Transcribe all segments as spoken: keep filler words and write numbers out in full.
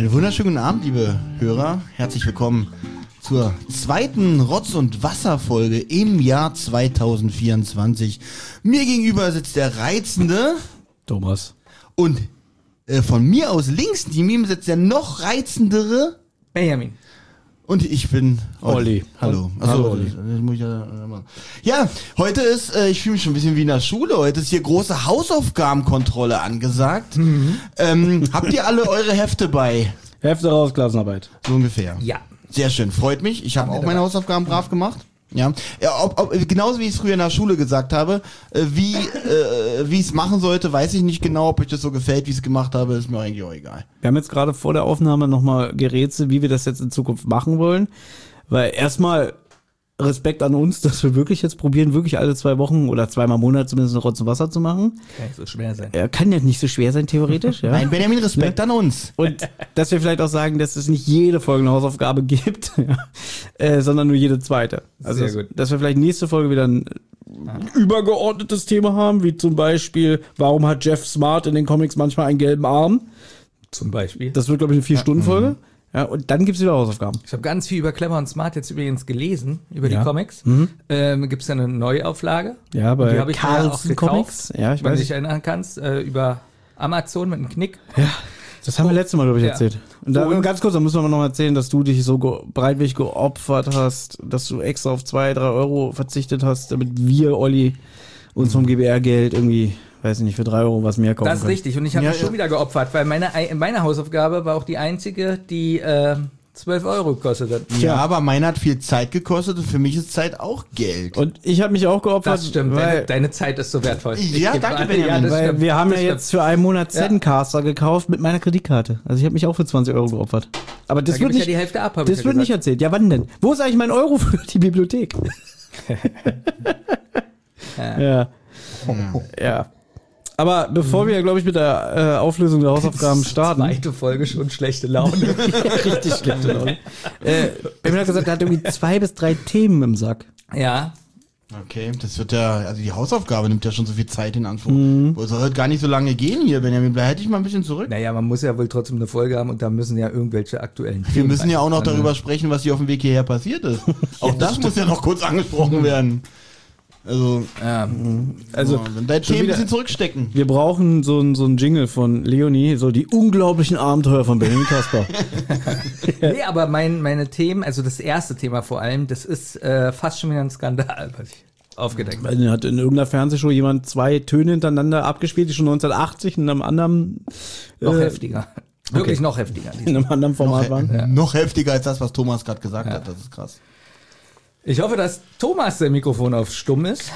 Einen wunderschönen guten Abend, liebe Hörer. Herzlich willkommen zur zweiten Rotz- und Wasser-Folge im Jahr zwanzig vierundzwanzig. Mir gegenüber sitzt der reizende Thomas. Und äh, von mir aus links neben ihm sitzt der noch reizendere Benjamin. Und ich bin Olli. Olli. Hallo. Achso, Hallo, Olli. das muss ich ja, äh, machen. Ja, heute ist, äh, ich fühle mich schon ein bisschen wie in der Schule, heute ist hier große Hausaufgabenkontrolle angesagt. Mhm. Ähm, habt ihr alle eure Hefte bei? Hefte raus, Klassenarbeit. So ungefähr. Ja. Sehr schön, freut mich. Ich habe auch meine Hausaufgaben brav gemacht. Ja, ja ob, ob, genauso wie ich es früher in der Schule gesagt habe, äh, wie äh, wie ich es machen sollte, weiß ich nicht genau, ob euch das so gefällt, wie ich es gemacht habe, ist mir eigentlich auch egal. Wir haben jetzt gerade vor der Aufnahme nochmal gerätselt, wie wir das jetzt in Zukunft machen wollen, weil erstmal Respekt an uns, dass wir wirklich jetzt probieren, wirklich alle zwei Wochen oder zweimal im Monat zumindest eine Rotz und Wasser zu machen. Kann nicht so schwer sein. Ja, kann ja nicht so schwer sein, theoretisch. Ja. Nein, Benjamin, Respekt Ja. an uns. Und dass wir vielleicht auch sagen, dass es nicht jede Folge eine Hausaufgabe gibt, ja, äh, sondern nur jede zweite. Also, Sehr gut. dass wir vielleicht nächste Folge wieder ein übergeordnetes Thema haben, wie zum Beispiel, warum hat Jeff Smart in den Comics manchmal einen gelben Arm? Zum Beispiel. Das wird, glaube ich, eine vier-Stunden-Folge. Ja, und dann gibt's wieder Hausaufgaben. Ich habe ganz viel über Clever und Smart jetzt übrigens gelesen, über Ja. die Comics. Mhm. Ähm, Gibt es eine Neuauflage? Ja, bei Die habe ich mir auch Carlsen gekauft, Comics. Ja, ich wenn du weiß. dich erinnern kannst, äh, über Amazon mit einem Knick. Ja, das haben wir letztes Mal, glaube ich, Ja. erzählt. Und da, Und- ganz kurz, da müssen wir noch erzählen, dass du dich so ge breitwillig geopfert hast, dass du extra auf zwei, drei Euro verzichtet hast, damit wir, Olli, uns vom G B R-Geld irgendwie, weiß ich nicht, für drei Euro was mehr kaufen Das ist können. richtig. Und ich habe Ja, mich schon ja. wieder geopfert, weil meine, meine Hausaufgabe war auch die einzige, die äh, zwölf Euro gekostet hat. Ja, aber meine hat viel Zeit gekostet und für mich ist Zeit auch Geld. Und ich habe mich auch geopfert, Das stimmt. Deine, weil, deine Zeit ist so wertvoll. Ja, geb danke, an. Benjamin, das weil stimmt. wir haben Das ja stimmt. jetzt für einen Monat Ja. Zencaster gekauft mit meiner Kreditkarte. Also ich habe mich auch für zwanzig Euro geopfert. Aber das Da gebe wird ich nicht, ja die Hälfte ab, habe das ich wird ja nicht erzählt. Ja, wann denn? Wo ist eigentlich mein Euro für die Bibliothek? Ja. Ja. Ja. Aber bevor wir, glaube ich, mit der äh, Auflösung der Hausaufgaben starten. Zweite Folge schon schlechte Laune. Richtig schlechte Laune. äh, Benjamin hat gesagt, er hat irgendwie zwei bis drei Themen im Sack. Ja. Okay, das wird ja, also die Hausaufgabe nimmt ja schon so viel Zeit in Anspruch. Mhm. Soll halt gar nicht so lange gehen hier, Benjamin. Da hätte ich mal ein bisschen zurück. Naja, man muss ja wohl trotzdem eine Folge haben und da müssen ja irgendwelche aktuellen Wir müssen ja auch noch darüber sprechen, was hier auf dem Weg hierher passiert ist. Auch das muss ja noch kurz angesprochen werden. Also, Ja. Also, ja, dann dein Themen ein wieder- bisschen zurückstecken. wir brauchen so ein so ein Jingle von Leonie, so die unglaublichen Abenteuer von Benjamin Kasper. Nee, aber mein, meine Themen, also das erste Thema vor allem, das ist äh, fast schon wieder ein Skandal, was ich aufgedeckt habe. Weil dann hat in irgendeiner Fernsehshow jemand zwei Töne hintereinander abgespielt, die schon neunzehnhundertachtzig in einem anderen, Noch äh, heftiger. Wirklich noch heftiger. in einem anderen Format Noch, waren. he noch heftiger als das, was Thomas gerade gesagt hat. Das ist krass. Ich hoffe, dass Thomas sein Mikrofon auf stumm ist.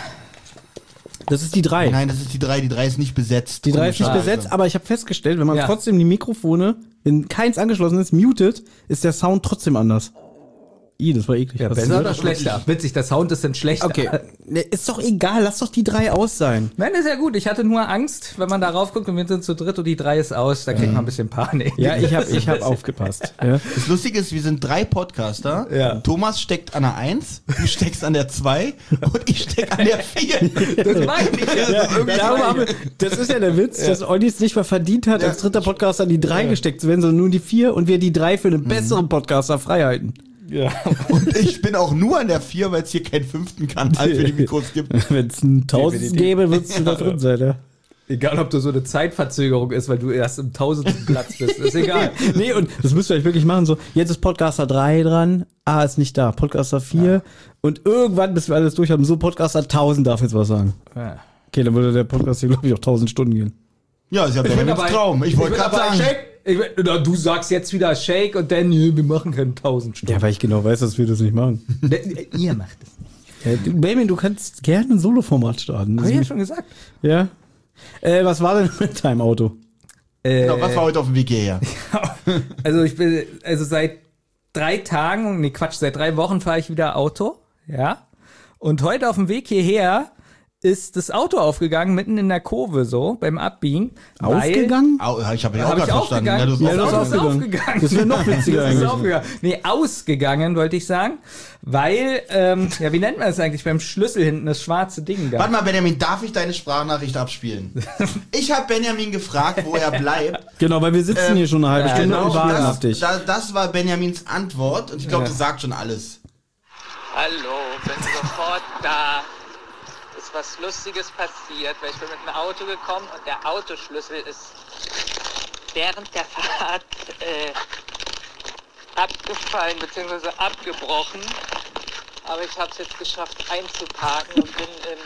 Das ist die drei. Nein, das ist die drei. Die drei ist nicht besetzt. Die drei ist nicht Schade. besetzt, aber ich habe festgestellt, wenn man Ja. trotzdem die Mikrofone, wenn keins angeschlossen ist, mutet, ist der Sound trotzdem anders. Ih, das war eklig. Ja, Was besser ist oder das? schlechter? Witzig, der Sound ist dann schlechter. Okay, ne, ist doch egal, lass doch die drei aus sein. Nein, ist ja gut. Ich hatte nur Angst, wenn man da raufguckt und wir sind zu dritt und die drei ist aus, da kriegt man ein bisschen Panik. Ja, ich habe ich hab aufgepasst. Ja. Das Lustige ist, wir sind drei Podcaster. Ja. Thomas steckt an der eins, du steckst an der zwei und ich steck an der vier. Das meine ich ja. Ja, darum haben wir, das ist ja der Witz, dass Olli es nicht mal verdient hat, als dritter Podcaster an die drei gesteckt zu werden, sondern nur die vier und wir die drei für einen besseren Podcaster freihalten. Ja. Und ich bin auch nur an der vier, weil es hier keinen fünften Kanal für die Mikros gibt. Wenn es einen Tausend Definitiv. gäbe, würdest du da drin sein, ja. Egal, ob du so eine Zeitverzögerung ist, weil du erst im tausendsten Platz bist, ist egal. Nee, und das müsst ihr euch wirklich machen, so, jetzt ist Podcaster drei dran, ah, ist nicht da, Podcaster vier und irgendwann, bis wir alles durch haben, so Podcaster tausend darf jetzt was sagen. Ja. Okay, dann würde der Podcast hier, glaube ich, auch tausend Stunden gehen. Ja, ist ja Benjamins Traum. Ich wollte bin gerade dabei, sagen. Shake. Ich bin, na, du sagst jetzt wieder Shake und dann, nö, wir machen keine tausend Stunden. Ja, weil ich genau weiß, dass wir das nicht machen. Ihr macht es. Ja, du, Benjamin, du kannst gerne ein Solo-Format starten. Hab ich ja schon gesagt. Ja. Äh, was war denn mit deinem Auto? Äh, Genau, was war heute auf dem Weg hierher? Also ich bin, also seit drei Tagen, nee Quatsch, seit drei Wochen fahre ich wieder Auto, ja. Und heute auf dem Weg hierher ist das Auto aufgegangen, mitten in der Kurve so, beim Abbiegen. Aufgegangen? Au, ich habe ja Hab auch ich gerade verstanden. Ja, du aufgegangen? hast Ja, auch das verstanden. ist aufgegangen. Das wäre noch witziger Das ist eigentlich. aufgegangen. Nee, ausgegangen, wollte ich sagen. Weil, ähm, ja, wie nennt man das eigentlich? Beim Schlüssel hinten, das schwarze Ding da. Warte mal, Benjamin, darf ich deine Sprachnachricht abspielen? Ich habe Benjamin gefragt, wo er bleibt. Genau, weil wir sitzen Ähm, hier schon eine halbe ja, Stunde genau, und warten das, auf dich. Da, das war Benjamins Antwort und ich glaube, Ja. das sagt schon alles. Hallo, bin sofort da. Ist was Lustiges passiert, weil ich bin mit dem Auto gekommen und der Autoschlüssel ist während der Fahrt äh, abgefallen bzw. abgebrochen. Aber ich habe es jetzt geschafft einzuparken und bin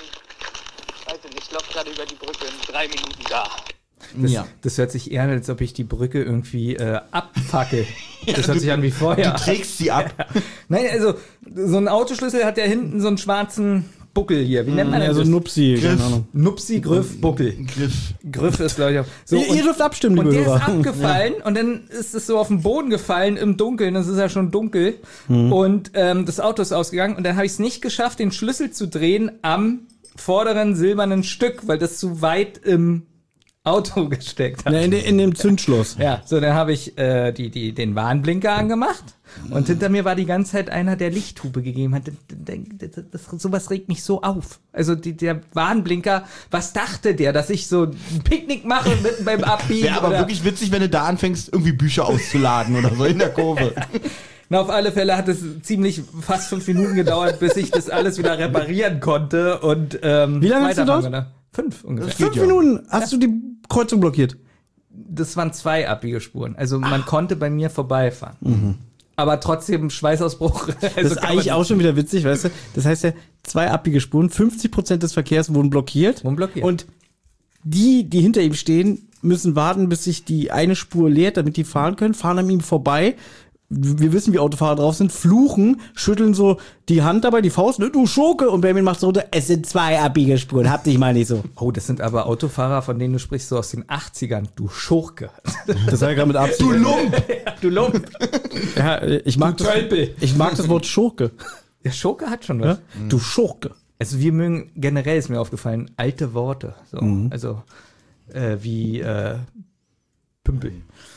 in, weiß ich nicht, ich laufe gerade über die Brücke in drei Minuten da. Das, Ja. das hört sich eher an, als ob ich die Brücke irgendwie äh, abfacke. Das hört sich an wie vorher. Du trägst sie ab. Nein, also so ein Autoschlüssel hat ja hinten so einen schwarzen Buckel hier. Wie nennt man Ja, so das? Nupsi, Griff. keine Ahnung. Nupsi, Griff, Buckel. Griff. Griff ist, glaube ich, auch. So, Ihr, ihr dürft abstimmen, und liebe der ist Hörer. abgefallen und dann ist es so auf den Boden gefallen im Dunkeln. Das ist ja schon dunkel. Und ähm, das Auto ist ausgegangen. Und dann habe ich es nicht geschafft, den Schlüssel zu drehen am vorderen silbernen Stück, weil das zu weit im Auto gesteckt hat. Ja, in, de, in dem Zündschloss. Ja, so dann habe ich äh, die, die, den Warnblinker angemacht und hinter mir war die ganze Zeit einer, der Lichthupe gegeben hat. Das, das, das, sowas regt mich so auf. Also die, der Warnblinker, was dachte der, dass ich so ein Picknick mache mitten beim Abbiegen? Wäre aber oder? wirklich witzig, wenn du da anfängst, irgendwie Bücher auszuladen oder so in der Kurve. Na, auf alle Fälle hat es ziemlich fast fünf Minuten gedauert, bis ich das alles wieder reparieren konnte. Und ähm, Wie lange hast du weiterfahren dort? wir da. Fünf ungefähr. Fünf ja. Minuten hast du die Kreuzung blockiert. Das waren zwei Abbiegespuren. Also man konnte bei mir vorbeifahren. Aber trotzdem Schweißausbruch. Also Das ist kann eigentlich man- auch schon wieder witzig, weißt du? Das heißt ja, zwei Abbiegespuren, fünfzig Prozent des Verkehrs wurden blockiert. Wurden blockiert. Und die, die hinter ihm stehen, müssen warten, bis sich die eine Spur leert, damit die fahren können, fahren an ihm vorbei. Wir wissen, wie Autofahrer drauf sind, fluchen, schütteln so die Hand dabei, die Faust, ne, du Schurke, und Benjamin macht so runter, es sind zwei Abbiegespuren, hab dich mal nicht so. Oh, das sind aber Autofahrer, von denen du sprichst, so aus den achtzigern. Du Schurke. Das habe ich gerade mit Absicht. Du Lump! Du Lump. Ja, ich mag Du das, Tölpel. ich mag das Wort Schurke. Der Schurke hat schon was. Ja? Du Schurke. Also wir mögen, generell ist mir aufgefallen, alte Worte. So. Also äh, wie äh, Pümpel.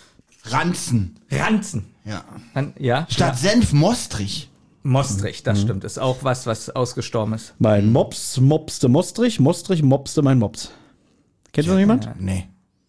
Ranzen. Ranzen. Ja. Ran, ja? Statt Senf Mostrich. Mostrich, das stimmt. Ist auch was, was ausgestorben ist. Mein Mops mopste Mostrich, Mostrich mopste mein Mops. Kennt noch jemand? Nee.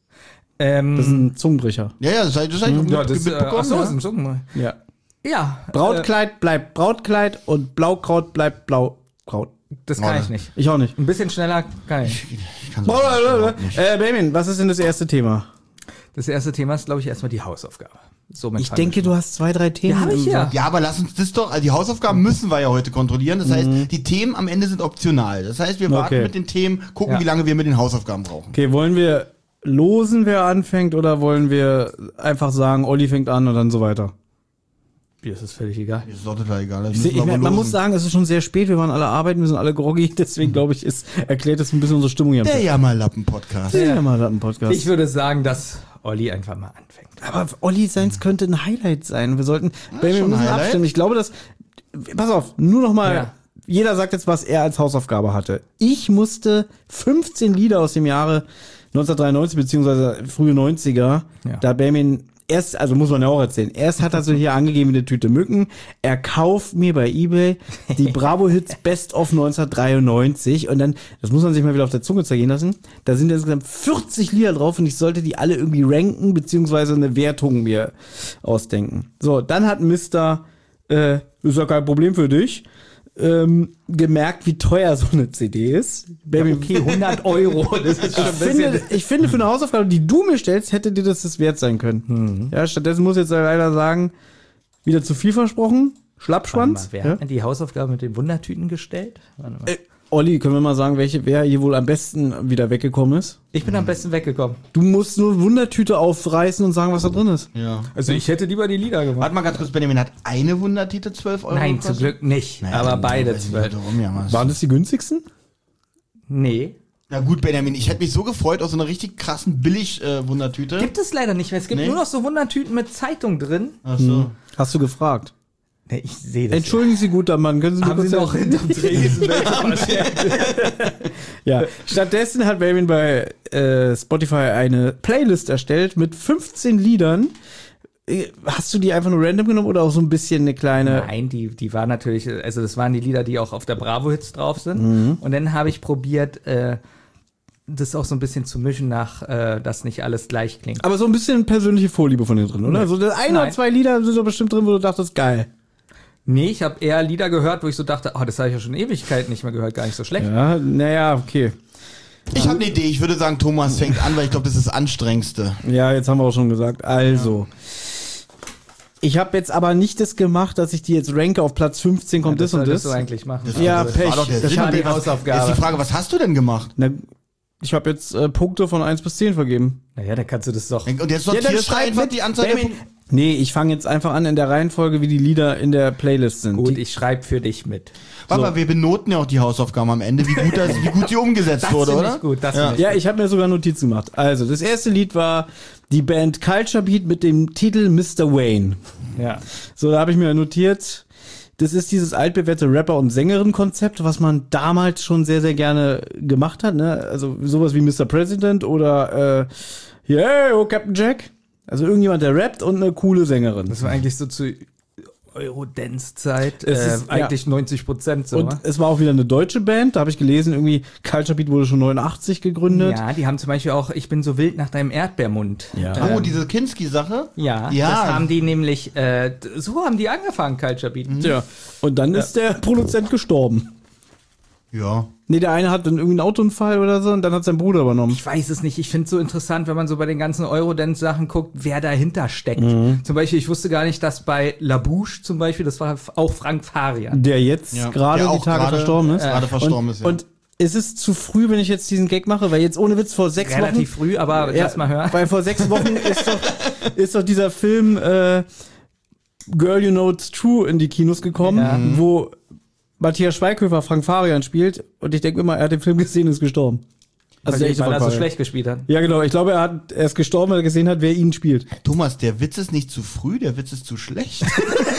Ähm, Das ist ein Zungenbrecher. Ja, ja, das habe ich, das hab ich ja, mit, das, äh, mitbekommen. ach so, ja. ist ein Zungen. Ja. Ja. Brautkleid bleibt Brautkleid und Blaukraut bleibt Blaukraut. Äh, das kann Oh, ich nicht. Ich auch nicht. Ein bisschen schneller kann ich. Ich kann sowas überhaupt nicht. Äh, Benjamin, was ist denn das erste Thema? Das erste Thema ist, glaube ich, erstmal die Hausaufgabe. Somit Ich fangen denke, wir du hast zwei, drei Themen. Ja, hab ich im- ja. Ja, aber lass uns das doch, also die Hausaufgaben müssen wir ja heute kontrollieren. Das heißt, die Themen am Ende sind optional. Das heißt, wir warten Okay. mit den Themen, gucken, Ja. wie lange wir mit den Hausaufgaben brauchen. Okay, wollen wir losen, wer anfängt, oder wollen wir einfach sagen, Olli fängt an und dann so weiter? Mir ist es völlig egal. Das ist doch total egal. Das Ich, müssen wir ich, aber man losen. muss sagen, es ist schon sehr spät, wir waren alle arbeiten, wir sind alle groggy, deswegen glaube ich, ist, erklärt das ein bisschen unsere Stimmung hier. Der Jammerlappen-Podcast. ja mal einen Podcast. Ich würde sagen, dass Olli einfach mal anfängt. Aber Olli seins könnte ein Highlight sein. Wir sollten, Benjamin, schon wir müssen ein Highlight? abstimmen. Ich glaube, dass, pass auf, nur noch mal, Ja. jeder sagt jetzt, was er als Hausaufgabe hatte. Ich musste fünfzehn Lieder aus dem Jahre neunzehnhundertdreiundneunzig beziehungsweise frühe neunziger, Ja. da Benjamin erst, also muss man ja auch erzählen, erst hat er so hier angegeben in der Tüte Mücken, er kauft mir bei eBay die Bravo Hits Best of neunzehnhundertdreiundneunzig und dann, das muss man sich mal wieder auf der Zunge zergehen lassen, da sind insgesamt vierzig Lieder drauf und ich sollte die alle irgendwie ranken, beziehungsweise eine Wertung mir ausdenken. So, dann hat Mister, äh, ist ja kein Problem für dich, ähm, gemerkt, wie teuer so eine C D ist. Baby, Okay, hundert Euro. Das ist schon ich ein bisschen. finde, ich finde, für eine Hausaufgabe, die du mir stellst, hätte dir das das wert sein können. Ja, stattdessen muss ich jetzt leider sagen, wieder zu viel versprochen. Warte mal, Schlappschwanz. wer Ja. hat denn die Hausaufgabe mit den Wundertüten gestellt? Warte mal. Äh, Olli, können wir mal sagen, welche, wer hier wohl am besten wieder weggekommen ist? Ich bin am besten weggekommen. Du musst nur Wundertüte aufreißen und sagen, was da drin ist. Ja. Also ich hätte lieber die Lieder gemacht. Warte mal ganz kurz, Benjamin, hat eine Wundertüte zwölf Euro Nein, gekostet? zum Glück nicht. Naja, aber dann beide weiß ich zwölf. nicht, warum, ja, was. Waren das die günstigsten? Nee. Na gut, Benjamin, ich hätte mich so gefreut aus so einer richtig krassen Billig-Wundertüte. Gibt es leider nicht mehr. Es gibt Nee. nur noch so Wundertüten mit Zeitung drin. Ach so. Hast du gefragt? Nee, ich sehe das. Entschuldigen Sie, guter Mann, können Sie mir Haben Sie kurz noch helfen? hinterm Tresen welche versteckt? Ja, stattdessen hat Bamin bei äh, Spotify eine Playlist erstellt mit fünfzehn Liedern. Hast du die einfach nur random genommen oder auch so ein bisschen eine kleine... Nein, die, die war natürlich, also das waren die Lieder, die auch auf der Bravo-Hits drauf sind. Mhm. Und dann habe ich probiert, äh, das auch so ein bisschen zu mischen nach, äh, dass nicht alles gleich klingt. Aber so ein bisschen persönliche Vorliebe von dir drin, oder? Nee. So das ein oder zwei Lieder sind doch bestimmt drin, wo du dachtest, geil. Nee, ich habe eher Lieder gehört, wo ich so dachte, oh, das habe ich ja schon Ewigkeit nicht mehr gehört, gar nicht so schlecht. Ja, naja, okay. Ich habe eine Idee, ich würde sagen, Thomas fängt an, weil ich glaube, das ist das Anstrengendste. Ja, jetzt haben wir auch schon gesagt. Also, ja. Ich habe jetzt aber nicht das gemacht, dass ich die jetzt ranke auf Platz fünfzehn, kommt ja, das, das und das. Das du eigentlich machen. Das ja, das Pech. War doch der das Sinn, war die was, Hausaufgabe. Jetzt die Frage, was hast du denn gemacht? Na, ich habe jetzt äh, Punkte von eins bis zehn vergeben. Naja, dann kannst du das doch. Und jetzt sortierst du einfach die Anzahl der Punkte. Nee, ich fange jetzt einfach an in der Reihenfolge, wie die Lieder in der Playlist sind. Gut, die, ich schreibe für dich mit. Warte mal, wir benoten ja auch die Hausaufgaben am Ende, wie gut, das, wie gut die umgesetzt das wurde, oder? Ich gut, das ja, ich ja, ich habe mir sogar Notizen gemacht. Also, das erste Lied war die Band Culture Beat mit dem Titel Mister Wayne. Ja. So, da habe ich mir notiert, das ist dieses altbewährte Rapper- und Sängerin-Konzept, was man damals schon sehr, sehr gerne gemacht hat. Ne? Also sowas wie Mister President oder äh, yeah, oh Captain Jack. Also irgendjemand, der rappt und eine coole Sängerin. Das war eigentlich so zu Eurodance-Zeit, Es äh, ist, eigentlich ja. neunzig Prozent so. Und wa? es war auch wieder eine deutsche Band, da habe ich gelesen, irgendwie Culture Beat wurde schon neunundachtzig gegründet. Ja, die haben zum Beispiel auch Ich bin so wild nach deinem Erdbeermund. Ja. Oh, diese Kinski-Sache? Ja, Ja. das haben die nämlich, äh, so haben die angefangen, Culture Beat. Tja, und dann ist der Produzent gestorben. Ja. Nee, der eine hat dann irgendwie einen Autounfall oder so und dann hat sein Bruder übernommen. Ich weiß es nicht. Ich finde es so interessant, wenn man so bei den ganzen Eurodance-Sachen guckt, wer dahinter steckt. Mhm. Zum Beispiel, ich wusste gar nicht, dass bei La Bouche zum Beispiel, das war auch Frank Farian. Der jetzt Ja. gerade Der die auch Tage gerade- verstorben ist. äh, gerade verstorben und, ist, ja. Und ist es zu frü, wenn ich jetzt diesen Gag mache? Weil jetzt ohne Witz vor sechs Relativ Wochen... früh, aber Ja, lass mal hören. Weil vor sechs Wochen ist doch, ist doch dieser Film äh, Girl You Know It's True in die Kinos gekommen, Ja. wo Matthias Schweighöfer Frank Farian spielt und ich denke immer, er hat den Film gesehen und ist gestorben. Also der weil echte weil Frank er so Farian. schlecht gespielt hat. Ja, genau. Ich glaube, er, hat, er ist gestorben, weil er gesehen hat, wer ihn spielt. Thomas, der Witz ist nicht zu früh, der Witz ist zu schlecht.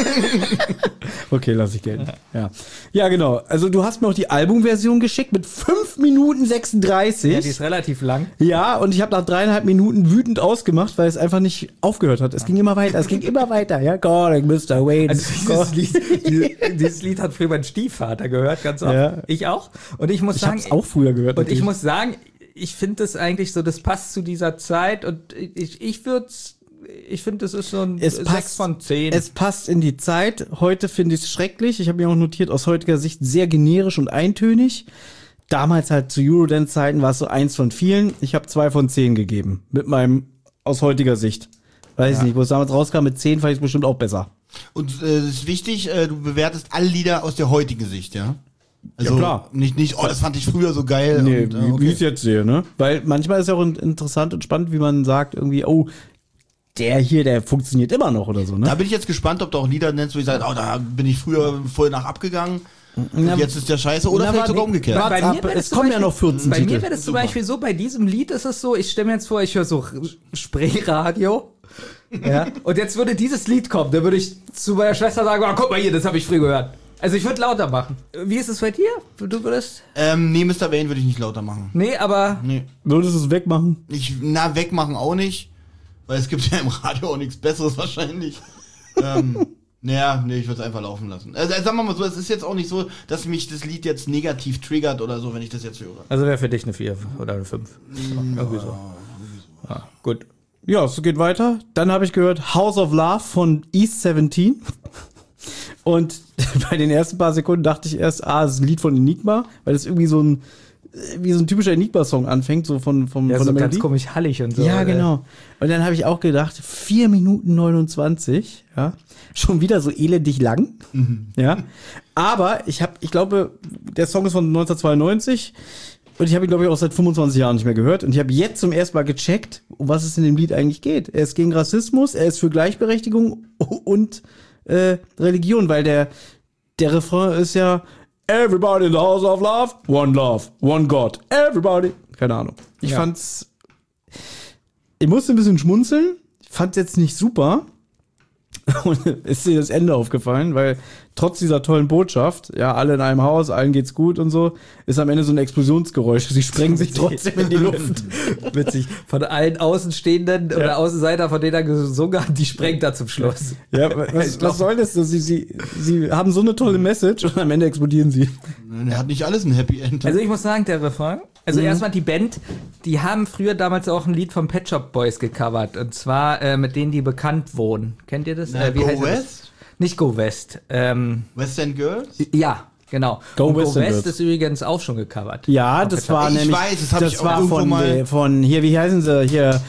Okay, lass ich gelten. Ja. ja, genau. Also du hast mir auch die Albumversion geschickt mit fünf Minuten sechsunddreißig. Ja, die ist relativ lang. Ja, und ich habe nach dreieinhalb Minuten wütend ausgemacht, weil es einfach nicht aufgehört hat. Es ging immer weiter, es ging immer weiter. Ja, Calling Mister Wayne. Also dieses Lied, die- dieses Lied hat früher mein Stiefvater gehört, ganz oft. Ja. Ich auch. Und ich muss ich sagen, hab's auch früher gehört. und ich natürlich. muss sagen, ich finde das eigentlich so, das passt zu dieser Zeit und ich, ich würde ich finde, das ist so ein es sechs passt, von zehn. Es passt in die Zeit. Heute finde ich es schrecklich. Ich habe mir auch notiert, aus heutiger Sicht sehr generisch und eintönig. Damals halt zu Eurodance-Zeiten war es so eins von vielen. Ich habe zwei von zehn gegeben. Mit meinem, aus heutiger Sicht. Weiß Ja. nicht, wo es damals rauskam, mit zehn fand ich es bestimmt auch besser. Und äh, das ist wichtig, äh, du bewertest alle Lieder aus der heutigen Sicht, ja? Also Ja, klar. Nicht, nicht, oh, das fand ich früher so geil. Nee, und, äh, wie, wie okay. ich es jetzt sehe, ne? Weil manchmal ist ja auch in- interessant und spannend, wie man sagt, irgendwie, oh, der hier, der funktioniert immer noch oder so, Da ne? bin ich jetzt gespannt, ob du auch Lieder nennst, wo ich sage, oh, da bin ich früher voll nach abgegangen. Und Na, jetzt ist der Scheiße. Oder na, vielleicht warte, sogar umgekehrt. warte Bei mir ab, wäre das es zum kommen ja Beispiel- noch vierzehn Bei Titel. mir wäre das zum Super. Beispiel so, bei diesem Lied ist es so, ich stelle mir jetzt vor, ich höre so Spreeradio. Ja. Und jetzt würde dieses Lied kommen, da würde ich zu meiner Schwester sagen, oh, guck mal hier, das habe ich früher gehört. Also ich würde lauter machen. Wie ist es bei dir? Du würdest? Ähm, nee, Mister Wayne würde ich nicht lauter machen. Nee, aber Nee. Würdest du es wegmachen? Ich, na, wegmachen auch nicht. Weil es gibt ja im Radio auch nichts Besseres wahrscheinlich. ähm, naja, nee, ich würde es einfach laufen lassen. Also, sagen wir mal so, es ist jetzt auch nicht so, dass mich das Lied jetzt negativ triggert oder so, wenn ich das jetzt höre. also wäre für dich eine vier oder eine fünf. Irgendwie so. Ja, gut. Ja, es geht weiter. Dann habe ich gehört House of Love von East siebzehn. Und bei den ersten paar Sekunden dachte ich erst, ah, das ist ein Lied von Enigma, weil das irgendwie so ein, wie so ein typischer Enigma-Song anfängt, so von, vom, Ja, von so der ganz Melodie. komisch hallig und so. Ja, genau. Und dann habe ich auch gedacht, vier Minuten neunundzwanzig, ja, schon wieder so elendig lang, ja. Aber ich habe, ich glaube, der Song ist von neunzehnhundertzweiundneunzig und ich habe ihn, glaube ich, auch seit fünfundzwanzig Jahren nicht mehr gehört. Und ich habe jetzt zum ersten Mal gecheckt, um was es in dem Lied eigentlich geht. Er ist gegen Rassismus, er ist für Gleichberechtigung und äh, Religion, weil der, der Refrain ist ja Everybody in the house of love, one love, one God, everybody. Keine Ahnung. Ich Ja. fand's, ich musste ein bisschen schmunzeln, ich fand's jetzt nicht super, Und ist dir das Ende aufgefallen, weil trotz dieser tollen Botschaft, ja, alle in einem Haus, allen geht's gut und so, ist am Ende so ein Explosionsgeräusch. Sie sprengen sich trotzdem in die Luft. Witzig. Von allen Außenstehenden ja. oder Außenseiter, von denen er gesungen hat, die sprengt da zum Schluss. Ja, was, was soll das? Sie, sie, sie haben so eine tolle Message und am Ende explodieren sie. Er hat nicht alles ein Happy End. Also ich muss sagen, der Refrain, also mhm. erstmal die Band, die haben früher damals auch ein Lied vom Pet Shop Boys gecovert. Und zwar äh, mit denen, die bekannt wurden. Kennt ihr das? Na, äh, wie Go heißt West? Das? Nicht Go West. Ähm, West End Girls? Ja, genau. Go, und West, Go West Girls. ist übrigens auch schon gecovert. Ja, das war ich nämlich, weiß, das, hab das ich auch war irgendwo von, mal von hier, wie heißen sie, hier,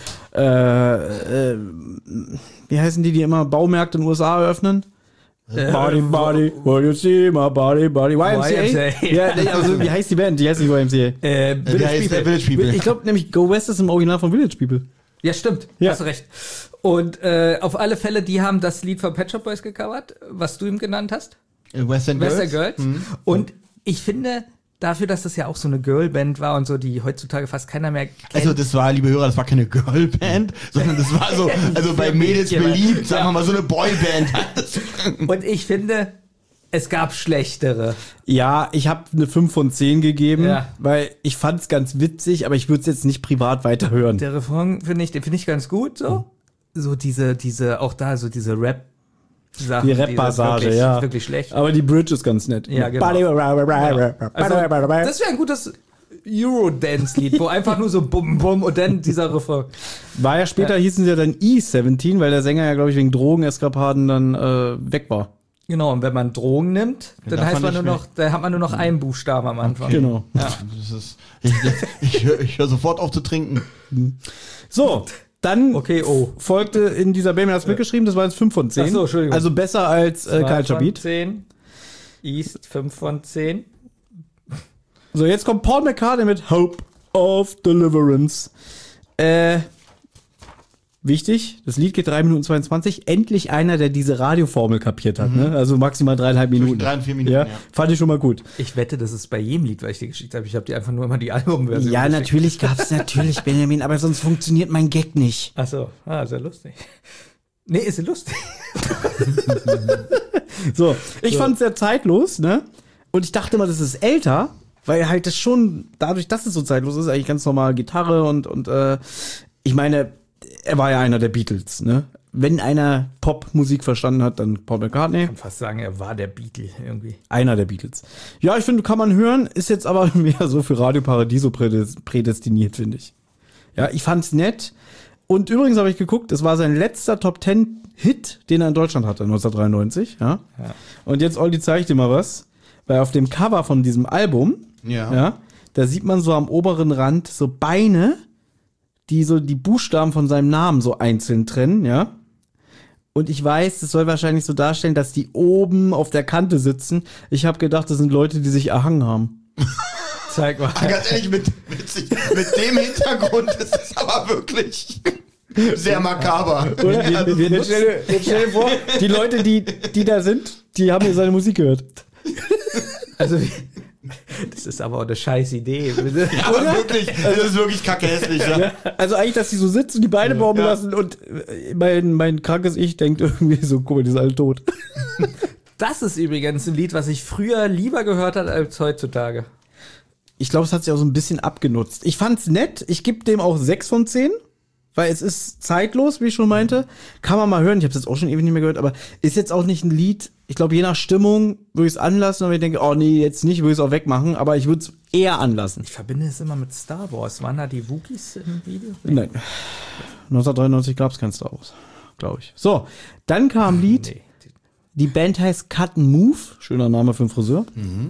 äh, äh, wie heißen die, die immer Baumärkte in den U S A eröffnen? Äh, body, body, will you see my body, body, Y M C A? Y M C A. Ja, also, wie heißt die Band? Die heißt nicht Y M C A. Äh, Village, heißt People. Village People. Ich glaube nämlich, Go West ist im Original von Village People. Ja, stimmt. Ja. Hast du recht. Und äh, auf alle Fälle, die haben das Lied von Pet Shop Boys gecovert, was du ihm genannt hast. West End Girls. West End Girls. Mhm. Und ich finde, dafür, dass das ja auch so eine Girlband war und so, die heutzutage fast keiner mehr kennt. Also das war, liebe Hörer, das war keine Girlband, sondern das war so, also bei Mädels beliebt, sagen wir mal, so eine Boyband. Und ich finde, es gab schlechtere. Ja, ich habe eine fünf von zehn gegeben, ja. weil ich fand's ganz witzig, aber ich würde es jetzt nicht privat weiterhören. Der Refrain finde ich, den finde ich ganz gut, so. Mhm. So diese, diese, auch da, so diese Rap- Sachen, die Rap-Passage, wirklich, ja. wirklich schlecht. Aber die Bridge ist ganz nett. Ja, genau. Ja. Also, das wäre ein gutes Eurodance-Lied, wo einfach nur so bum bum und dann dieser Refrain. War ja später, ja. hießen sie ja dann E siebzehn, weil der Sänger ja, glaube ich, wegen Drogeneskapaden dann äh, weg war. Genau, und wenn man Drogen nimmt, dann heißt man nur noch, da hat man nur noch einen Buchstaben am Anfang. Genau. Ja. Das ist, ich ich höre ich hör sofort auf zu trinken. So. Dann okay, oh. folgte in dieser Band, hast du mitgeschrieben, das war jetzt fünf von zehn. Ach so, Entschuldigung. Also besser als äh, Culture Beat. zehn. East fünf von zehn. So, jetzt kommt Paul McCartney mit Hope of Deliverance. Äh, wichtig, das Lied geht drei Minuten zweiundzwanzig. Endlich einer, der diese Radioformel kapiert hat. Mhm. Ne? Also maximal dreieinhalb Minuten. Drei und vier Minuten, ja, ja. Fand ich schon mal gut. Ich wette, das ist bei jedem Lied, weil ich dir geschickt habe. Ich habe dir einfach nur immer die Albumversion Ja, geschickt. natürlich gab's natürlich, Benjamin, aber sonst funktioniert mein Gag nicht. Ach so, ah, sehr lustig. Nee, ist lustig. So, ich So. fand's sehr zeitlos, ne? Und ich dachte mal, das ist älter, weil halt das schon, dadurch, dass es so zeitlos ist, eigentlich ganz normal Gitarre und, und äh, ich meine, er war ja einer der Beatles, ne? Wenn einer Popmusik verstanden hat, dann Paul McCartney. Ich kann fast sagen, er war der Beatle irgendwie. Einer der Beatles. Ja, ich finde, kann man hören, ist jetzt aber mehr so für Radio Paradiso prädes- prädestiniert, finde ich. Ja, ich fand's nett. Und übrigens habe ich geguckt, das war sein letzter Top Ten Hit, den er in Deutschland hatte, neunzehnhundertdreiundneunzig. Ja. Ja. Und jetzt, Olli, zeige ich dir mal was. Weil auf dem Cover von diesem Album, Ja. ja, da sieht man so am oberen Rand so Beine, die so die Buchstaben von seinem Namen so einzeln trennen, ja. Und ich weiß, das soll wahrscheinlich so darstellen, dass die oben auf der Kante sitzen. Ich habe gedacht, das sind Leute, die sich erhangen haben. Zeig mal. Ganz ehrlich, mit, mit, mit dem Hintergrund ist es aber wirklich sehr makaber. Oder? Also, Jetzt stell, dir- jetzt stell dir vor, die Leute, die, die da sind, die haben hier seine Musik gehört. Also, das ist aber auch eine scheiß Idee. ja, aber wirklich, das ist wirklich kacke hässlich. Ja. Ja, also eigentlich, dass die so sitzen, die Beine baumeln lassen und äh, mein, mein krankes Ich denkt irgendwie so, guck mal, die sind alle tot. Das ist übrigens ein Lied, was ich früher lieber gehört habe als heutzutage. Ich glaube, es hat sich auch so ein bisschen abgenutzt. Ich fand's nett, ich gebe dem auch sechs von zehn, weil es ist zeitlos, wie ich schon meinte. Kann man mal hören, ich habe es jetzt auch schon ewig nicht mehr gehört, aber ist jetzt auch nicht ein Lied, ich glaube, je nach Stimmung würde ich es anlassen, aber ich denke, oh nee, jetzt nicht, würde ich es auch wegmachen, aber ich würde es eher anlassen. Ich verbinde es immer mit Star Wars. Waren da die Wookiees im Video? Nein. neunzehnhundertdreiundneunzig gab es kein Star Wars, glaube ich. So, dann kam ein Lied, Nee. die Band heißt Cut and Move, schöner Name für einen Friseur,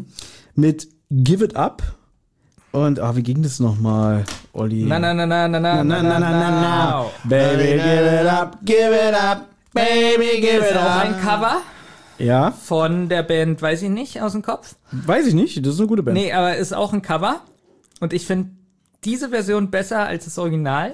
mit Give It Up. Und, ah, wie ging das nochmal, Olli? Na, na, na, na, na, na, na, na, na, na, na. Baby, give it up, give it up, baby, give Ist it auch up. ein Cover Ja, von der Band, weiß ich nicht, aus dem Kopf. weiß ich nicht, das ist eine gute Band. Nee, aber ist auch ein Cover. Und ich finde diese Version besser als das Original.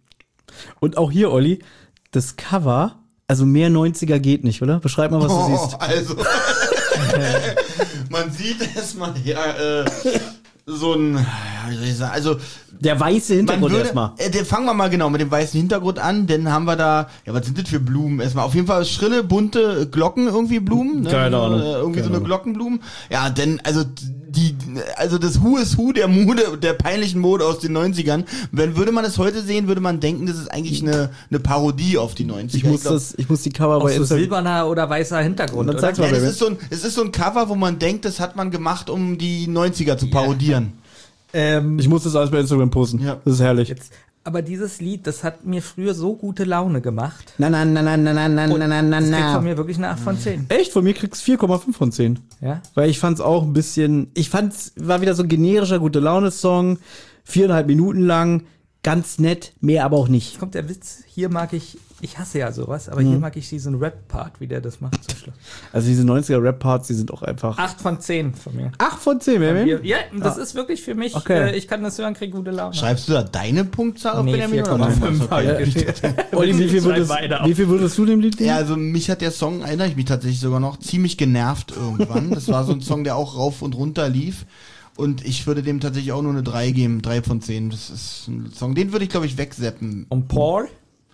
Und auch hier, Olli, das Cover, also mehr neunziger geht nicht, oder? Beschreib mal, was du Oh, siehst. also, man sieht erstmal ja, äh, so ein, wie soll ich sagen, also Der weiße man Hintergrund würde, erstmal. äh, der, fangen wir mal genau mit dem weißen Hintergrund an, denn haben wir da, ja, was sind das für Blumen? Erstmal auf jeden Fall schrille, bunte Glocken irgendwie Blumen. Ne? Keine Ahnung. Äh, irgendwie Keine so eine Ahnung. Glockenblumen. Ja, denn, also die, also das Who is Who der Mode, der peinlichen Mode aus den neunzigern. Wenn, würde man es heute sehen, würde man denken, das ist eigentlich eine, eine Parodie auf die neunziger. Ich muss glaub, das, ich muss die Cover Auch bei so Instagram. silberner oder weißer Hintergrund, Dann oder? zeig's mal. ja, das Baby. ist so ein, es ist so ein Cover, wo man denkt, das hat man gemacht, um die neunziger zu parodieren. Ähm, Ich muss das alles bei Instagram posten. Ja. Das ist herrlich. jetzt, aber dieses Lied, das hat mir früher so gute Laune gemacht. Na, na, na, na, na, na, na, Und na, na, das kriegt von na. mir wirklich eine acht von zehn. Echt? Von mir kriegst du vier Komma fünf von zehn. Ja? Weil ich fand's auch ein bisschen, ich fand's, war wieder so ein generischer Gute-Laune-Song, viereinhalb Minuten lang, ganz nett, mehr aber auch nicht. Jetzt kommt der Witz, hier mag ich, ich hasse ja sowas, aber hier mag ich diesen Rap-Part, wie der das macht zum Schluss. Also diese neunziger-Rap-Parts, die sind auch einfach... acht von zehn von mir. acht von zehn, Hier, Baby? ja, das ist wirklich für mich, Okay. äh, ich kann das hören, krieg gute Laune. Schreibst du da deine Punktzahl auf Nee, Benjamin? vier Komma fünf Okay. habe ich geschrieben. Olli, wie viel, würdest, wie viel würdest du dem Lied geben? Ja, also mich hat der Song, erinnere ich mich tatsächlich sogar noch, ziemlich genervt irgendwann. Das war so ein Song, der auch rauf und runter lief. Und ich würde dem tatsächlich auch nur eine drei geben, drei von zehn. Das ist ein Song, den würde ich, glaube ich, wegseppen. Und Paul?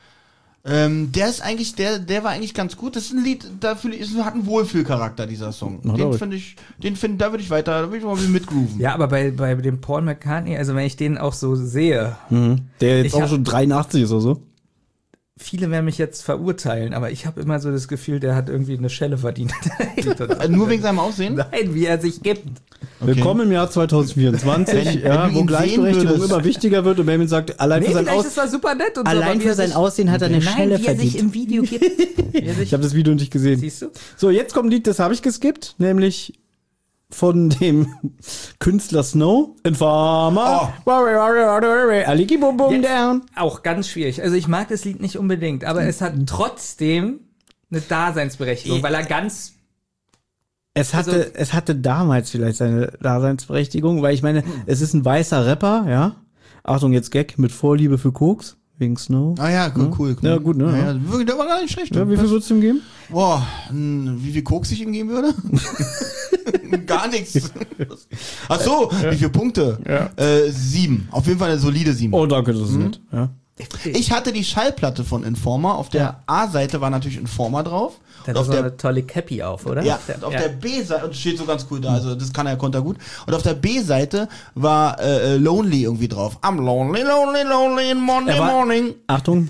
Ähm, der ist eigentlich, der, der war eigentlich ganz gut. Das ist ein Lied, da fühle ich, es hat einen Wohlfühlcharakter, dieser Song. Na, Den glaub ich. finde ich, den finde, da würde ich weiter, da würde ich mal mitgrooven. Ja, aber bei, bei dem Paul McCartney, also wenn ich den auch so sehe, Mhm. Der jetzt Ich auch hab- schon dreiundachtzig ist oder so. viele werden mich jetzt verurteilen, aber ich habe immer so das Gefühl, der hat irgendwie eine Schelle verdient. Äh, nur wegen seinem Aussehen? Nein, wie er sich gibt. Willkommen im Jahr zwanzig vierundzwanzig, Wenn- ja, wenn du wo ihn Gleichberechtigung sehen würdest. immer wichtiger wird und Benjamin sagt, allein Nee, für sein, vielleicht Aus ist das super nett und so, allein aber wie für er sein sich- Aussehen hat er eine Nein, Schelle wie er sich verdient. im Video gibt. Wie er sich, Ich habe das Video nicht gesehen. siehst du? So, jetzt kommt ein Lied, das habe ich geskippt, nämlich von dem Künstler Snow, Informer. Aliki Bum Bum Jetzt Down. auch ganz schwierig. Also ich mag das Lied nicht unbedingt, aber es hat trotzdem eine Daseinsberechtigung, weil er ganz Es hatte, Also- es hatte damals vielleicht seine Daseinsberechtigung, weil ich meine, es ist ein weißer Rapper, ja. Achtung, jetzt Gag mit Vorliebe für Koks, wegen Snow. Ah ja, cool, cool. Ja, gut, ne, Ja, ja. ja, wirklich, der war gar nicht schlecht. Ja, wie viel würdest du ihm geben? Boah, n- wie viel Koks ich ihm geben würde? Gar nichts. Ach so, wie viele Punkte? Ja. Äh, sieben. Auf jeden Fall eine solide sieben. Oh, danke, das ist nett. Ja. Ich hatte die Schallplatte von Informer. Auf der A-Seite war natürlich Informer drauf. Der Und hat auf so der eine tolle Cappy auf, oder? Ja, Der- auf ja. der B-Seite, und steht so ganz cool da, also das kann er, konnte er gut. Und auf der B-Seite war äh, äh, Lonely irgendwie drauf. I'm lonely, lonely, lonely in Monday Er war- morning. Achtung.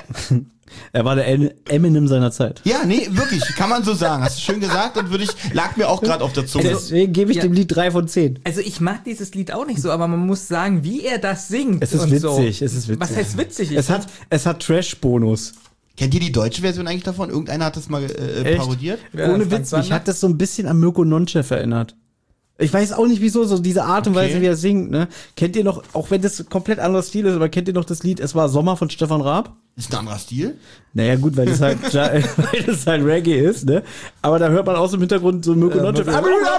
Er war der En- Eminem seiner Zeit. Ja, nee, wirklich, kann man so sagen. Hast du schön gesagt und würde ich, lag mir auch gerade auf der Zunge. Deswegen gebe ich Ja. dem Lied drei von zehn. Also ich mag dieses Lied auch nicht so, aber man muss sagen, wie er das singt. Es ist und so. witzig, es ist witzig. Was heißt witzig? Ich Es hat, es hat Trash-Bonus. Kennt ihr die deutsche Version eigentlich davon? Irgendeiner hat das mal äh, Echt? parodiert? Ja, Ohne Frank Witz, mich Zander? hat das so ein bisschen an Mirko Nonchef erinnert. Ich weiß auch nicht wieso, so diese Art und Okay. Weise, wie er singt, ne? Kennt ihr noch, auch wenn das komplett anderer Stil ist, aber kennt ihr noch das Lied Es war Sommer von Stefan Raab? Ist ein anderer Stil? Naja, gut, weil das halt, weil das halt Reggae ist, ne? Aber da hört man auch so im Hintergrund so Mirko Nonchef,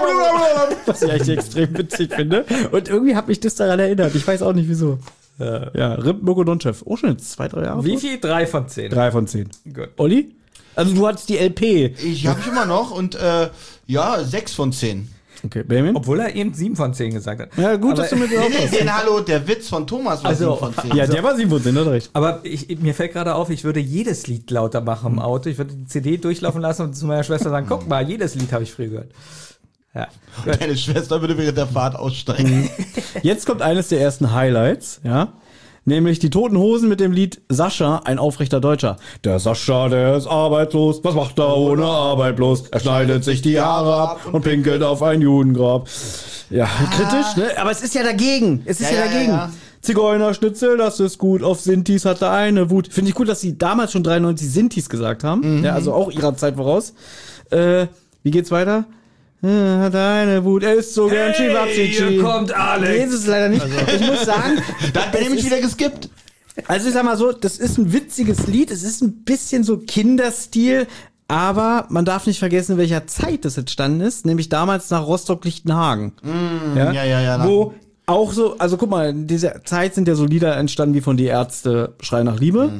was ich eigentlich extrem witzig finde. Und irgendwie hat mich das daran erinnert. Ich weiß auch nicht wieso. Ja, R I P Mirko Nonchef. Oh, schon jetzt zwei, drei Jahre. Wie vor? viel? Drei von zehn. Drei von zehn. Gut. Olli? Also du hattest die L P. Ich habe ich immer noch und äh, ja, sechs von zehn. Okay, Benjamin? Obwohl er eben sieben von zehn gesagt hat. Ja, gut, aber, dass du mit Nee, nee, den Hallo, der Witz von Thomas war Also, sieben von zehn. Ja, der war sieben von zehn, hat recht. Aber ich, mir fällt gerade auf, ich würde jedes Lied lauter machen im Auto. Ich würde die C D durchlaufen lassen und zu meiner Schwester sagen, guck mal, jedes Lied habe ich früher gehört. Ja. Deine Schwester würde während der Fahrt aussteigen. Jetzt kommt eines der ersten Highlights, ja. Nämlich die Toten Hosen mit dem Lied Sascha, ein aufrechter Deutscher. Der Sascha, der ist arbeitslos. Was macht er ohne Arbeit bloß? Er schneidet sich die Haare ab und pinkelt auf ein Judengrab. Ja, kritisch, ne? Aber es ist ja dagegen. Es ist ja, Ja, ja, dagegen. ja, ja. Zigeunerschnitzel, das ist gut. Auf Sintis hat er eine Wut. Finde ich gut, dass sie damals schon dreiundneunzig Sintis gesagt haben. Ja, also auch ihrer Zeit voraus. Äh, wie geht's weiter? Äh, Hat eine Wut, er ist so gern Chivapchichi. hier kommt Alex. Nee, ist es leider nicht. Ich muss sagen, Da hat Benjamin wieder geskippt. also ich sag mal so, das ist ein witziges Lied, es ist ein bisschen so Kinderstil, aber man darf nicht vergessen, in welcher Zeit das entstanden ist, nämlich damals nach Rostock-Lichtenhagen. ja, ja, ja, Wo auch so, also guck mal, in dieser Zeit sind ja so Lieder entstanden wie von Die Ärzte, Schrei nach Liebe.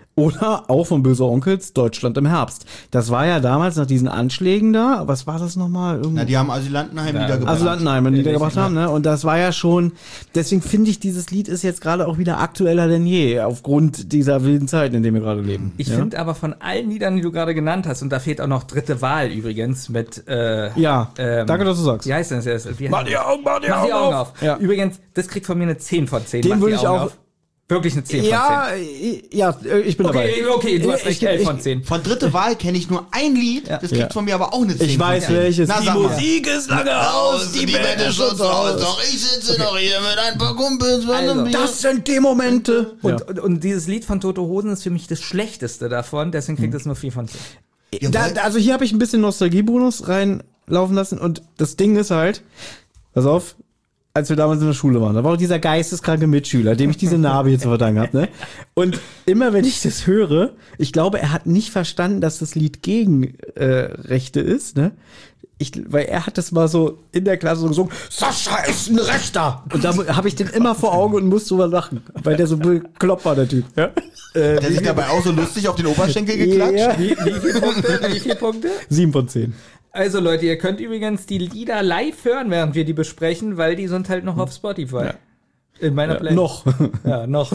Oder auch von Böse Onkels Deutschland im Herbst. Das war ja damals nach diesen Anschlägen da. Was war das nochmal? Na, die haben Asylantenheim ja, niedergebracht. Asylantenheim niedergebracht haben, ne? Und das war ja schon, deswegen finde ich, dieses Lied ist jetzt gerade auch wieder aktueller denn je, aufgrund dieser wilden Zeit, in der wir gerade leben. Ich ja? finde aber von allen Liedern, die du gerade genannt hast, und da fehlt auch noch Dritte Wahl übrigens mit, äh, Ja, ähm, danke, dass du sagst. Wie heißt denn das jetzt? Wie Mach die Augen, mach die Mach die Augen Augen auf. auf. Ja. Übrigens, das kriegt von mir eine zehn von zehn. Den Mach würde die ich Augen auch- auf. Wirklich eine zehn Ja, von zehn. ja, ich bin dabei. Okay, okay, du hast recht, Ich- elf ich- von zehn. Von Dritte Wahl kenne ich nur ein Lied, das kriegt Ja. von mir aber auch eine zehn Ich weiß von zehn. welches. Na, Die sag mal. Musik ist lange aus, die Band ist schon zu Hause. Doch ich sitze noch hier mit ein paar Kumpels. Also, Das sind die Momente. Und, und, und dieses Lied von Tote Hosen ist für mich das schlechteste davon, deswegen kriegt es nur vier von zehn. Ihr Da, wollt- da- also hier habe ich ein bisschen Nostalgiebonus reinlaufen lassen und das Ding ist halt, pass auf, als wir damals in der Schule waren, da war auch dieser geisteskranke Mitschüler, dem ich diese Narbe hier zu verdanken habe, ne? Und immer wenn ich das höre, ich glaube, er hat nicht verstanden, dass das Lied gegen äh, Rechte ist, ne? Ich, weil er hat das mal so in der Klasse so gesungen, Sascha ist ein Rechter! Und da habe ich den immer vor Augen und muss drüber lachen, weil der so bekloppt war, der Typ. Ja? Äh, Der sich dabei auch so lustig auf den Oberschenkel geklatscht. Ja. Wie, wie viele Punkte? Wie viele Punkte? Sieben von zehn. Also Leute, ihr könnt übrigens die Lieder live hören, während wir die besprechen, weil die sind halt noch auf Spotify. Ja. In meiner Playlist. Noch. Ja, noch.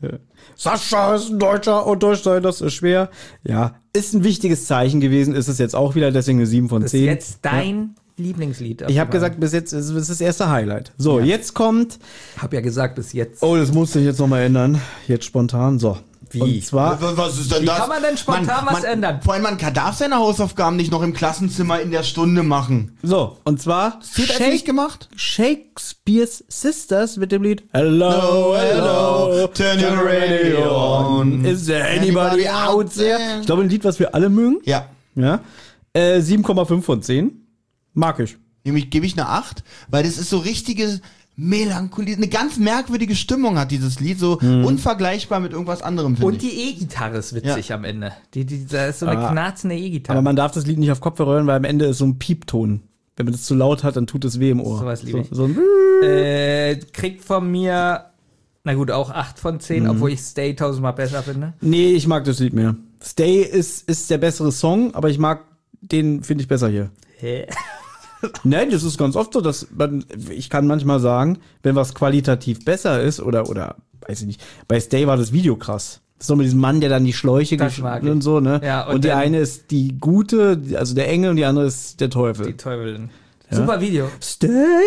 Sascha ist ein Deutscher und Deutsch sein, das ist schwer. Ja, ist ein wichtiges Zeichen gewesen, ist es jetzt auch wieder, deswegen eine sieben von Das ist zehn. jetzt dein Lieblingslied. Ich habe gesagt, bis jetzt ist es das erste Highlight. So, jetzt kommt, Hab ja gesagt, bis jetzt. oh, das musste ich jetzt nochmal ändern, jetzt spontan, so. Wie? Und zwar, Was was ist denn Wie das? kann man denn spontan was ändern? Vor allem, man kann- darf seine Hausaufgaben nicht noch im Klassenzimmer in der Stunde machen. so, und zwar Wird das nicht gemacht? Shakespeare's Sisters mit dem Lied Hello, hello, turn your radio on. Is there anybody out there? Ich glaube, ein Lied, was wir alle mögen. Ja. Ja. Äh, sieben Komma fünf von zehn. Mag ich. Nämlich gebe ich eine acht, weil das ist so richtige Melancholie, eine ganz merkwürdige Stimmung hat dieses Lied, so unvergleichbar mit irgendwas anderem, finde Und ich. die E-Gitarre ist witzig am Ende. Die, die, da ist so eine Ah. knarzende Aber E-Gitarre. man darf das Lied nicht auf Kopfhörer hören, weil am Ende ist so ein Piepton. Wenn man das zu laut hat, dann tut es weh im Ohr. Sowas liebe ich. So, so ein Äh, kriegt von mir, na gut, auch acht von zehn, obwohl ich Stay tausendmal besser finde. Nee, ich mag das Lied mehr. Stay ist, ist der bessere Song, aber ich mag den, finde ich besser hier. Hä? Nein, das ist ganz oft so, dass man, ich kann manchmal sagen, wenn was qualitativ besser ist oder, oder, weiß ich nicht, bei Stay war das Video krass. Das ist so mit diesem Mann, der dann die Schläuche Das gesch- mag ich. und so, ne? Ja, und und die dann- eine ist die gute, die- also der Engel und die andere ist der Teufel. Die Teufel. Super Video. Stay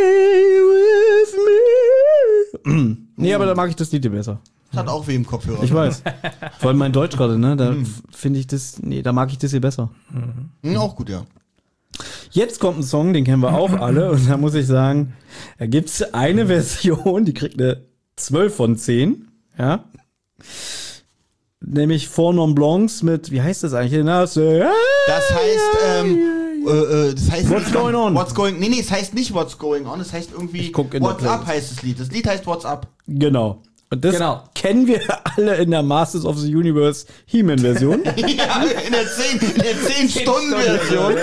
with me. Nee, aber da mag ich das Lied besser. Das hat auch weh im Kopfhörer. Ich weiß. Vor allem mein Deutsch gerade, ne? Da f- finde ich das, nee, da mag ich das hier besser. Hm, auch gut, ja. Jetzt kommt ein Song, den kennen wir auch alle. Und da muss ich sagen, da gibt's eine Version, die kriegt eine zwölf von zehn. Ja. Nämlich Four Non Blancs mit, wie heißt das eigentlich? Na, say, Das heißt, ähm, äh, äh, das heißt What's going on? What's going, nee, nee, es heißt nicht What's going on, es heißt irgendwie Ich guck in der What's up Playlist. heißt das Lied. Das Lied heißt What's up. Genau. Und das Genau. kennen wir alle in der Masters of the Universe He-Man-Version. Ja, in der zehn, in der zehn Stunden Version.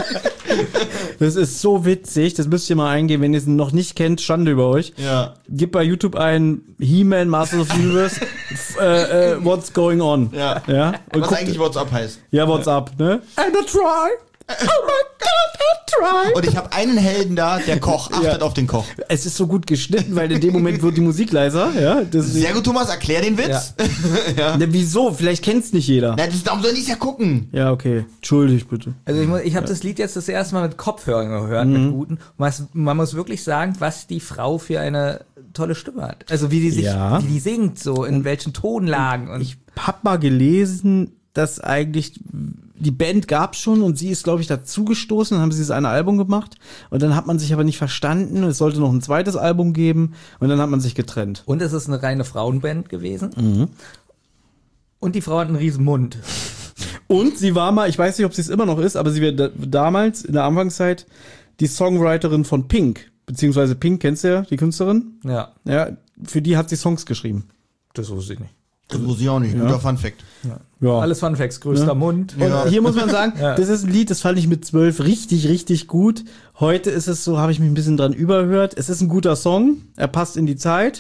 Das ist so witzig, das müsst ihr mal eingeben, wenn ihr es noch nicht kennt, Schande über euch. Ja. Gebt bei YouTube ein He-Man, Masters of the Universe, f- äh, äh, What's Going On. Ja. ja? Und Was guckt- eigentlich What's up heißt. Ja, What's Up, ne? And I try. Oh my God, I try. Und ich habe einen Helden da, der Koch, achtet Ja. auf den Koch. Es ist so gut geschnitten, weil in dem Moment wird die Musik leiser, ja? Das Sehr gut, Thomas, erklär den Witz. Ja. Ne, wieso? Vielleicht kennt's nicht jeder. Na, das, darum soll ich ja gucken. Ja, okay. Entschuldigt bitte. Also ich, muss- ich habe das Lied jetzt das erste Mal mit Kopfhörern gehört, Mhm. mit guten. Und was, man muss wirklich sagen, was die Frau für eine tolle Stimme hat. Also wie die sich, Ja. wie die singt, so in welchen Tonlagen. Und Ich hab mal gelesen, dass eigentlich die Band gab's schon und sie ist, glaube ich, dazugestoßen, dann haben sie das eine Album gemacht und dann hat man sich aber nicht verstanden, es sollte noch ein zweites Album geben und dann hat man sich getrennt. Und es ist eine reine Frauenband gewesen. Mhm. Und die Frau hat einen riesen Mund. Und sie war mal, ich weiß nicht, ob sie es immer noch ist, aber sie war da, damals in der Anfangszeit die Songwriterin von Pink, beziehungsweise Pink, kennst du ja, die Künstlerin? Ja, Ja, für die hat sie Songs geschrieben. das wusste ich nicht. Das wusste ich auch nicht. Guter Fun Fact. Ja. Alles Funfacts, größter Ja. Mund. Und Ja. hier muss man sagen, Ja. das ist ein Lied, das fand ich mit zwölf richtig, richtig gut. Heute ist es so, habe ich mich ein bisschen dran überhört. Es ist ein guter Song, er passt in die Zeit.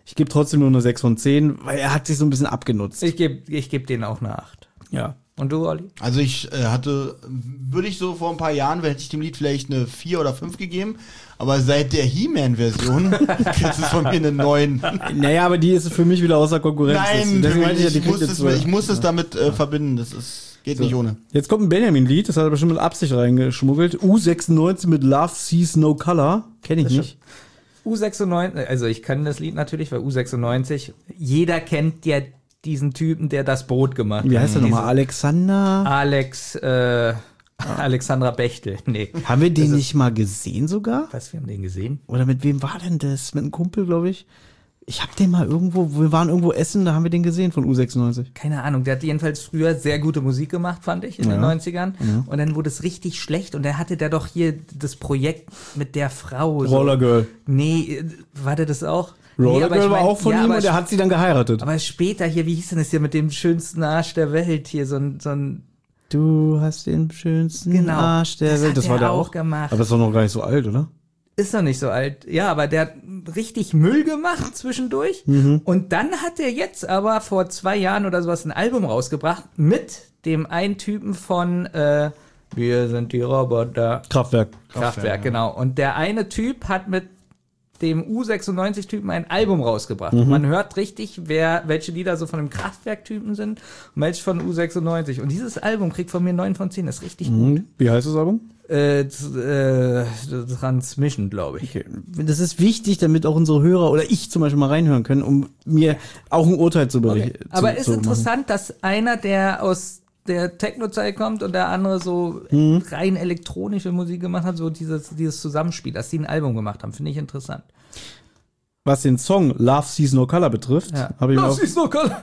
Ich gebe trotzdem nur eine sechs von zehn, weil er hat sich so ein bisschen abgenutzt. Ich gebe ich geb denen auch eine acht. Ja. Und du, Olli? Also ich äh, hatte, würde ich so vor ein paar Jahren, hätte ich dem Lied vielleicht eine vier oder fünf gegeben, aber seit der He-Man-Version kriegst du von mir eine neun. Naja, aber die ist für mich wieder außer Konkurrenz. Nein, Deswegen meinte ich, ja, die ich, kriegt muss jetzt es, zwölf. ich muss es damit äh, verbinden, das ist, geht So. nicht ohne. Jetzt kommt ein Benjamin-Lied, das hat er bestimmt mit Absicht reingeschmuggelt. U sechsundneunzig mit Love Sees No Color. Kenn ich nicht. U sechsundneunzig, also ich kann das Lied natürlich, weil U sechsundneunzig, jeder kennt ja diesen Typen, der das Boot gemacht hat. Wie heißt er nochmal? Diese Alexander? Alex, äh, Alexandra Bechtel. Nee. Haben wir den nicht mal gesehen sogar? Was, wir haben den gesehen? Oder mit wem war denn das? Mit einem Kumpel, glaube ich. Ich hab den mal irgendwo, wir waren irgendwo essen, da haben wir den gesehen von U sechsundneunzig. Keine Ahnung, der hat jedenfalls früher sehr gute Musik gemacht, fand ich, in Ja. den neunzigern. Und dann wurde es richtig schlecht und dann hatte der doch hier das Projekt mit der Frau. So. Roller Girl. Nee, äh, war der das auch? Roller nee, aber Girl ich war mein, auch von ja, ihm aber und der hat sie dann geheiratet. Aber später hier, wie hieß denn das hier mit dem schönsten Arsch der Welt hier, so ein, so ein Du hast den schönsten Genau, Arsch der das Welt. hat Das der war der auch auch gemacht. Aber ist doch noch gar nicht so alt, oder? ist noch nicht so alt. Ja, aber der hat richtig Müll gemacht zwischendurch. Mhm. Und dann hat er jetzt aber vor zwei Jahren oder sowas ein Album rausgebracht mit dem einen Typen von äh, Wir sind die Roboter. Kraftwerk. Kraftwerk, genau. Und der eine Typ hat mit dem U sechsundneunzig-Typen ein Album rausgebracht. Mhm. Man hört richtig, wer, welche Lieder so von dem Kraftwerk-Typen sind und welche von U sechsundneunzig. Und dieses Album kriegt von mir neun von zehn. Das ist richtig gut. Mhm. Wie heißt das Album? Äh, z- äh, Transmission, glaube ich. Okay. Das ist wichtig, damit auch unsere Hörer oder ich zum Beispiel mal reinhören können, um mir auch ein Urteil zu berichten. Okay. Aber ist interessant, dass einer, der aus der Techno-Zeit kommt und der andere so Mhm. rein elektronische Musik gemacht hat, so dieses, dieses Zusammenspiel, dass die ein Album gemacht haben, finde ich interessant. Was den Song Love Sees No Color betrifft, Ja. habe ich mir auch... ist no color.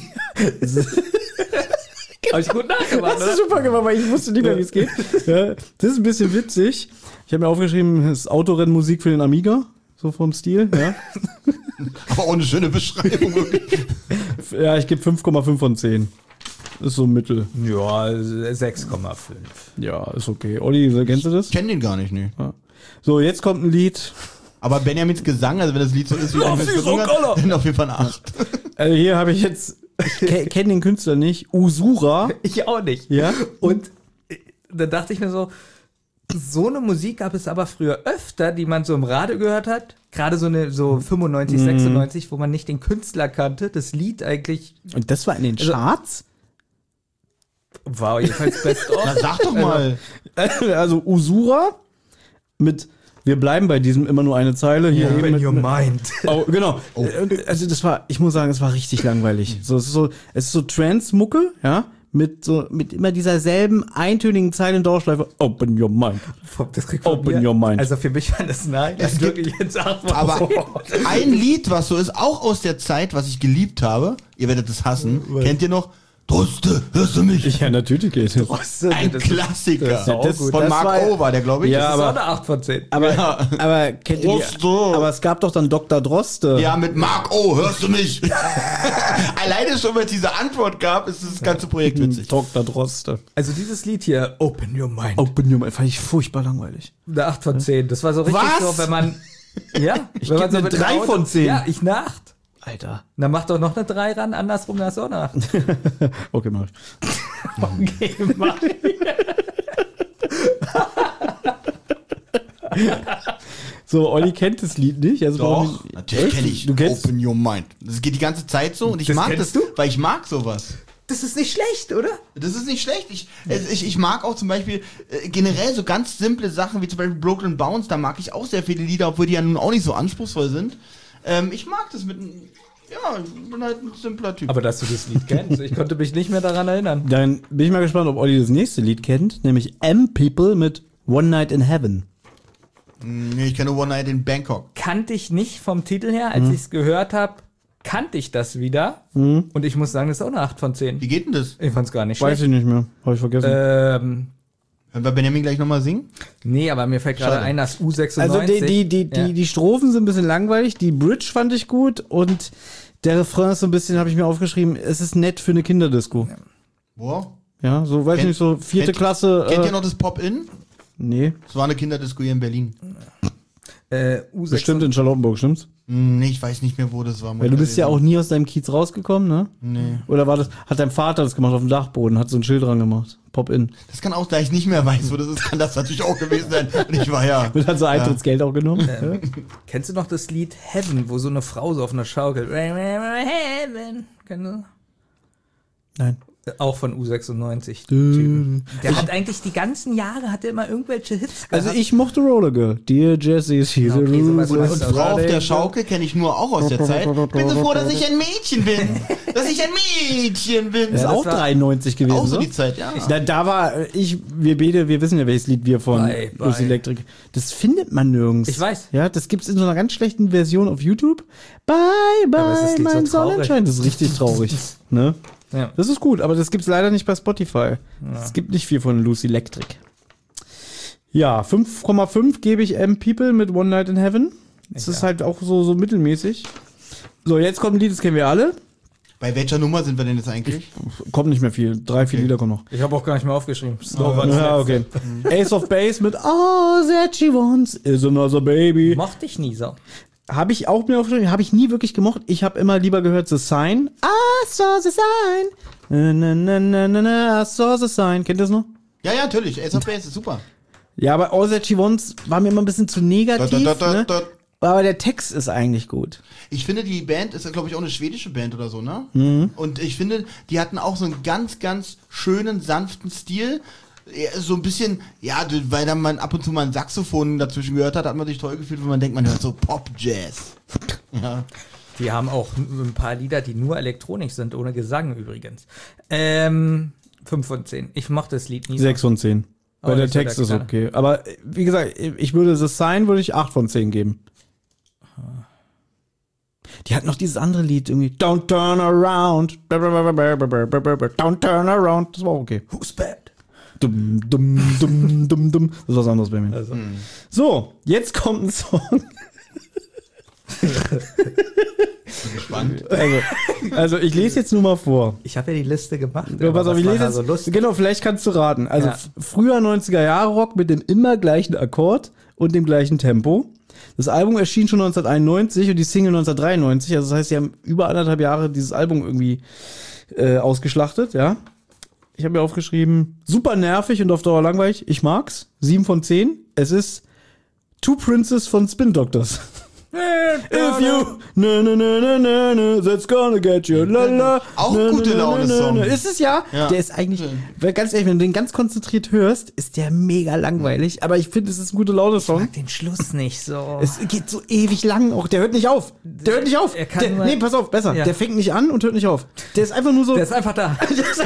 Habe ich gut nachgemacht, Das ist super gemacht, weil ich wusste nicht mehr, wie es geht. Ja, das ist ein bisschen witzig. Ich habe mir aufgeschrieben, das ist Autorennmusik für den Amiga, so vom Stil. Ja, Aber auch eine schöne Beschreibung. ja ich gebe fünf Komma fünf von zehn. Ist so Mittel. Ja, sechs Komma fünf. Ja, ist okay. Olli, kennst du das? Ich kenne den gar nicht, nee. So, jetzt kommt ein Lied. Aber Benjamins Gesang, also wenn das Lied so ist, wie Oh, Benjamin sie ist so gesungen hat, Color. dann auf jeden Fall eine acht. Also hier habe ich jetzt, ich ke kenne den Künstler nicht, Usura. Ich auch nicht. Ja? Und äh, da dachte ich mir so, so eine Musik gab es aber früher öfter, die man so im Radio gehört hat. Gerade so eine so fünfundneunzig, sechsundneunzig, wo man nicht den Künstler kannte. Das Lied eigentlich Und das war in den Also- Charts? war jedenfalls best of. Na, sag doch mal. Also Usura mit, wir bleiben bei diesem immer nur eine Zeile. Hier eben mit, mit, mind. oh, genau. Also das war, ich muss sagen, es war richtig langweilig. So, es ist so, es ist so Trance-Mucke, ja, mit so, mit immer dieser selben eintönigen Zeile in Dauerschleife. Open your mind. Das kriegt von Open mir- your mind. Also für mich war das nein. Das Es ist gibt- wirklich jetzt acht Mal Aber so. ein Lied, was so ist, auch aus der Zeit, was ich geliebt habe, ihr werdet es hassen, kennt ihr noch? Troste, hörst du mich? Ja, natürlich geht es. Ein Das- Klassiker. das ist auch Das- gut. Von das Mark war- O war der, glaube ich. Ja, Das ist aber- auch eine acht von zehn. Aber, Ja. aber kennt ihr die, Droste. aber es gab doch dann Doktor Droste. Ja, mit Mark O, hörst du mich? Alleine schon, weil es diese Antwort gab, ist das ganze Projekt witzig. Doktor Droste. Also dieses Lied hier, Open Your Mind. Open your mind. Fand ich furchtbar langweilig. Eine acht von zehn. Das war so richtig Was? so, wenn man. Ja, Ich wenn geb man so eine mit drei einem Auto- von zehn. Ja, ich eine acht. Alter. Dann mach doch noch eine drei ran, andersrum das auch eine acht. Okay, mach ich. Okay, mach. So, Olli kennt das Lied nicht. Also Doch, warum- natürlich Echt? kenne ich. Du kennst Open Your Mind. Das geht die ganze Zeit so und ich Das mag kennst das, du? weil ich mag sowas. Das ist nicht schlecht, oder? Das ist nicht schlecht. Ich, es- ich, ich mag auch zum Beispiel äh, generell so ganz simple Sachen wie zum Beispiel Broken Bounce. Da mag ich auch sehr viele Lieder, obwohl die ja nun auch nicht so anspruchsvoll sind. Ähm, ich mag das mit, einem- ja, ich bin halt ein simpler Typ. Aber dass du das Lied kennst, ich konnte mich nicht mehr daran erinnern. Dann bin ich mal gespannt, ob Olli das nächste Lied kennt, nämlich M-People mit One Night in Heaven. Nee, ich kenne One Night in Bangkok. Kannte ich nicht vom Titel her, als ich es gehört habe, kannte ich das wieder. Und ich muss sagen, das ist auch eine acht von zehn. Wie geht denn das? Ich fand's gar nicht Weiß schlecht. ich nicht mehr. Habe ich vergessen. Ähm, Hören wir Benjamin gleich nochmal singen? nee, aber mir fällt gerade Schade. ein, dass U also sechsundneunzig. die, die, die, ja. die, die Strophen sind ein bisschen langweilig, die Bridge fand ich gut und der Refrain ist so ein bisschen, habe ich mir aufgeschrieben, es ist nett für eine Kinderdisco. Boah. Ja, so, weiß ich Kennt- nicht, so vierte kennt- Klasse. Kennt äh, ihr noch das Pop-In? Nee. Das war eine Kinderdisco hier in Berlin. Äh, U sechs Bestimmt in Charlottenburg, stimmt's? Nee, ich weiß nicht mehr, wo das war. Weil du bist ja auch nie aus deinem Kiez rausgekommen, ne? Nee. Oder war das, hat dein Vater das gemacht auf dem Dachboden, hat so ein Schild dran gemacht. Pop-in. Das kann auch, da ich nicht mehr weiß, wo das ist, kann das natürlich auch gewesen sein. Und ich war ja. Und hat so Eintrittsgeld auch genommen. Ähm, kennst du noch das Lied Heaven, wo so eine Frau so auf einer Schaukel. Heaven. Kennst du? Nein. Auch von U sechsundneunzig. Du. Der hat eigentlich die ganzen Jahre hat er immer irgendwelche Hits gehabt. Also ich mochte Roller Girl. Dear Jessie, she's a Okay, sowas rose. weiß Und das. Frau auf der Schaukel kenne ich nur auch aus der Zeit. Ich bin so froh, dass ich ein Mädchen bin. Dass ich ein Mädchen bin. Das ist auch war- dreiundneunzig gewesen, Auch so so? die Zeit, ja. Da, da war ich, wir beide, wir wissen ja, welches Lied wir von Bye, bye. Lucy Electric. Das findet man nirgends. Ich weiß. Ja, das gibt's in so einer ganz schlechten Version auf YouTube. Bye, aber ist das bye, Lied so mein traurig? Sonnenschein. Das ist richtig traurig. Ne? Ja. Das ist gut, aber das gibt's leider nicht bei Spotify. Es gibt nicht viel von Lucy Electric. Ja, fünf Komma fünf gebe ich M People mit One Night in Heaven. Das ist halt auch so, so mittelmäßig. So, jetzt kommt ein Lied, das kennen wir alle. Bei welcher Nummer sind wir denn jetzt eigentlich? Kommt nicht mehr viel. Drei, vier Lieder kommen noch. Ich habe auch gar nicht mehr aufgeschrieben. Slow war das Ja, letzte. okay. Ace of Base mit All That She Wants Is Another Baby. Mochte ich nie so. Habe ich auch mir aufgeschrieben, habe ich nie wirklich gemocht. Ich habe immer lieber gehört The Sign. I saw the sign. Na, na, na, na, na, na, I saw the sign. Kennt ihr das noch? Ja, ja, natürlich. Ace of Base ist super. Ja, aber All That She Wants war mir immer ein bisschen zu negativ. Da, da, da, ne? da. Aber der Text ist eigentlich gut. Ich finde, die Band ist, glaube ich, auch eine schwedische Band oder so, ne? Mhm. Und ich finde, die hatten auch so einen ganz, ganz schönen, sanften Stil. Ja, so ein bisschen, ja, weil dann man ab und zu mal ein Saxophon dazwischen gehört hat, hat man sich toll gefühlt, wenn man denkt, man hört so Pop-Jazz. Ja. Die haben auch ein paar Lieder, die nur Elektronik sind, ohne Gesang übrigens. Ähm, fünf von zehn. Ich mochte das Lied nie. Sechs von zehn. Oh, Weil der nicht so Text der ist Knaller. okay. Aber wie gesagt, ich würde The Sign würde ich acht von zehn geben. Die hat noch dieses andere Lied irgendwie. Don't turn around. Don't turn around. Das war auch okay. Who's bad? Dumm, dumm, dumm, dumm, dumm. Das ist was anderes bei mir. Also. So, jetzt kommt ein Song. Gespannt. Also, also ich lese jetzt nur mal vor. Ich habe ja die Liste gemacht. Ja, pass auf, ich Was war lese da jetzt, so lustig? genau, vielleicht kannst du raten. Also Ja. f- früher neunziger Jahre Rock mit dem immer gleichen Akkord und dem gleichen Tempo. Das Album erschien schon neunzehnhunderteinundneunzig und die Single neunzehnhundertdreiundneunzig. Also das heißt, sie haben über anderthalb Jahre dieses Album irgendwie äh, ausgeschlachtet, ja. Ich habe mir aufgeschrieben, super nervig und auf Dauer langweilig. Ich mag's. Sieben von zehn. Es ist Two Princes von Spin Doctors. If you, na na na na na na, that's gonna get you, la la. Auch na, gute na, na, Laune-Song. na, na. Ist es ja? Ja. Der ist eigentlich, weil ganz ehrlich, wenn du den ganz konzentriert hörst, ist der mega langweilig. Aber ich finde, es ist ein gute Ich Laune-Song. mag den Schluss nicht so. Es geht so ewig lang auch. Der hört nicht auf. Der hört nicht auf. Er kann Der, nur- nee, pass auf, besser. Ja. Der fängt nicht an und hört nicht auf. Der ist einfach nur so. Der ist einfach da.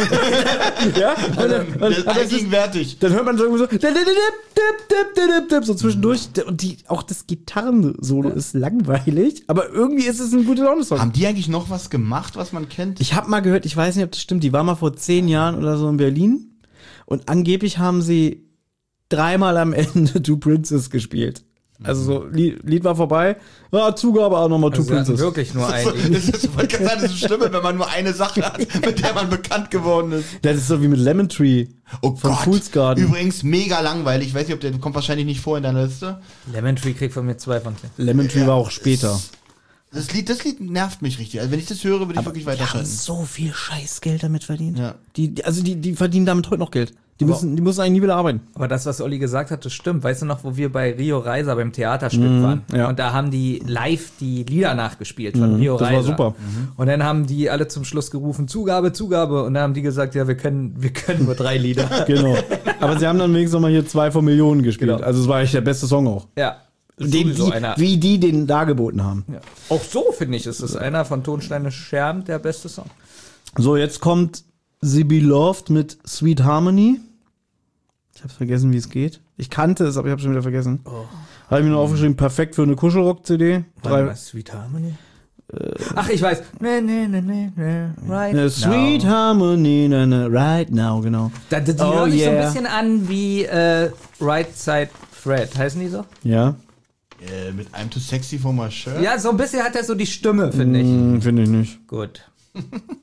ja? Und, dann- Der und, ist aber es ist, allgegenwärtig. dann hört man so irgendwie so, dip, dip, dip, dip, dip, dip, dip, so zwischendurch. Und die, auch das Gitarrensolo ist langweilig, aber irgendwie ist es ein guter Laune-Song. Haben die eigentlich noch was gemacht, was man kennt? Ich habe mal gehört, ich weiß nicht, ob das stimmt, die war mal vor zehn Jahren oder so in Berlin und angeblich haben sie dreimal am Ende Two Princes gespielt. Also so, Lied, Lied war vorbei, ah, Zugabe auch nochmal Two Also wir hatten Princes. wirklich nur So, einen. das ist, das ist das Schlimme, wenn man nur eine Sache hat, mit der man bekannt geworden ist. Das ist so wie mit Lemon Tree Oh von Gott. Fool's Garden. Übrigens mega langweilig. Ich weiß nicht, ob der kommt wahrscheinlich nicht vor in deiner Liste. Lemon Tree kriegt von mir zwei von zehn. Lemon Tree war auch später. Das Lied, das Lied nervt mich richtig. Also wenn ich das höre, würde ich wirklich Die haben weiterschalten. so viel Scheißgeld damit verdient. Ja. Die, die, also die, die verdienen damit heute noch Geld. Die Aber- müssen, die müssen eigentlich nie wieder arbeiten. Aber das, was Olli gesagt hat, das stimmt. Weißt du noch, wo wir bei Rio Reiser beim Theaterstück waren? ja. Und da haben die live die Lieder nachgespielt von Rio das war Reiser. super. Und dann haben die alle zum Schluss gerufen, Zugabe, Zugabe. Und dann haben die gesagt, ja, wir können, wir können nur drei Lieder. Genau. Aber sie haben dann wenigstens noch mal hier zwei von Millionen gespielt. Genau. Also es war echt der beste Song auch. Ja. Den, Sowieso die, einer. wie die den dargeboten haben. Ja. Auch so, finde ich, ist es einer von Tonsteine Scherben der beste Song. So, jetzt kommt Sie Beloved mit Sweet Harmony. Ich habe vergessen, wie es geht. Ich kannte es, aber ich habe schon wieder vergessen. Oh. Habe ich mir nur aufgeschrieben, perfekt für eine Kuschelrock-C D. Warte Drei, mal, Sweet Harmony? Ach, ich weiß. Ne, ne, ne, ne, ne, right äh, Sweet now. Harmony, na, na, right now, genau. Da, die die Oh, hören sich so ein yeah. bisschen an wie äh, Right Side Fred. Heißen die so? Ja, Äh, mit I'm too sexy for my shirt. Ja, so ein bisschen hat er so die Stimme, finde ich. hm, finde ich nicht. Gut.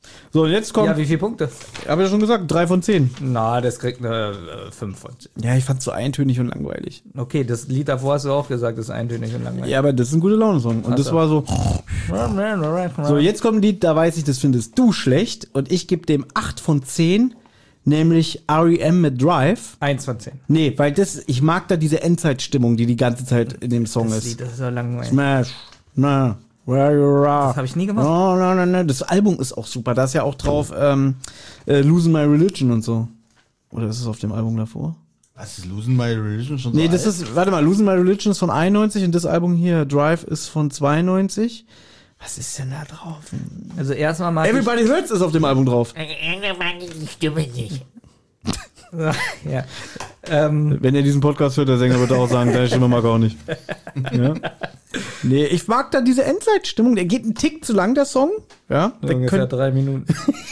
So, und jetzt kommt, Ja, wie viele Punkte? hab ich ja schon gesagt, drei von zehn. Na, das kriegt eine äh, fünf von zehn. Ja, ich fand's so eintönig und langweilig. Okay, das Lied davor hast du auch gesagt, das ist eintönig und langweilig. Ja, aber das ist ein guter Laune-Song. Und Ach das so. war so. So, jetzt kommt ein Lied, da weiß ich, das findest du schlecht. Und ich gebe dem acht von zehn, nämlich R E M mit Drive. eins von zehn. Nee, weil das, ich mag da diese Endzeitstimmung, die die ganze Zeit in dem Song Das ist. Lied, das ist so langweilig. Smash, na, where you are. Das hab ich nie gemacht. No, no, no, no. Das Album ist auch super. Da ist ja auch drauf ähm, äh, Losing My Religion und so. Oder ist es auf dem Album davor? Was ist Losing My Religion schon so Nee, das alt? ist, warte mal, Losing My Religion ist von einundneunzig und das Album hier, Drive, ist von zweiundneunzig. Was ist denn da drauf? Also erstmal mal. Everybody Hurts ist auf dem Album drauf. Die Stimme nicht. Ja. Ähm, Wenn ihr diesen Podcast hört, der Sänger wird auch sagen, deine Stimme mag er auch nicht. Ja? Nee, ich mag da diese Endzeitstimmung. Der geht einen Tick zu lang, der Song. Ja, der ungefähr könnt, drei Minuten.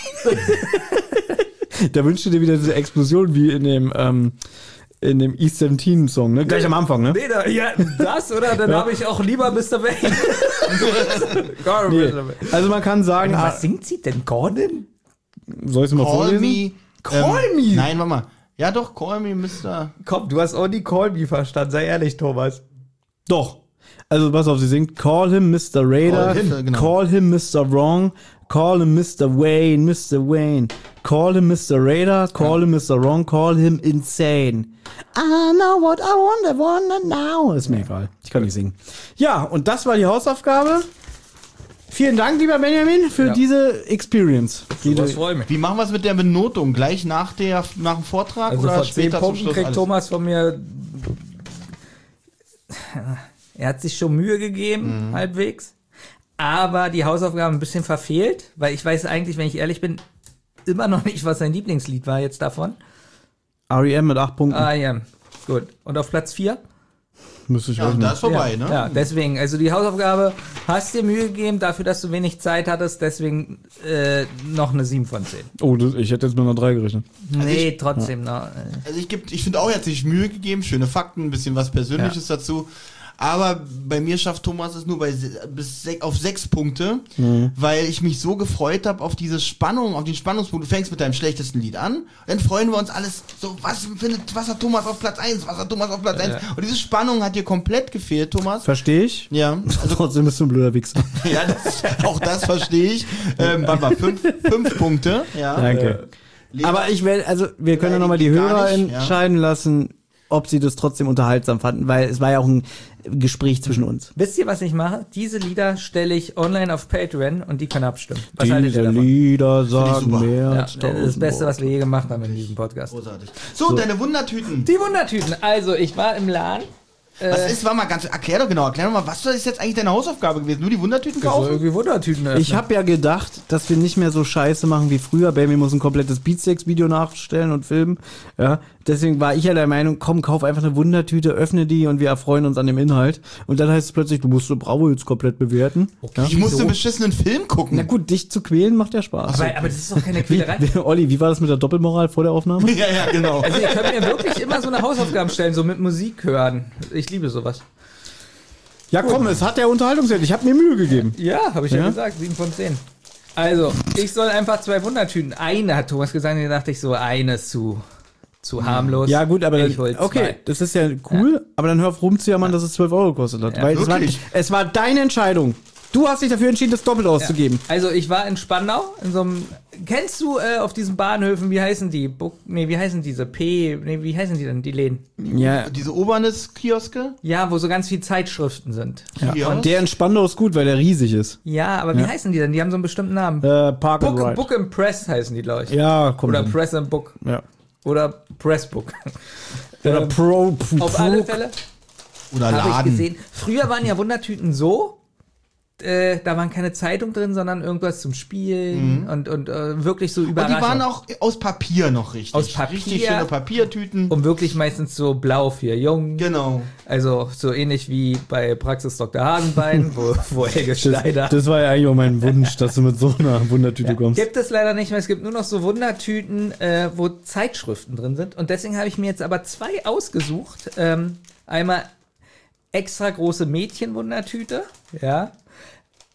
da wünschst du dir wieder diese Explosion wie in dem, ähm, in dem E siebzehn Song, ne? Gleich am Anfang, ne? Nee, da, ja, das, oder? Dann Ja. habe ich auch lieber Mister Wayne. Gar nicht Nee. Mister Wayne. Also man kann sagen, Was singt sie denn? Gordon? soll ich es mal Call vorlesen? me. Call ähm, me. Nein, warte mal. Ja doch, Call me, Mister Komm, du hast auch nie Call Me verstanden, sei ehrlich, Thomas. Doch. Also pass auf, sie singt Call him Mister Raider, Call him, genau. Call him Mister Wrong, Call him Mister Wayne, Mister Wayne, Call him Mister Raider, Call him Mister Wrong, Call him insane. I know what I want, I wanna now. Ist mir egal, ich kann nicht singen. Ja, und das war die Hausaufgabe. Vielen Dank, lieber Benjamin, für Ja. diese Experience. Die Das du- freut mich. Wie machen wir es mit der Benotung? Gleich nach, der, nach dem Vortrag Also oder von zehn später zum Punkten Schluss kriegt alles? Thomas von mir. Er hat sich schon Mühe gegeben, Mhm. halbwegs. Aber die Hausaufgaben ein bisschen verfehlt, weil ich weiß eigentlich, wenn ich ehrlich bin, immer noch nicht, was sein Lieblingslied war jetzt davon. R E M mit acht Punkten. Ah ja, gut. Und auf Platz vier? Müsste ich Ja, rechnen. da ist vorbei, ja, ne? Ja, deswegen, also die Hausaufgabe hast dir Mühe gegeben, dafür, dass du wenig Zeit hattest, deswegen äh, noch eine sieben von zehn. Oh, das, ich hätte jetzt mit einer drei gerechnet. Nee, trotzdem noch. Äh, Also ich, geb- ich finde auch, er hat sich Mühe gegeben, schöne Fakten, ein bisschen was Persönliches dazu. Aber bei mir schafft Thomas es nur bei se- bis se auf sechs Punkte, weil ich mich so gefreut habe auf diese Spannung, auf den Spannungspunkt. Du fängst mit deinem schlechtesten Lied an, dann freuen wir uns alles so, was findet, was hat Thomas auf Platz eins, was hat Thomas auf Platz eins. Und diese Spannung hat dir komplett gefehlt, Thomas. Verstehe ich. Ja, Also trotzdem bist du ein blöder Wichser. ja, das, auch das verstehe ich. Ähm, warte mal, fünf, fünf Punkte. Ja. Danke. Lena- Aber ich will, also wir können ja nochmal die Gar Hörer nicht, ja. entscheiden lassen, ob sie das trotzdem unterhaltsam fanden, weil es war ja auch ein Gespräch zwischen uns. Wisst ihr, was ich mache? Diese Lieder stelle ich online auf Patreon und die können abstimmen. Was haltet ihr Diese davon? Lieder sagen super. mehr Ja, als das ist das tausend Beste, Worte. was wir je gemacht haben in diesem Podcast. Großartig. So, deine Wundertüten. Die Wundertüten. Also, ich war im Laden. Was ist, war mal ganz, erklär doch genau, erklär doch mal, was ist jetzt eigentlich deine Hausaufgabe gewesen? Nur die Wundertüten So kaufen? irgendwie Wundertüten öffnen. Ich habe ja gedacht, dass wir nicht mehr so scheiße machen wie früher. Baby muss ein komplettes Beatsteaks-Video nachstellen und filmen. Ja, deswegen war ich ja der Meinung, komm, kauf einfach eine Wundertüte, öffne die und wir erfreuen uns an dem Inhalt. Und dann heißt es plötzlich, du musst Bravo jetzt komplett bewerten. Ja? Ich musste Wieso? einen beschissenen Film gucken. Na gut, dich zu quälen macht ja Spaß. aber, aber das ist doch keine Wie, Quälerei. wie, Olli, wie war das mit der Doppelmoral vor der Aufnahme? Ja, ja, genau. Also, ihr könnt mir wirklich immer so eine Hausaufgaben stellen, so mit Musik hören. Ich liebe sowas. Ja, komm, es hat der Unterhaltungswert. Ich habe mir Mühe gegeben. Ja, habe ich ja? Ja? gesagt. sieben von zehn. Also, ich soll einfach zwei Wundertüten. Eine hat Thomas gesagt, da dachte ich so, eine ist zu, zu harmlos. Ja, gut, aber ich hol dann, okay, zwei. das ist ja cool, aber dann hör auf rumzujammern, dass es zwölf Euro gekostet hat. Ja, weil es war, wirklich? es war deine Entscheidung. Du hast dich dafür entschieden, das doppelt auszugeben. Also ich war in Spandau, in so einem, kennst du äh, auf diesen Bahnhöfen, wie heißen die? Buck, nee, wie heißen diese? P, nee, wie heißen die denn, die Läden? Ja, Diese Obernes-Kioske? Ja, wo so ganz viele Zeitschriften sind. Ja. und der in Spandau ist gut, weil der riesig ist. Ja, aber wie Ja. heißen die denn? Die haben so einen bestimmten Namen. Äh, Park and Book, Ride. Book and Press heißen die, glaube ich. Ja, komm. Oder dann. Press and Book. Ja. Oder Pressbook. Oder Ähm, Pro. Pro Auf alle Fälle Oder habe ich Laden? gesehen. Früher waren ja Wundertüten so, äh, da waren keine Zeitung drin, sondern irgendwas zum Spielen und, und äh, wirklich so Und die Überraschung. waren auch aus Papier noch richtig. Aus Papier. Richtig schöne Papiertüten. Und wirklich meistens so blau für jung. Genau. Also so ähnlich wie bei Praxis Doktor Hasenbein, wo, wo Helge Schneider. Das war ja eigentlich auch mein Wunsch, dass du mit so einer Wundertüte kommst. Gibt es leider nicht mehr. Es gibt nur noch so Wundertüten, äh, wo Zeitschriften drin sind. Und deswegen habe ich mir jetzt aber zwei ausgesucht. Ähm, einmal extra große Mädchenwundertüte. Ja.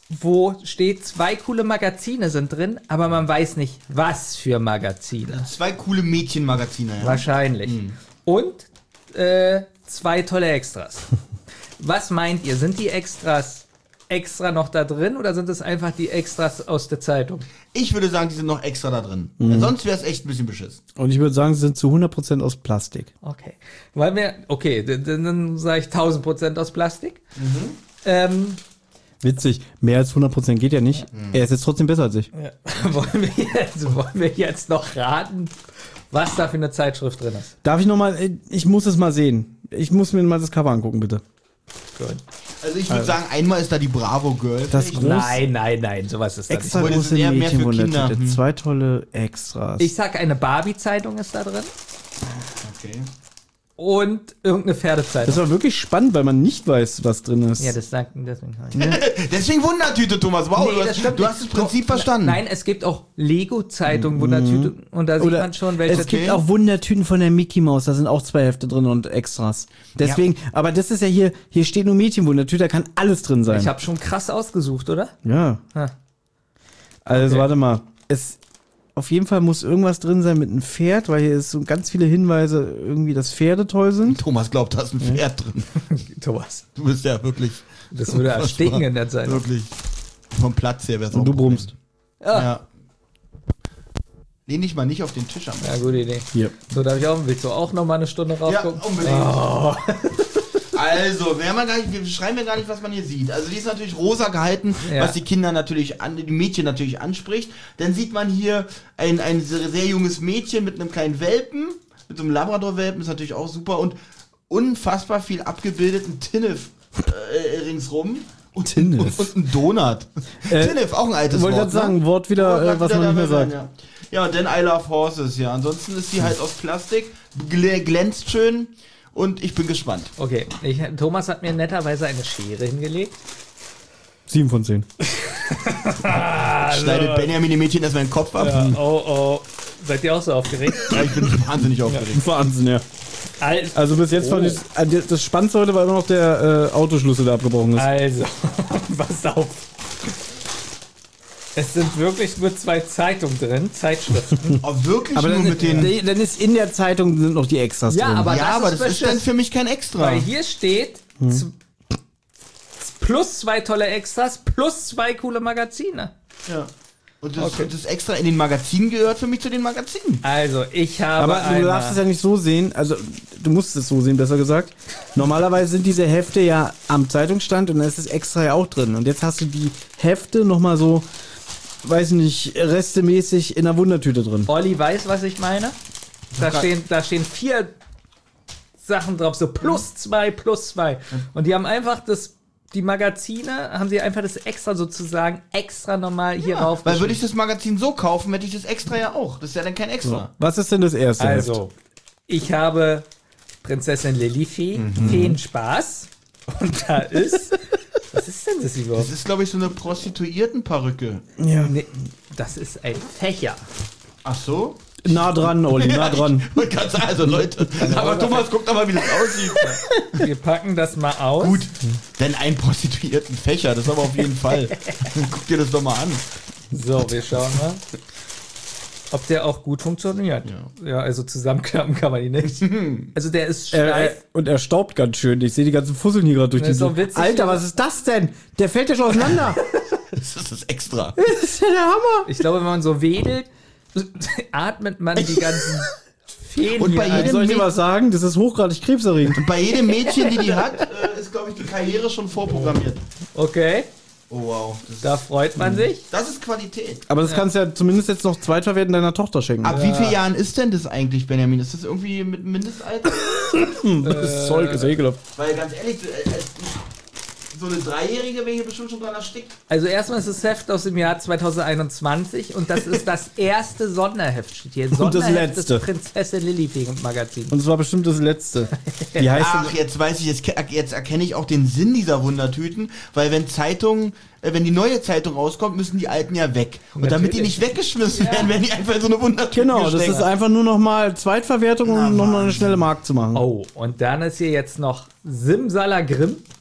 wo steht, zwei coole Magazine sind drin, aber man weiß nicht, was für Magazine. Zwei coole Mädchenmagazine, ja. Wahrscheinlich. Mhm. Und äh, zwei tolle Extras. Was meint ihr? Sind die Extras extra noch da drin oder sind es einfach die Extras aus der Zeitung? Ich würde sagen, die sind noch extra da drin. Mhm. Sonst wäre es echt ein bisschen beschissen. Und ich würde sagen, sie sind zu hundert Prozent aus Plastik. Okay. Weil wir, okay, dann, dann sage ich tausend Prozent aus Plastik. Mhm. Ähm, Witzig, mehr als hundert Prozent geht ja nicht. Mhm. Er ist jetzt trotzdem besser als ich. Ja. wollen, wir jetzt, wollen wir jetzt noch raten, was da für eine Zeitschrift drin ist? Darf ich noch mal, ich muss es mal sehen. Ich muss mir mal das Cover angucken, bitte. Gut. Also ich würde also. sagen, einmal ist da die Bravo Girl. Das groß, nein, nein, nein, sowas ist da extra nicht. Große mehr, mehr für Kinder. Hm. Zwei tolle Extras. Ich sag, eine Barbie-Zeitung ist da drin. Okay. Und irgendeine Pferdezeitung. Das war wirklich spannend, weil man nicht weiß, was drin ist. Ja, das sagt deswegen halt. Deswegen Wundertüte, Thomas. Wow, nee, du, hast, du hast das Prinzip Doch, verstanden. Nein, es gibt auch Lego-Zeitungen, Wundertüte. Und da sieht Oder man schon, welche. Es gibt auch Wundertüten von der Mickey Maus. Da sind auch zwei Hefte drin und Extras. Deswegen, ja. Aber das ist ja hier, hier steht nur Mädchenwundertüte, da kann alles drin sein. Ich habe schon krass ausgesucht, oder? Ja. Ha. Also Okay. warte mal. Es, auf jeden Fall muss irgendwas drin sein mit einem Pferd, weil hier ist so ganz viele Hinweise, irgendwie, dass Pferde toll sind. Thomas glaubt, da ist ein Pferd drin. Thomas. Du bist ja wirklich... Das würde ersticken in der Zeit. Wirklich. Vom Platz her wäre es auch Und du ein Problem. brummst. Ja. Ja. Lehn dich mal nicht auf den Tisch am Ja, gute Idee. Hier. So, darf ich auch, willst du auch noch mal eine Stunde Ja, raufgucken? unbedingt. Oh. Also, wir, haben ja gar nicht, wir beschreiben ja gar nicht, was man hier sieht. Also, die ist natürlich rosa gehalten, Ja. was die Kinder natürlich, an, die Mädchen natürlich anspricht. Dann sieht man hier ein, ein sehr, sehr junges Mädchen mit einem kleinen Welpen, mit so einem Labrador-Welpen, ist natürlich auch super. Und unfassbar viel abgebildeten Tinnef äh, ringsrum. Und, Tinnef. und, und ein Donut. Äh, Tinnef, auch ein altes Ich wollte Wort. gerade sagen, ne? Wort wieder, äh, was wieder man nicht mehr dabei sagt. sein, ja. Ja, und dann I Love Horses, ja. Ansonsten ist die halt aus Plastik, gl- glänzt schön und ich bin gespannt. Okay, ich, Thomas hat mir netterweise eine Schere hingelegt. Sieben von zehn. Schneidet Benjamin die Mädchen erstmal den Kopf ab. Ja, oh, oh. Seid ihr auch so aufgeregt? Ja, ich bin wahnsinnig aufgeregt. Wahnsinn, ja. Also, Also bis jetzt fand ich, äh, das Spannendste heute war immer noch der äh, Autoschlüssel, der abgebrochen ist. also pass auf. Es sind wirklich nur zwei Zeitungen drin, Zeitschriften. Oh, wirklich Aber nur dann, mit den... nee, dann ist in der Zeitung sind noch die Extras Ja, drin. aber ja, das aber ist das ist dann beschissen. für mich kein Extra. Weil hier steht z- plus zwei tolle Extras, plus zwei coole Magazine. Ja. Und das, Okay. und das Extra in den Magazinen gehört für mich zu den Magazinen. Also, ich habe Aber du darfst es ja nicht so sehen, also du musst es so sehen, besser gesagt. Normalerweise sind diese Hefte ja am Zeitungsstand und da ist das Extra ja auch drin. Und jetzt hast du die Hefte nochmal so, weiß nicht, restemäßig in der Wundertüte drin. Olli weiß, was ich meine. Da Okay. stehen, da stehen vier Sachen drauf, so plus zwei, plus zwei. Und die haben einfach das, die Magazine, haben sie einfach das Extra sozusagen extra nochmal hier rauf. Weil würde ich das Magazin so kaufen, hätte ich das Extra ja auch. Das ist ja dann kein Extra. Was ist denn das erste Heft? Also, ich habe Prinzessin Lilifee, Feenspaß. Und da ist. Was ist denn das überhaupt? Das ist, glaube ich, so eine Prostituiertenperücke. Ja. Nee, das ist ein Fächer. Ach so? Nah dran, Olli, nah dran. Ich wollte gerade sagen, also Leute, aber Thomas, guck doch mal, wie das aussieht. Wir packen das mal aus. Gut, denn ein Prostituiertenfächer, das aber auf jeden Fall. Guck dir das doch mal an. So, wir schauen mal, ob der auch gut funktioniert. Ja, ja, also zusammenklappen kann man ihn nicht. Also der ist Äh, steif. und er staubt ganz schön. Ich sehe die ganzen Fusseln hier gerade durch Das ist die doch witzig, Alter, aber- was ist das denn? Der fällt ja schon auseinander. Das ist das Extra. Das ist ja der Hammer. Ich glaube, wenn man so wedelt, atmet man die ganzen Feen Und hier bei ein. jedem- Soll ich dir was sagen? Das ist hochgradig krebserregend. Bei jedem Mädchen, die die hat, äh, ist, glaube ich, die Karriere schon vorprogrammiert. Okay, Oh, wow. Das, da freut man sich. das ist Qualität. Aber das kannst du ja zumindest jetzt noch Zweitverwerten deiner Tochter schenken. Ab wie vielen Jahren ist denn das eigentlich, Benjamin? Ist das irgendwie mit Mindestalter? Das Zeug ist ekelhaft. Weil ganz ehrlich, äh, äh, so eine Dreijährige wäre hier bestimmt schon dran erstickt. Also erstmal ist das Heft aus dem Jahr zweitausendeinundzwanzig und das ist das erste Sonderheft, steht hier. Und das Sonderheft letzte. des Prinzessin Lilifee Magazin. Und es war bestimmt das letzte. Wie heißt Ach, jetzt weiß ich, jetzt, ke- jetzt erkenne ich auch den Sinn dieser Wundertüten, weil wenn Zeitungen, äh, wenn die neue Zeitung rauskommt, müssen die alten ja weg. Und damit die Natürlich. nicht weggeschmissen werden, werden die einfach in so eine Wundertüte Genau, das gesteckt. ist einfach nur noch mal Zweitverwertung, um Na, noch mal eine Wahnsinn. schnelle Markt zu machen. Oh, und dann ist hier jetzt noch Simsalagrim.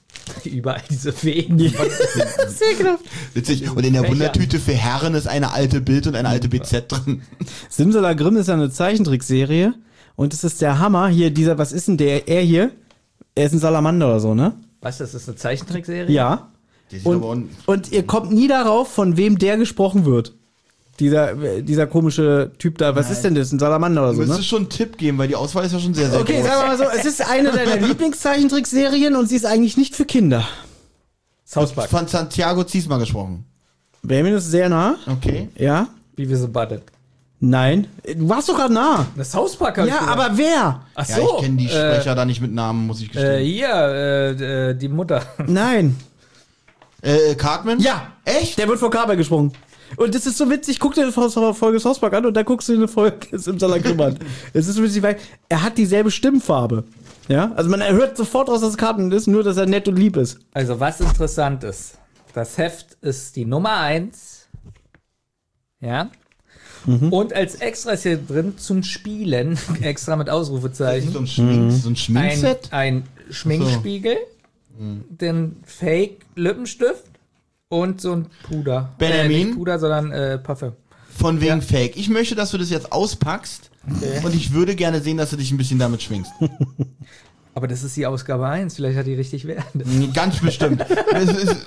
überall diese Feen. Sehr genau. Witzig. Und in der Fächer. Wundertüte für Herren ist eine alte Bild und eine alte B Z drin. Simsalagrim ist ja eine Zeichentrickserie und es ist der Hammer. Hier, dieser, was ist denn der, er hier? Er ist ein Salamander oder so, ne? Was, das ist eine Zeichentrickserie? Ja. Der sieht aber Und, un- und ihr kommt nie darauf, von wem der gesprochen wird. Dieser, dieser komische Typ da, was ist denn das? Ein Salamander oder Du so, ne? müsstest schon einen Tipp geben, weil die Auswahl ist ja schon sehr, sehr Okay, groß. sagen wir mal so, es ist eine deiner Lieblingszeichentrickserien und sie ist eigentlich nicht für Kinder. South Park. Von Santiago Ziesma gesprochen. Benjamin ist sehr nah. Okay. Ja? Beavis and Butthead. Nein. Du warst doch gerade nah. Das South Park hab ich Ja, gesagt. aber wer? Ach Ja, so. ich kenne die äh, Sprecher da nicht mit Namen, muss ich Äh, gestehen. hier, äh, äh, die Mutter. Nein. Äh, Cartman? Ja. Echt? Der wird vor Kabel gesprungen. Und das ist so witzig, guck dir eine Folge South Park an und dann guckst du dir eine Folge Simsalagrim an. Es ist so witzig, weil er hat dieselbe Stimmfarbe. Ja, also man hört sofort raus, dass es Cartman ist, nur dass er nett und lieb ist. Also, was interessant ist, das Heft ist die Nummer eins. Ja. Mhm. Und als Extras hier drin zum Spielen, extra mit So Ausrufezeichen, ein, Schmink, so ein ein, Schminkset? ein Schminkspiegel, den Fake-Lippenstift und so ein Puder. Benjamin? Äh, nicht Puder, sondern äh, Parfüm. Von wegen Ja. Fake. Ich möchte, dass du das jetzt auspackst und ich würde gerne sehen, dass du dich ein bisschen damit schwingst. Aber das ist die Ausgabe eins, vielleicht hat die richtig Wert. Ganz bestimmt. Das ist,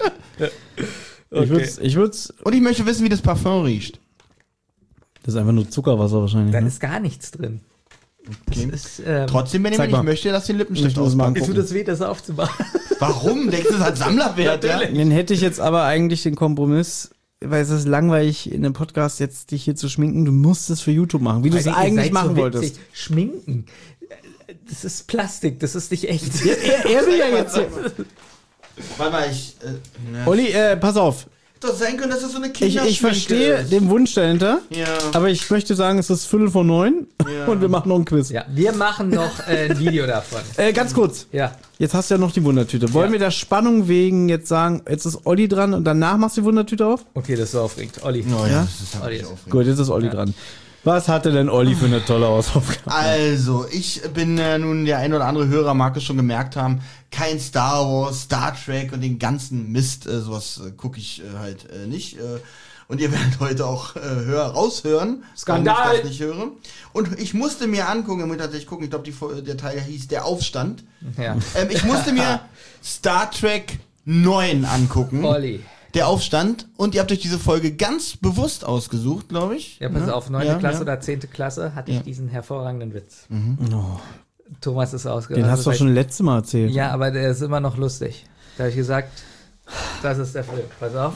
Ich würd's, ich würd's, und ich möchte wissen, wie das Parfum riecht. das ist einfach nur Zuckerwasser wahrscheinlich. Da Ne? ist gar nichts drin. Okay. Das ist, ähm, Trotzdem, Benjamin, Zeig mal. ich möchte, dass du den Lippenstift Ich muss mal auspackst. mir tut es weh, das aufzumachen. Warum? Denkst du, das hat Sammlerwert? Ja? Dann hätte ich jetzt aber eigentlich den Kompromiss, weil es ist langweilig in einem Podcast jetzt dich hier zu schminken. Du musst es für YouTube machen, wie du es Alter, ihr eigentlich seid machen so wolltest. witzig. Schminken. Das ist Plastik, das ist nicht echt. Er, er will ja jetzt. Warte mal, ich... Äh, ne. Olli, äh, pass auf. Doch sein können, dass das so eine Ich, Kinderschminke ich verstehe ist. den Wunsch dahinter, Ja. aber ich möchte sagen, es ist Viertel vor neun Ja. und wir machen noch ein Quiz. Ja, wir machen noch äh, ein Video davon. Äh, ganz kurz. Ja. Jetzt hast du ja noch die Wundertüte. Wollen Ja. wir der Spannung wegen jetzt sagen, jetzt ist Olli dran und danach machst du die Wundertüte auf? Okay, das ist so aufregend. Olli. Oh, ja, Ja? das ist Olli. wirklich aufregend. Gut, jetzt ist Olli dran. Was hatte denn Olli für eine tolle Hausaufgabe? Also, ich bin äh, nun, der ein oder andere Hörer mag es schon gemerkt haben, kein Star Wars, Star Trek und den ganzen Mist, äh, sowas äh, gucke ich äh, halt äh, nicht. Äh, und ihr werdet heute auch äh, hör, raushören, Skandal! warum ich das nicht höre. Und ich musste mir angucken, ich muss tatsächlich gucken, ich glaube, die Fol- der Teil hieß Der Aufstand. Ja. Ähm, ich musste mir Star Trek neun angucken. Olli. Der Aufstand. Und ihr habt euch diese Folge ganz bewusst ausgesucht, glaube ich. Ja, pass Ne? auf, neunte Ja, Klasse ja. oder zehnte Klasse hatte Ja. ich diesen hervorragenden Witz. Oh, Thomas ist ausgegangen. den hast du doch schon letztes Mal erzählt. Ja, aber der ist immer noch lustig. Da habe ich gesagt, das ist der Film. Pass auf.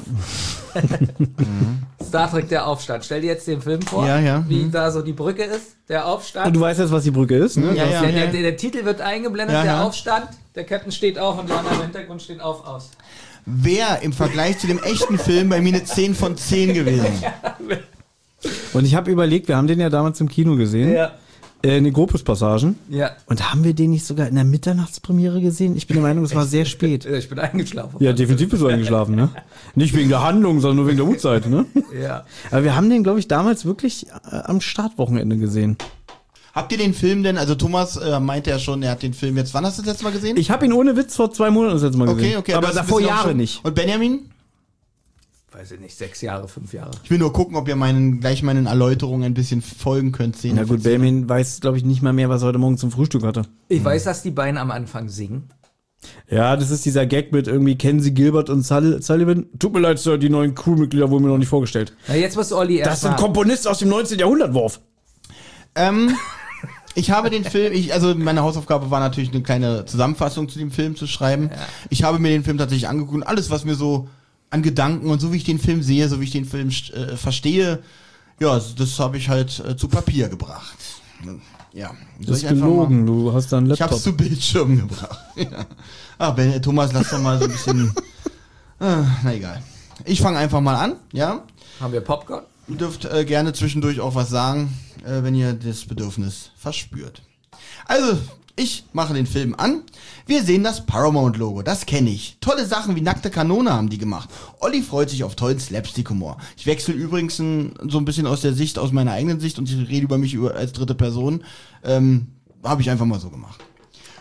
Star Trek, der Aufstand. Stell dir jetzt den Film vor, Ja, ja. wie Mhm. da so die Brücke ist, der Aufstand. Und du weißt jetzt, was die Brücke ist, ne? Ja, ja, der, ja. der, der, der Titel wird eingeblendet, Ja, der ja. Aufstand, der Captain steht auf und die anderen im Hintergrund stehen auf, aus. Wäre im Vergleich zu dem echten Film bei mir eine zehn von zehn gewesen. Und ich habe überlegt, wir haben den ja damals im Kino gesehen, Ja. äh, in den Gopus-Passagen. Ja. Und haben wir den nicht sogar in der Mitternachtspremiere gesehen? Ich bin der Meinung, es war sehr spät. Ich bin eingeschlafen. Ja, definitiv bist du eingeschlafen, ne? Nicht wegen der Handlung, sondern nur wegen der Uhrzeit, ne? Ja. Aber wir haben den, glaube ich, damals wirklich äh, am Startwochenende gesehen. Habt ihr den Film denn, also Thomas äh, meinte ja schon, er hat den Film jetzt, wann hast du das letzte Mal gesehen? Ich habe ihn ohne Witz vor zwei Monaten das letzte Mal gesehen. okay, okay. Aber das ist ein davor bisschen auch Jahre schon- nicht. Und Benjamin? Weiß ich nicht, sechs Jahre, fünf Jahre. Ich will nur gucken, ob ihr meinen, gleich meinen Erläuterungen ein bisschen folgen könnt. zehn Na von gut, zehn. Benjamin weiß, glaube ich, nicht mal mehr, was er heute Morgen zum Frühstück hatte. Ich weiß, dass die beiden am Anfang singen. Ja, das ist dieser Gag mit irgendwie Kenzie Gilbert und Sull- Sullivan. Tut mir leid, Sir, die neuen Crewmitglieder wurden mir noch nicht vorgestellt. Na, jetzt muss Olli Das erst sind mal. Komponisten aus dem neunzehnten Jahrhundert, Worf. Ähm, ich habe den Film, ich, also meine Hausaufgabe war natürlich eine kleine Zusammenfassung zu dem Film zu schreiben. Ich habe mir den Film tatsächlich angeguckt und alles, was mir so an Gedanken und so wie ich den Film sehe, so wie ich den Film äh, verstehe, ja, das habe ich halt äh, zu Papier gebracht. Ja, soll Das ist ich einfach gelogen, du hast da einen Mal, ich Laptop. hab's zu Bildschirm gebracht. Ja. Ah, ben, Thomas, lass doch mal so ein bisschen. Ah, na egal. Ich fange einfach mal an, ja. Haben wir Popcorn? Ihr dürft äh, gerne zwischendurch auch was sagen, äh, wenn ihr das Bedürfnis verspürt. Also, ich mache den Film an. Wir sehen das Paramount-Logo, das kenne ich. Tolle Sachen wie nackte Kanone haben die gemacht. Olli freut sich auf tollen Slapstick-Humor. Ich wechsle übrigens ein, so ein bisschen aus der Sicht, aus meiner eigenen Sicht und ich rede über mich über, als dritte Person. Ähm, habe ich einfach mal so gemacht.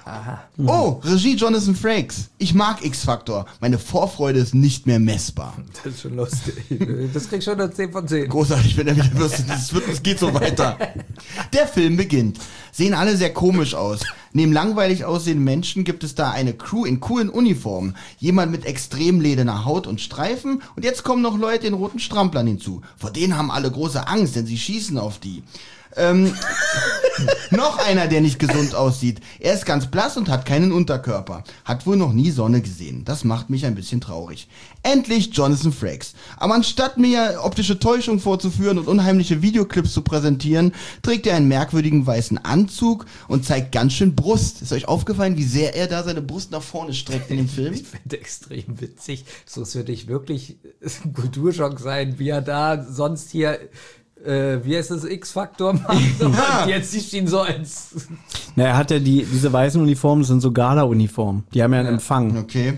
Aha. Oh, Regie Jonathan Frakes. Ich mag X-Factor. Meine Vorfreude ist nicht mehr messbar. Das ist schon lustig. Das krieg ich schon eine zehn von zehn. Großartig, wenn er wieder wirst. Es wird, es geht so weiter. Der Film beginnt. Sehen alle sehr komisch aus. Neben langweilig aussehenden Menschen gibt es da eine Crew in coolen Uniformen. Jemand mit extrem lederner Haut und Streifen. Und jetzt kommen noch Leute in roten Stramplern hinzu. Vor denen haben alle große Angst, denn sie schießen auf die. Ähm, noch einer, der nicht gesund aussieht. Er ist ganz blass und hat keinen Unterkörper. Hat wohl noch nie Sonne gesehen. Das macht mich ein bisschen traurig. Endlich Jonathan Frakes. Aber anstatt mir optische Täuschung vorzuführen und unheimliche Videoclips zu präsentieren, trägt er einen merkwürdigen weißen Anzug und zeigt ganz schön Brust. Ist euch aufgefallen, wie sehr er da seine Brust nach vorne streckt in dem Film? Ich finde extrem witzig. So, es wird nicht wirklich ein Kulturschock sein, wie er da sonst hier... Äh, wie heißt das, X-Faktor machen? Ja. Und jetzt sieht ihn so als... Na, er hat ja die, diese weißen Uniformen, das sind so Gala-Uniformen. Die haben ja einen Ja. Empfang. Okay.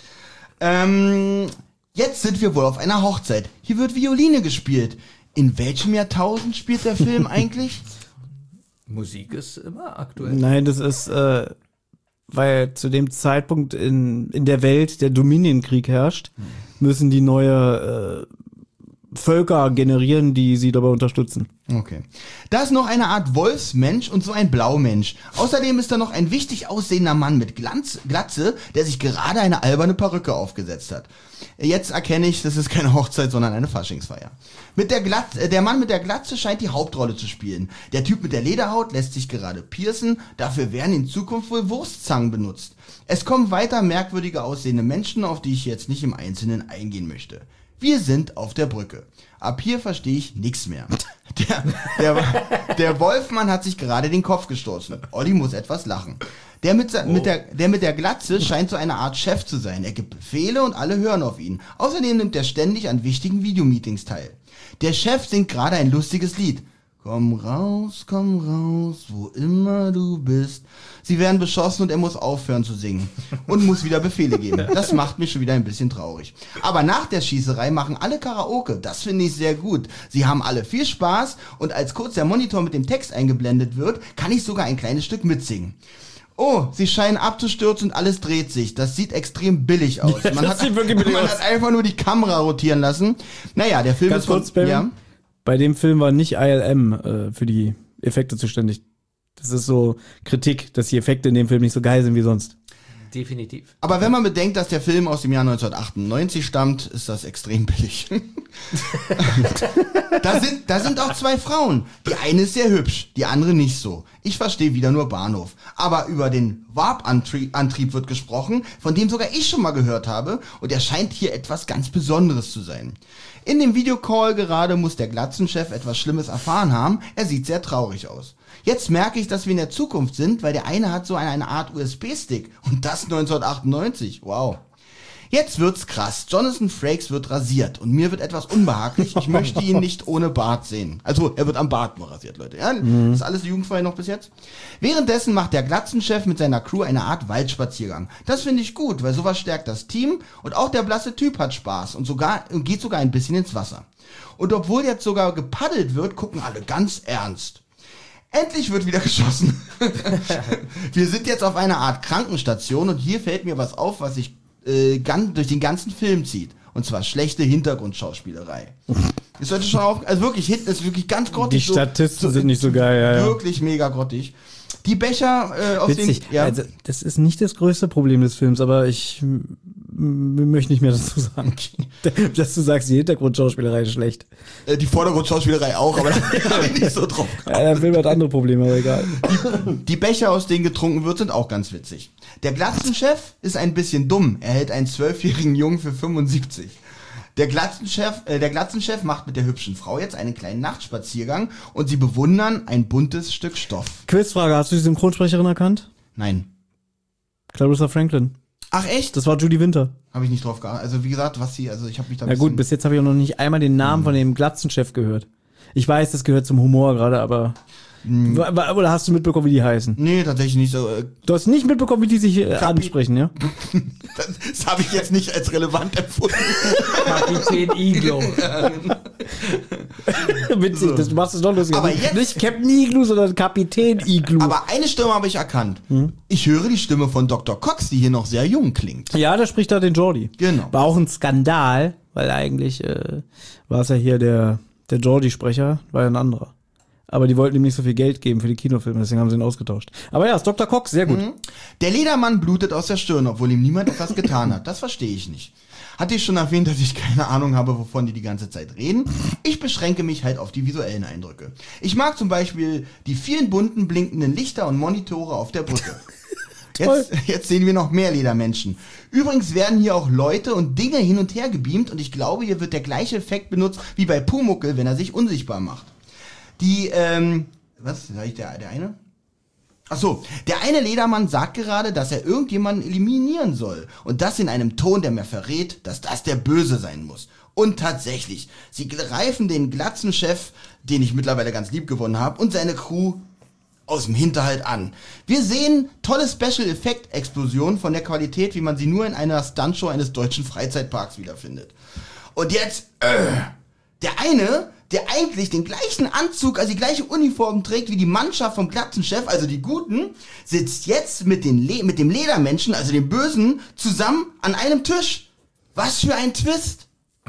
Ähm, jetzt sind wir wohl auf einer Hochzeit. Hier wird Violine gespielt. In welchem Jahrtausend spielt der Film eigentlich? Musik ist immer aktuell. Nein, das ist, äh, weil zu dem Zeitpunkt in, in der Welt der Dominion-Krieg herrscht, müssen die neue äh, Völker generieren, die sie dabei unterstützen. Okay. Da ist noch eine Art Wolfsmensch und so ein Blaumensch. Außerdem ist da noch ein wichtig aussehender Mann mit Glanz, Glatze, der sich gerade eine alberne Perücke aufgesetzt hat. Jetzt erkenne ich, das ist keine Hochzeit, sondern eine Faschingsfeier. Mit der Glatze, äh, der Mann mit der Glatze scheint die Hauptrolle zu spielen. Der Typ mit der Lederhaut lässt sich gerade piercen, dafür werden in Zukunft wohl Wurstzangen benutzt. Es kommen weiter merkwürdige aussehende Menschen, auf die ich jetzt nicht im Einzelnen eingehen möchte. Wir sind auf der Brücke. Ab hier verstehe ich nichts mehr. Der, der, der Wolfmann hat sich gerade den Kopf gestoßen. Olli muss etwas lachen. Der mit, oh. mit der, der mit der Glatze scheint so eine Art Chef zu sein. Er gibt Befehle und alle hören auf ihn. Außerdem nimmt er ständig an wichtigen Videomeetings teil. Der Chef singt gerade ein lustiges Lied. Komm raus, komm raus, wo immer du bist. Sie werden beschossen und er muss aufhören zu singen und muss wieder Befehle geben. Das macht mich schon wieder ein bisschen traurig. Aber nach der Schießerei machen alle Karaoke. Das finde ich sehr gut. Sie haben alle viel Spaß und als kurz der Monitor mit dem Text eingeblendet wird, kann ich sogar ein kleines Stück mitsingen. Oh, sie scheinen abzustürzen und alles dreht sich. Das sieht extrem billig aus. Man, das hat, sieht wirklich billig man aus. hat einfach nur die Kamera rotieren lassen. Naja, der Film Ganz ist von... kurz, Barry, ja? Bei dem Film war nicht I L M äh, für die Effekte zuständig. Das ist so Kritik, dass die Effekte in dem Film nicht so geil sind wie sonst. Definitiv. Aber wenn man bedenkt, dass der Film aus dem Jahr neunzehnhundertachtundneunzig stammt, ist das extrem billig. da, sind, da sind auch zwei Frauen. Die eine ist sehr hübsch, die andere nicht so. Ich verstehe wieder nur Bahnhof. Aber über den Warp-Antrieb wird gesprochen, von dem sogar ich schon mal gehört habe. Und er scheint hier etwas ganz Besonderes zu sein. In dem Videocall gerade muss der Glatzenchef etwas Schlimmes erfahren haben. Er sieht sehr traurig aus. Jetzt merke ich, dass wir in der Zukunft sind, weil der eine hat so eine, eine Art U S B-Stick. Und das neunzehnhundertachtundneunzig. Wow. Jetzt wird's krass. Jonathan Frakes wird rasiert und mir wird etwas unbehaglich. Ich möchte ihn nicht ohne Bart sehen. Also, er wird am Bart nur rasiert, Leute. Ja, mhm. Ist alles jugendfrei noch bis jetzt. Währenddessen macht der Glatzenchef mit seiner Crew eine Art Waldspaziergang. Das finde ich gut, weil sowas stärkt das Team und auch der blasse Typ hat Spaß und sogar und geht sogar ein bisschen ins Wasser. Und obwohl jetzt sogar gepaddelt wird, gucken alle ganz ernst. Endlich wird wieder geschossen. Wir sind jetzt auf einer Art Krankenstation und hier fällt mir was auf, was sich äh, ganz, durch den ganzen Film zieht. Und zwar schlechte Hintergrundschauspielerei. Ist heute schon auf, also wirklich, hinten ist wirklich ganz grottig. Die Statisten so, sind nicht so geil, ja, ja. Wirklich mega grottig. Die Becher äh, aus Witzig. den... Ja. Also, das ist nicht das größte Problem des Films, aber ich m- m- möchte nicht mehr dazu sagen. Okay. Dass du sagst, die Hintergrundschauspielerei ist schlecht. Äh, die Vordergrundschauspielerei auch, aber da habe ich nicht so drauf. Ja, der Film hat andere Probleme, aber egal. Die, die Becher, aus denen getrunken wird, sind auch ganz witzig. Der Glatzenchef ist ein bisschen dumm. Er hält einen zwölfjährigen Jungen für fünfundsiebzig. Der Glatzenchef, äh, der Glatzenchef macht mit der hübschen Frau jetzt einen kleinen Nachtspaziergang und sie bewundern ein buntes Stück Stoff. Quizfrage, hast du die Synchronsprecherin erkannt? Nein. Clarissa Franklin. Ach echt? Das war Judy Winter. Habe ich nicht drauf geachtet. Also wie gesagt, was sie, also ich habe mich da ein Na gut, bis jetzt habe ich auch noch nicht einmal den Namen von dem Glatzenchef gehört. Ich weiß, das gehört zum Humor gerade, aber... Hm. Oder hast du mitbekommen, wie die heißen? Nee, tatsächlich nicht so. Äh, du hast nicht mitbekommen, wie die sich äh, ansprechen, ja? das das habe ich jetzt nicht als relevant empfunden. Kapitän Iglo. Witzig, So. das, du machst es doch lustig. Aber jetzt- Nicht Captain Igloo, sondern Kapitän Igloo. Aber eine Stimme habe ich erkannt. Ich höre die Stimme von Doktor Cox, die hier noch sehr jung klingt. Ja, der spricht da den Jordi. Genau. War auch ein Skandal, weil eigentlich äh, war es ja hier der, der Jordi-Sprecher, war ja ein anderer. Aber die wollten ihm nicht so viel Geld geben für die Kinofilme, deswegen haben sie ihn ausgetauscht. Aber ja, ist Doktor Cox, sehr gut. Der Ledermann blutet aus der Stirn, obwohl ihm niemand etwas getan hat. Das verstehe ich nicht. Hatte ich schon erwähnt, dass ich keine Ahnung habe, wovon die die ganze Zeit reden? Ich beschränke mich halt auf die visuellen Eindrücke. Ich mag zum Beispiel die vielen bunten, blinkenden Lichter und Monitore auf der Brücke. Jetzt, jetzt sehen wir noch mehr Ledermenschen. Übrigens werden hier auch Leute und Dinge hin und her gebeamt und ich glaube, hier wird der gleiche Effekt benutzt wie bei Pumuckl, wenn er sich unsichtbar macht. Die, ähm, was, sag ich, der, der eine? Ach so, der eine Ledermann sagt gerade, dass er irgendjemanden eliminieren soll. Und das in einem Ton, der mir verrät, dass das der Böse sein muss. Und tatsächlich, sie greifen den Glatzenchef, den ich mittlerweile ganz lieb gewonnen habe, und seine Crew aus dem Hinterhalt an. Wir sehen tolle Special-Effekt-Explosionen von der Qualität, wie man sie nur in einer Stuntshow eines deutschen Freizeitparks wiederfindet. Und jetzt, äh, der eine, der eigentlich den gleichen Anzug, also die gleiche Uniform trägt wie die Mannschaft vom Glatzenchef, also die Guten, sitzt jetzt mit, den Le- mit dem Ledermenschen, also dem Bösen, zusammen an einem Tisch. Was für ein Twist!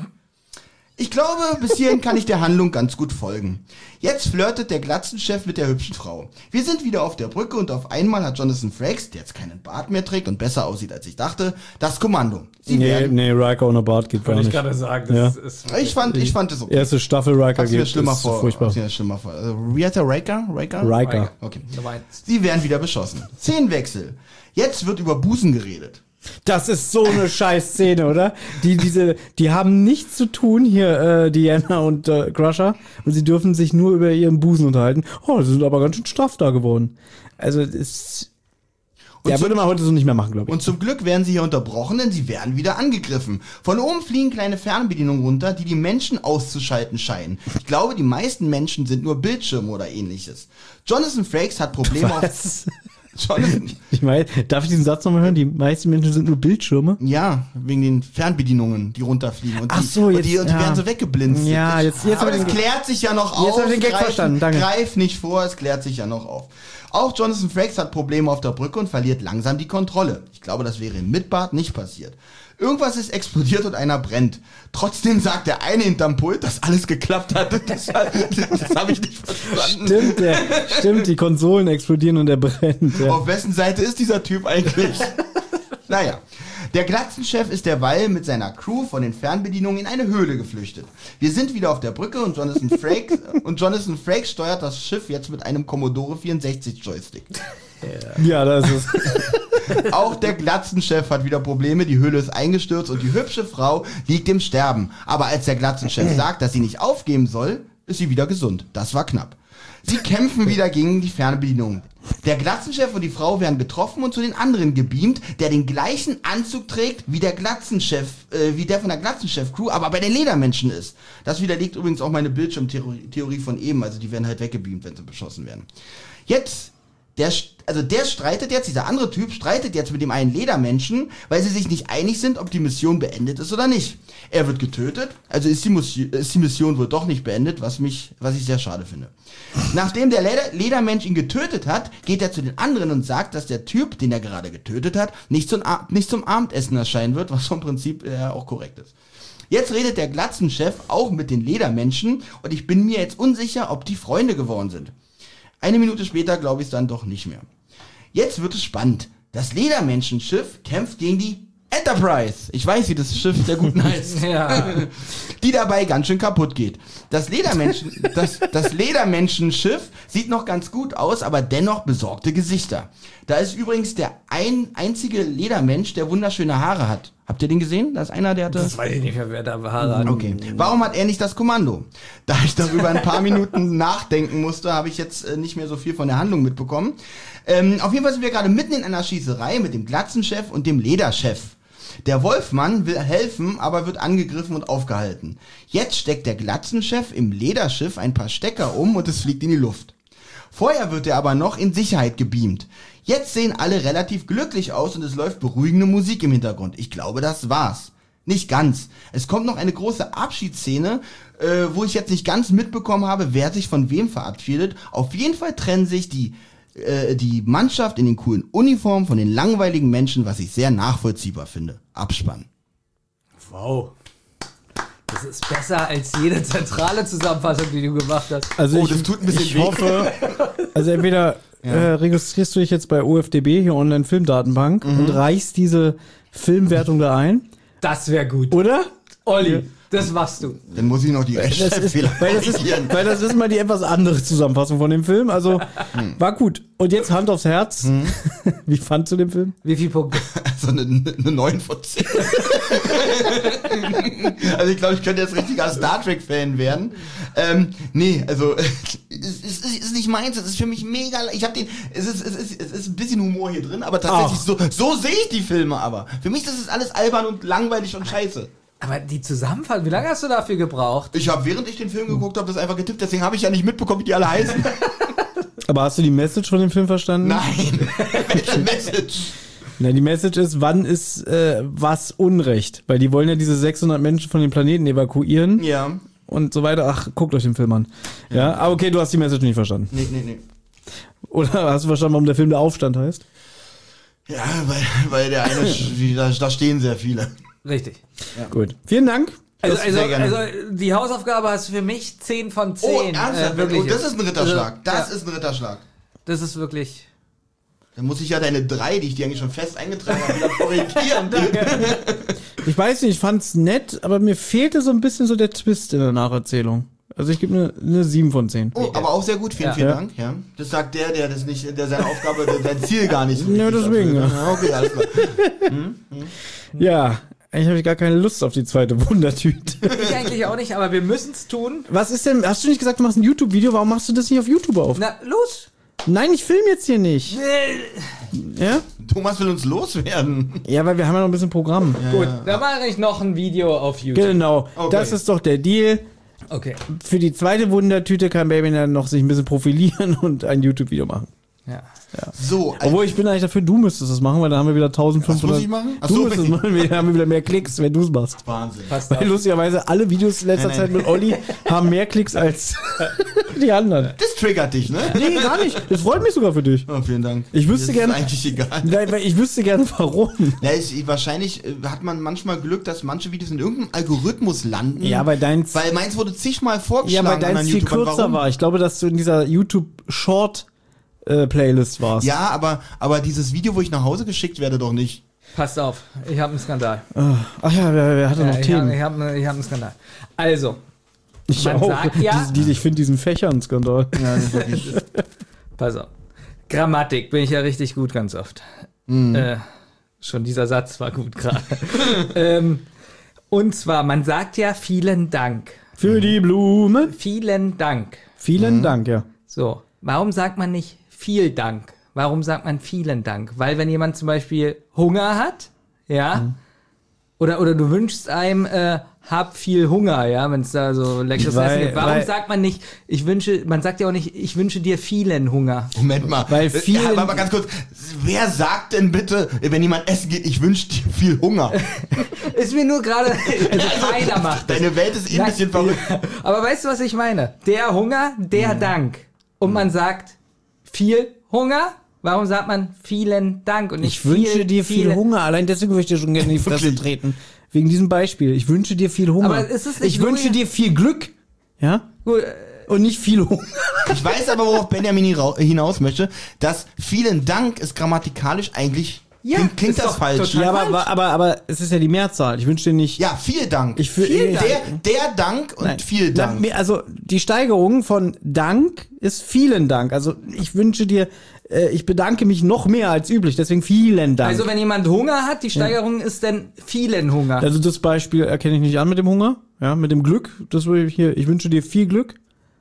Ich glaube, bis hierhin kann ich der Handlung ganz gut folgen. Jetzt flirtet der Glatzenchef mit der hübschen Frau. Wir sind wieder auf der Brücke und auf einmal hat Jonathan Frakes, der jetzt keinen Bart mehr trägt und besser aussieht als ich dachte, das Kommando. Sie Nee, werden, nee, Riker ohne Bart geht gar Wollte ich nicht. gerade sagen, das Ja. ist. ich fand, ich fand es okay. Erste Staffel Riker Hab's mir geht, schlimmer ist vor. furchtbar. hab's mir schlimmer vor. Also, wie heißt der? Riker? Riker? Riker. Okay. Du meinst. Sie werden wieder beschossen. Szenenwechsel. Jetzt wird über Busen geredet. Das ist so eine scheiß Szene, oder? Die, diese, die haben nichts zu tun, hier, äh, Diana und äh, Crusher, und sie dürfen sich nur über ihren Busen unterhalten. Oh, sie sind aber ganz schön straff da geworden. Also, das Und ja, so- würde man heute so nicht mehr machen, glaube ich. Und zum Glück werden sie hier unterbrochen, denn sie werden wieder angegriffen. Von oben fliegen kleine Fernbedienungen runter, die die Menschen auszuschalten scheinen. Ich glaube, die meisten Menschen sind nur Bildschirme oder ähnliches. Jonathan Frakes hat Probleme auf... Was? Jonathan, Ich meine, darf ich diesen Satz nochmal hören? Die meisten Menschen sind nur Bildschirme. ja, wegen den Fernbedienungen, die runterfliegen. Und Ach die, so, und jetzt- die, und die ja. werden so weggeblinzt. Ja, jetzt- jetzt Aber hab ich das den- klärt sich ja noch Jetzt auf. hab ich den Gag Greif- verstanden, danke. Greif nicht vor, es klärt sich ja noch auf. Auch Jonathan Frakes hat Probleme auf der Brücke und verliert langsam die Kontrolle. Ich glaube, das wäre im Mitbart nicht passiert. Irgendwas ist explodiert und einer brennt. Trotzdem sagt der eine hinterm Pult, dass alles geklappt hat. Das, das habe ich nicht verstanden. Stimmt, der, stimmt, die Konsolen explodieren und der brennt. Ja. Auf wessen Seite ist dieser Typ eigentlich? Naja. Der Glatzenchef ist derweil mit seiner Crew von den Fernbedienungen in eine Höhle geflüchtet. Wir sind wieder auf der Brücke und Jonathan Frakes, und Jonathan Frakes steuert das Schiff jetzt mit einem Commodore vierundsechzig Joystick. Ja, da ist es. Auch der Glatzenchef hat wieder Probleme, die Höhle ist eingestürzt und die hübsche Frau liegt im Sterben. Aber als der Glatzenchef sagt, dass sie nicht aufgeben soll, ist sie wieder gesund. Das war knapp. Sie kämpfen wieder gegen die Fernbedienung. Der Glatzenchef und die Frau werden getroffen und zu den anderen gebeamt, der den gleichen Anzug trägt wie der Glatzenchef, äh, wie der von der Glatzenchef-Crew, aber bei den Ledermenschen ist. Das widerlegt übrigens auch meine Bildschirmtheorie von eben, also die werden halt weggebeamt, wenn sie beschossen werden. Jetzt, der, also der streitet jetzt, dieser andere Typ streitet jetzt mit dem einen Ledermenschen, weil sie sich nicht einig sind, ob die Mission beendet ist oder nicht. Er wird getötet, also ist die, Mission, ist die Mission wohl doch nicht beendet, was mich, was ich sehr schade finde. Nachdem der Leder, Ledermensch ihn getötet hat, geht er zu den anderen und sagt, dass der Typ, den er gerade getötet hat, nicht zum, nicht zum Abendessen erscheinen wird, was vom Prinzip äh, auch korrekt ist. Jetzt redet der Glatzenchef auch mit den Ledermenschen und ich bin mir jetzt unsicher, ob die Freunde geworden sind. Eine Minute später glaube ich es dann doch nicht mehr. Jetzt wird es spannend. Das Ledermenschenschiff kämpft gegen die Enterprise. Ich weiß, wie das Schiff der Guten heißt. Ja. Die dabei ganz schön kaputt geht. Das Ledermenschen, das, das Ledermenschenschiff sieht noch ganz gut aus, aber dennoch besorgte Gesichter. Da ist übrigens der ein, einzige Ledermensch, der wunderschöne Haare hat. Habt ihr den gesehen? Da ist einer, der hatte... Das weiß ich nicht mehr, wer da war. Okay. Warum hat er nicht das Kommando? Da ich darüber ein paar Minuten nachdenken musste, habe ich jetzt äh, nicht mehr so viel von der Handlung mitbekommen. Ähm, auf jeden Fall sind wir gerade mitten in einer Schießerei mit dem Glatzenchef und dem Lederchef. Der Wolfmann will helfen, aber wird angegriffen und aufgehalten. Jetzt steckt der Glatzenchef im Lederschiff ein paar Stecker um und es fliegt in die Luft. Vorher wird er aber noch in Sicherheit gebeamt. Jetzt sehen alle relativ glücklich aus und es läuft beruhigende Musik im Hintergrund. Ich glaube, das war's. Nicht ganz. Es kommt noch eine große Abschiedsszene, äh, wo ich jetzt nicht ganz mitbekommen habe, wer sich von wem verabschiedet. Auf jeden Fall trennen sich die äh, die Mannschaft in den coolen Uniformen von den langweiligen Menschen, was ich sehr nachvollziehbar finde. Abspann. Wow. Das ist besser als jede zentrale Zusammenfassung, die du gemacht hast. Also Oh, ich, das tut ein bisschen ich weh. hoffe, also entweder Ja. äh, registrierst du dich jetzt bei O F D B, hier Online-Filmdatenbank, Mhm. und reichst diese Filmwertung da ein, Das wäre gut. oder? Olli, das machst du. Dann muss ich noch die Das ist, Rechtschreibfehler weil, das ist, korrigieren. weil das ist mal die etwas andere Zusammenfassung von dem Film. Also war gut. Und jetzt Hand aufs Herz. Wie fandst du den Film? Wie viele Punkte? Also eine, eine neun von zehn. Also ich glaube, ich könnte jetzt richtiger Star Trek-Fan werden. Ähm, nee, also es ist, ist, ist nicht meins, es ist für mich mega. Ich habe den, es ist, es, ist, es ist ein bisschen Humor hier drin, aber tatsächlich so, so sehe ich die Filme aber. Für mich ist das alles albern und langweilig und scheiße. Aber die Zusammenfassung, wie lange hast du dafür gebraucht? Ich habe, während ich den Film geguckt habe, das einfach getippt, deswegen habe ich ja nicht mitbekommen, wie die alle heißen. Aber hast du die Message von dem Film verstanden? Nein. Welche Message? Na, die Message ist, wann ist äh, was Unrecht? Weil die wollen ja diese sechshundert Menschen von dem Planeten evakuieren Ja. und so weiter. Ach, guckt euch den Film an. Ja, aber okay, du hast die Message nicht verstanden. Nee, nee, nee. Oder hast du verstanden, warum der Film Der Aufstand heißt? Ja, weil, weil der eine, da, da stehen sehr viele. Richtig. Gut. Vielen Dank. Also, Das also, sehr gerne. also die Hausaufgabe hast du für mich zehn von zehn. Oh, ernsthaft? Äh, wirklich oh, das ist ein Ritterschlag. Also, Das ja, ist ein Ritterschlag. das ist wirklich... Dann muss ich ja deine drei, die ich dir eigentlich schon fest eingetragen habe, wieder korrigieren. Ich weiß nicht, ich fand's nett, aber mir fehlte so ein bisschen so der Twist in der Nacherzählung. Also ich gebe eine, eine sieben von zehn. Oh, aber auch sehr gut, vielen, Ja. vielen Ja. Dank. Ja. Das sagt der, der das nicht, der seine Aufgabe, der sein Ziel gar nicht. Ja, deswegen, erfüllt. ja. Ja, okay, alles klar. Ja, eigentlich habe ich gar keine Lust auf die zweite Wundertüte. Ich eigentlich auch nicht, aber wir müssen es tun. Was ist denn, hast du nicht gesagt, du machst ein YouTube-Video, warum machst du das nicht auf YouTube auf? Na, los! Nein, ich film jetzt hier nicht. Ja? Thomas will uns loswerden. Ja, weil wir haben ja noch ein bisschen Programm. Gut, dann mache ich noch ein Video auf YouTube. Genau, Okay. das ist doch der Deal. Okay. Für die zweite Wundertüte kann Baby dann noch sich ein bisschen profilieren und ein YouTube-Video machen. Ja. So, Obwohl, ich bin eigentlich dafür, du müsstest es machen, weil dann haben wir wieder eintausendfünfhundert. Was muss ich machen? Ach Du so, müsstest es machen, wir haben wieder mehr Klicks, wenn du es machst. Wahnsinn. Passt Weil auf. lustigerweise alle Videos in letzter Nein, Zeit nein. mit Olli haben mehr Klicks als die anderen. Das triggert dich, ne? Nee, gar nicht. Das freut mich sogar für dich. Oh, vielen Dank. Ich wüsste das gerne- ist eigentlich egal. Nein, weil ich wüsste gerne warum. Ja, ich, wahrscheinlich äh, hat man manchmal Glück, dass manche Videos in irgendeinem Algorithmus landen. Ja, weil deins, Weil meins wurde zigmal ja, vorgeschlagen. weil an deins anderen viel YouTubern. kürzer Warum? war. Ich glaube, dass du in dieser YouTube-Short-Playlist warst. Ja, aber, aber dieses Video, wo ich nach Hause geschickt werde, doch nicht. Passt auf, ich habe einen Skandal. Ach ja, wer, wer hatte Ja, noch ich Themen? habe ich hab, ich hab einen Skandal. Also, Ich man auch. sagt ja- Diese- die, ich finde diesen Fächern-Skandal. Ja, das ist wirklich. pass auf. Grammatik bin ich ja richtig gut ganz oft. Mhm. Äh, schon dieser Satz war gut gerade. ähm, und zwar, man sagt ja vielen Dank. Für die Blume. Vielen Dank. Vielen Dank, ja. So, warum sagt man nicht viel Dank? Warum sagt man vielen Dank? Weil wenn jemand zum Beispiel Hunger hat, ja, Mhm. oder, oder du wünschst einem, äh, hab viel Hunger, ja, wenn es da so leckeres Weil- Essen gibt. Warum weil- sagt man nicht, ich wünsche, man sagt ja auch nicht, ich wünsche dir vielen Hunger. Moment mal. Weil Äh, vielen- ja, aber mal ganz kurz. Wer sagt denn bitte, wenn jemand essen geht, ich wünsche dir viel Hunger? Ist mir nur gerade, also keiner macht das. Deine Welt ist eh ein Nein, bisschen verrückt. ja. Aber weißt du, was ich meine? Der Hunger, der Mhm. Dank. Und man sagt viel Hunger. Warum sagt man vielen Dank und nicht Ich wünsche viel, dir viel viele- Hunger. Allein deswegen würde ich dir schon gerne in die Fresse Wirklich? treten. Wegen diesem Beispiel. Ich wünsche dir viel Hunger. Aber ist es nicht ich wünsche nur- dir viel Glück. Ja? Gut, äh, Und nicht viel Hunger. Ich weiß aber, worauf Benjamin hira- hinaus möchte, dass vielen Dank ist grammatikalisch eigentlich, Ja, klingt, klingt ist das doch falsch. total- Ja, aber, aber, aber, aber es ist ja die Mehrzahl. Ich wünsche dir nicht. Ja, viel Dank. Ich für, viel ich- der, der Dank und Nein. viel Na, Dank. mir- Also die Steigerung von Dank ist vielen Dank. Also ich wünsche dir, äh, ich bedanke mich noch mehr als üblich. Deswegen vielen Dank. also wenn jemand Hunger hat, die Steigerung ist dann vielen Hunger. Also das Beispiel erkenne ich nicht an mit dem Hunger, ja, mit dem Glück. Das würde ich hier. Ich wünsche dir viel Glück.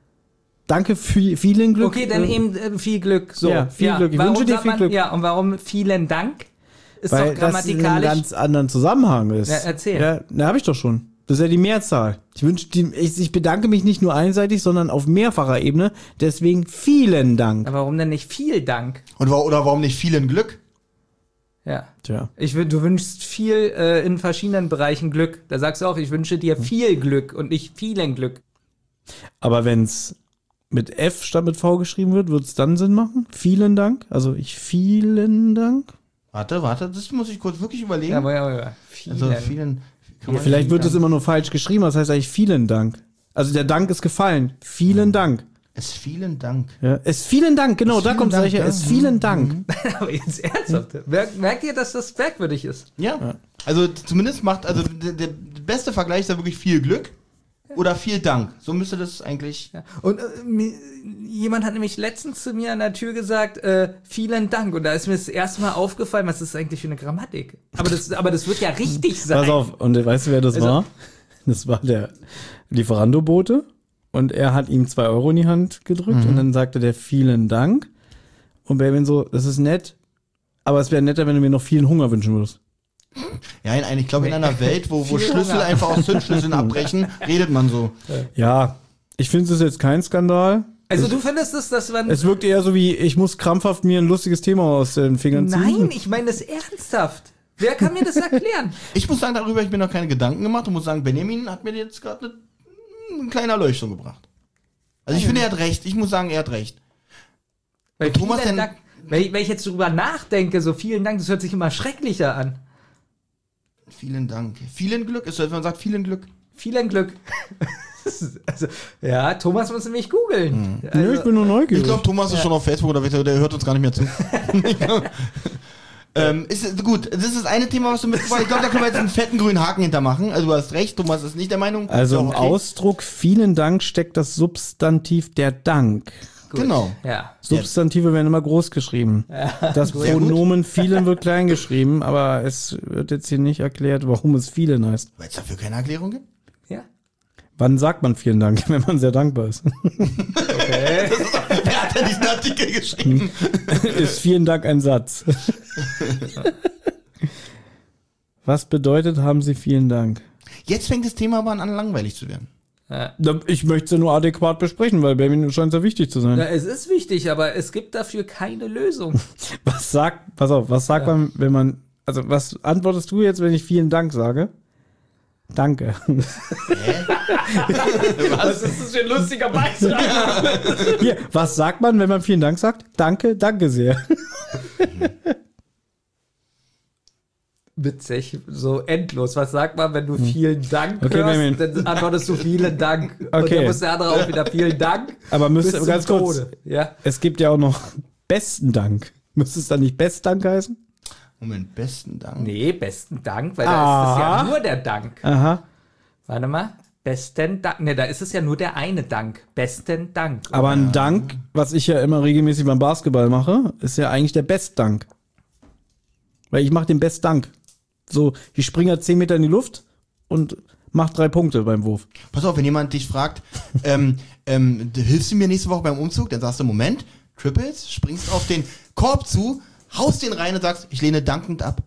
Danke für vielen Glück. Okay, dann Äh, eben äh, viel Glück. So. Ja, viel Glück. Ich warum wünsche dir sagt viel man, Glück. Ja, und warum vielen Dank? Ist weil doch das in einem grammatikalisch. ganz anderen Zusammenhang ist. Ja, erzähl. Ja, na, habe ich doch schon. Das ist ja die Mehrzahl. Ich wünsche die, ich, ich bedanke mich nicht nur einseitig, sondern auf mehrfacher Ebene. Deswegen vielen Dank. Aber warum denn nicht viel Dank? Und wa- oder warum nicht vielen Glück? Ja. Tja. Ich will, du wünschst viel äh, in verschiedenen Bereichen Glück. Da sagst du auch, ich wünsche dir viel Glück und nicht vielen Glück. Aber wenn es mit F statt mit V geschrieben wird, wird es dann Sinn machen? Vielen Dank. Also ich vielen Dank. Warte, warte, das muss ich kurz wirklich überlegen. Ja, aber, ja, aber, vielen. Also vielen. Kann man Vielleicht nicht wird es sagen. immer nur falsch geschrieben. Das heißt eigentlich vielen Dank. Also der Dank ist gefallen. Vielen Dank. Es vielen Dank. Ja, es vielen Dank, genau, Es da vielen kommt es Dank, her. ja. Es vielen Dank. aber jetzt ernsthaft. Merkt, merkt ihr, dass das merkwürdig ist? Ja. Also zumindest macht, also der, der beste Vergleich ist da wirklich viel Glück oder viel Dank. So müsste das eigentlich. Ja. Und äh, mir, jemand hat nämlich letztens zu mir an der Tür gesagt, äh, vielen Dank. Und da ist mir das erste Mal aufgefallen, was ist eigentlich für eine Grammatik? Aber das, aber das wird ja richtig sein. Pass auf, und weißt du, wer das Also- war? Das war der Lieferando-Bote. Und er hat ihm zwei Euro in die Hand gedrückt und dann sagte der vielen Dank. Und Benjamin so, das ist nett, aber es wäre netter, wenn du mir noch vielen Hunger wünschen würdest. Ja, in, ein- ich glaube, in einer Welt, wo, wo Viel Schlüssel Hunger. einfach aus Zündschlüsseln abbrechen, redet man so. Ja, ich finde es jetzt kein Skandal. Also du findest es, dass man... Es wirkt eher so wie, ich muss krampfhaft mir ein lustiges Thema aus den Fingern ziehen. Nein, ich meine das ernsthaft. Wer kann mir das erklären? Ich muss sagen, darüber habe ich mir noch keine Gedanken gemacht und muss sagen, Benjamin hat mir jetzt gerade eine, eine kleine Erleuchtung gebracht. Also ich finde, er hat recht. Ich muss sagen, er hat recht. Weil Thomas vielen denn- Dank, wenn, ich, wenn ich jetzt drüber nachdenke, so vielen Dank, das hört sich immer schrecklicher an. Vielen Dank. Vielen Glück. Ist so, wenn man sagt, vielen Glück. Vielen Glück. also, ja, Thomas muss nämlich googeln. Nö, Also, ich bin nur neugierig. Ich glaube, Thomas ist schon auf Facebook oder der, der hört uns gar nicht mehr zu. Ich glaub, ähm, ist gut, das ist das eine Thema, was du mitgebracht hast. Ich glaube, da können wir jetzt einen fetten grünen Haken hintermachen. Also du hast recht, Thomas ist nicht der Meinung. Also Ist im auch okay. Ausdruck vielen Dank steckt das Substantiv der Dank. gut. Genau. Ja. Substantive werden immer groß geschrieben. Das Sehr gut. Pronomen vielen wird klein geschrieben, aber es wird jetzt hier nicht erklärt, warum es vielen heißt. Weil es dafür keine Erklärung gibt? Ja. Wann sagt man vielen Dank, wenn man sehr dankbar ist? Wer hat denn diesen Artikel geschrieben? Ist vielen Dank ein Satz. Was bedeutet, haben Sie vielen Dank? Jetzt fängt das Thema aber an, langweilig zu werden. Ja. Ich möchte es ja nur adäquat besprechen, weil Benjamin scheint sehr wichtig zu sein. Ja, es ist wichtig, aber es gibt dafür keine Lösung. Was sagt, pass auf, was sagt man, wenn man, also was antwortest du jetzt, wenn ich vielen Dank sage? Danke. Was ist das für ein lustiger Beitrag? Hier, was sagt man, wenn man vielen Dank sagt? Danke, danke sehr. Witzig, so endlos. Was sagt man, wenn du vielen Dank Okay, hörst? Benjamin. Dann antwortest du vielen Dank. Und Okay. dann muss der andere auch wieder vielen Dank. Aber müsste, bis zum ganz kurz, Tode. Ja. es gibt ja auch noch besten Dank. Müsste es dann nicht Bestdank heißen? Moment, besten Dank. Nee, besten Dank, weil da ist es ja Aha. nur der Dank. Aha. Warte mal. Besten Dank. Ne, da ist es ja nur der eine Dank. Besten Dank. Aber ein Dank, was ich ja immer regelmäßig beim Basketball mache, ist ja eigentlich der Bestdank. Weil ich mache den Bestdank. So, ich springe halt zehn Meter in die Luft und mach drei Punkte beim Wurf. Pass auf, wenn jemand dich fragt, ähm, ähm, du hilfst du mir nächste Woche beim Umzug, dann sagst du, Moment, Triples, springst auf den Korb zu, haust den rein und sagst, ich lehne dankend ab.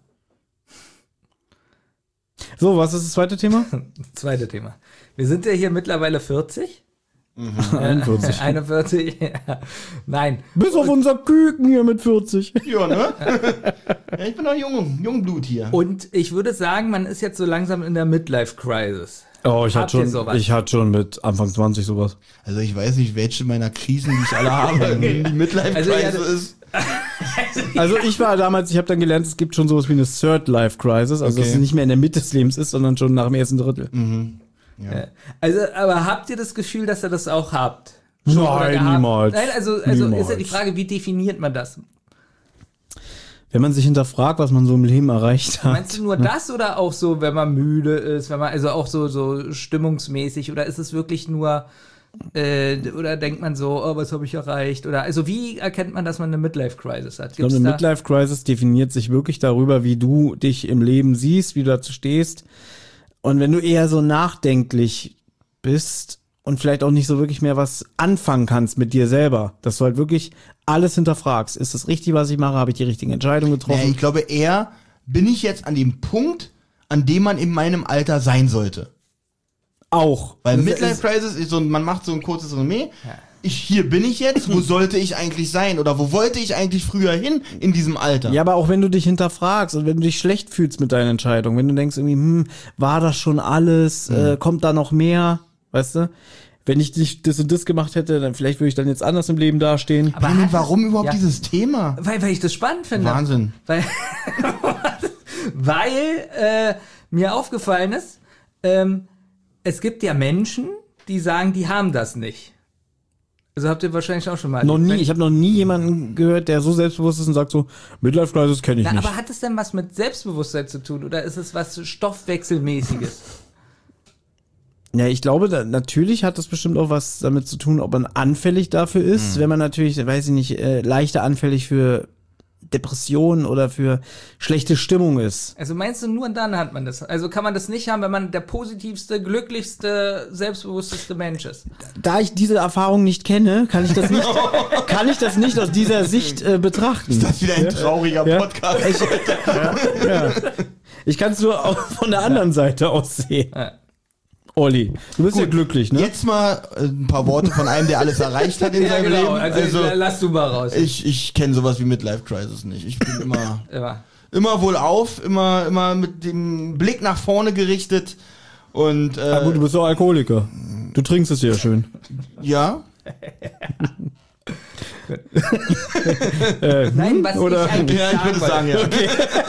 So, was ist das zweite Thema? Zweite Thema. Wir sind ja hier mittlerweile vierzig. einundvierzig. einundvierzig. Ja. Nein. Bis auf unser Küken hier mit vierzig. Ja, ne? Ja, ich bin noch jung, Jungblut hier. Und ich würde sagen, man ist jetzt so langsam in der Midlife-Crisis. Oh, ich Habt hatte ihr schon, sowas? ich hatte schon mit Anfang zwanzig sowas. Also ich weiß nicht, welche meiner Krisen, die ich alle habe, die Midlife-Crisis Also, ja, das- ist. Also ich war damals, ich habe dann gelernt, es gibt schon sowas wie eine Third Life Crisis, also Okay. dass es nicht mehr in der Mitte des Lebens ist, sondern schon nach dem ersten Drittel. Ja. Also, aber habt ihr das Gefühl, dass ihr das auch habt? Schon oder Nein, gehabt? niemals. Nein, also, also Niemals. ist ja die Frage, wie definiert man das? Wenn man sich hinterfragt, was man so im Leben erreicht hat. Meinst du nur das oder auch so, wenn man müde ist, wenn man, also auch so, so stimmungsmäßig, oder ist es wirklich nur, äh, oder denkt man so, oh, was habe ich erreicht? Oder, also wie erkennt man, dass man eine Midlife-Crisis hat? Ich glaube, Gibt's eine da- Midlife Crisis definiert sich wirklich darüber, wie du dich im Leben siehst, wie du dazu stehst. Und wenn du eher so nachdenklich bist und vielleicht auch nicht so wirklich mehr was anfangen kannst mit dir selber, dass du halt wirklich alles hinterfragst. Ist das richtig, was ich mache? Habe ich die richtigen Entscheidungen getroffen? Naja, ich glaube eher, bin ich jetzt an dem Punkt, an dem man in meinem Alter sein sollte. Auch. Weil Das Midlife ist- Crisis ist so, man macht so ein kurzes Resümee. ich, hier bin ich jetzt, wo sollte ich eigentlich sein? Oder wo wollte ich eigentlich früher hin in diesem Alter? Ja, aber auch wenn du dich hinterfragst und wenn du dich schlecht fühlst mit deiner Entscheidung, wenn du denkst irgendwie, hm, war das schon alles, mhm. äh, kommt da noch mehr, weißt du? Wenn ich nicht das und das gemacht hätte, dann vielleicht würde ich dann jetzt anders im Leben dastehen. Aber Benjamin, warum überhaupt ja. dieses Thema? Weil, weil ich das spannend finde. Wahnsinn. Weil, weil äh, mir aufgefallen ist, ähm, es gibt ja Menschen, die sagen, die haben das nicht. Also habt ihr wahrscheinlich auch schon mal. Noch nie, ich habe noch nie jemanden gehört, der so selbstbewusst ist und sagt so, Midlife Crisis kenne ich Na, nicht. Aber hat es denn was mit Selbstbewusstsein zu tun oder ist es was Stoffwechselmäßiges? Ja, ich glaube, da, natürlich hat das bestimmt auch was damit zu tun, ob man anfällig dafür ist. Mhm. Wenn man natürlich, weiß ich nicht, äh, leichter anfällig für Depressionen oder für schlechte Stimmung ist. Also meinst du, nur dann hat man das? Also kann man das nicht haben, wenn man der positivste, glücklichste, selbstbewussteste Mensch ist? Da ich diese Erfahrung nicht kenne, kann ich das nicht, kann ich das nicht aus dieser Sicht äh, betrachten. Ist das wieder ein trauriger ja? Podcast? Ich, ja, ja. ich kann es nur auch von der anderen Seite aus sehen. Ja. Olli, du bist Gut, ja glücklich, ne? Jetzt mal ein paar Worte von einem, der alles erreicht hat in ja, seinem genau. Leben. Also, also lass du mal raus. Ich, ich kenne sowas wie Midlife Crisis nicht. Ich bin immer, immer. immer wohlauf, immer, immer mit dem Blick nach vorne gerichtet. Und, äh, ja gut, du bist doch Alkoholiker. Du trinkst es ja schön. Ja. äh, Nein, was oder? ich eigentlich ja, ich würde sagen, ja. Okay.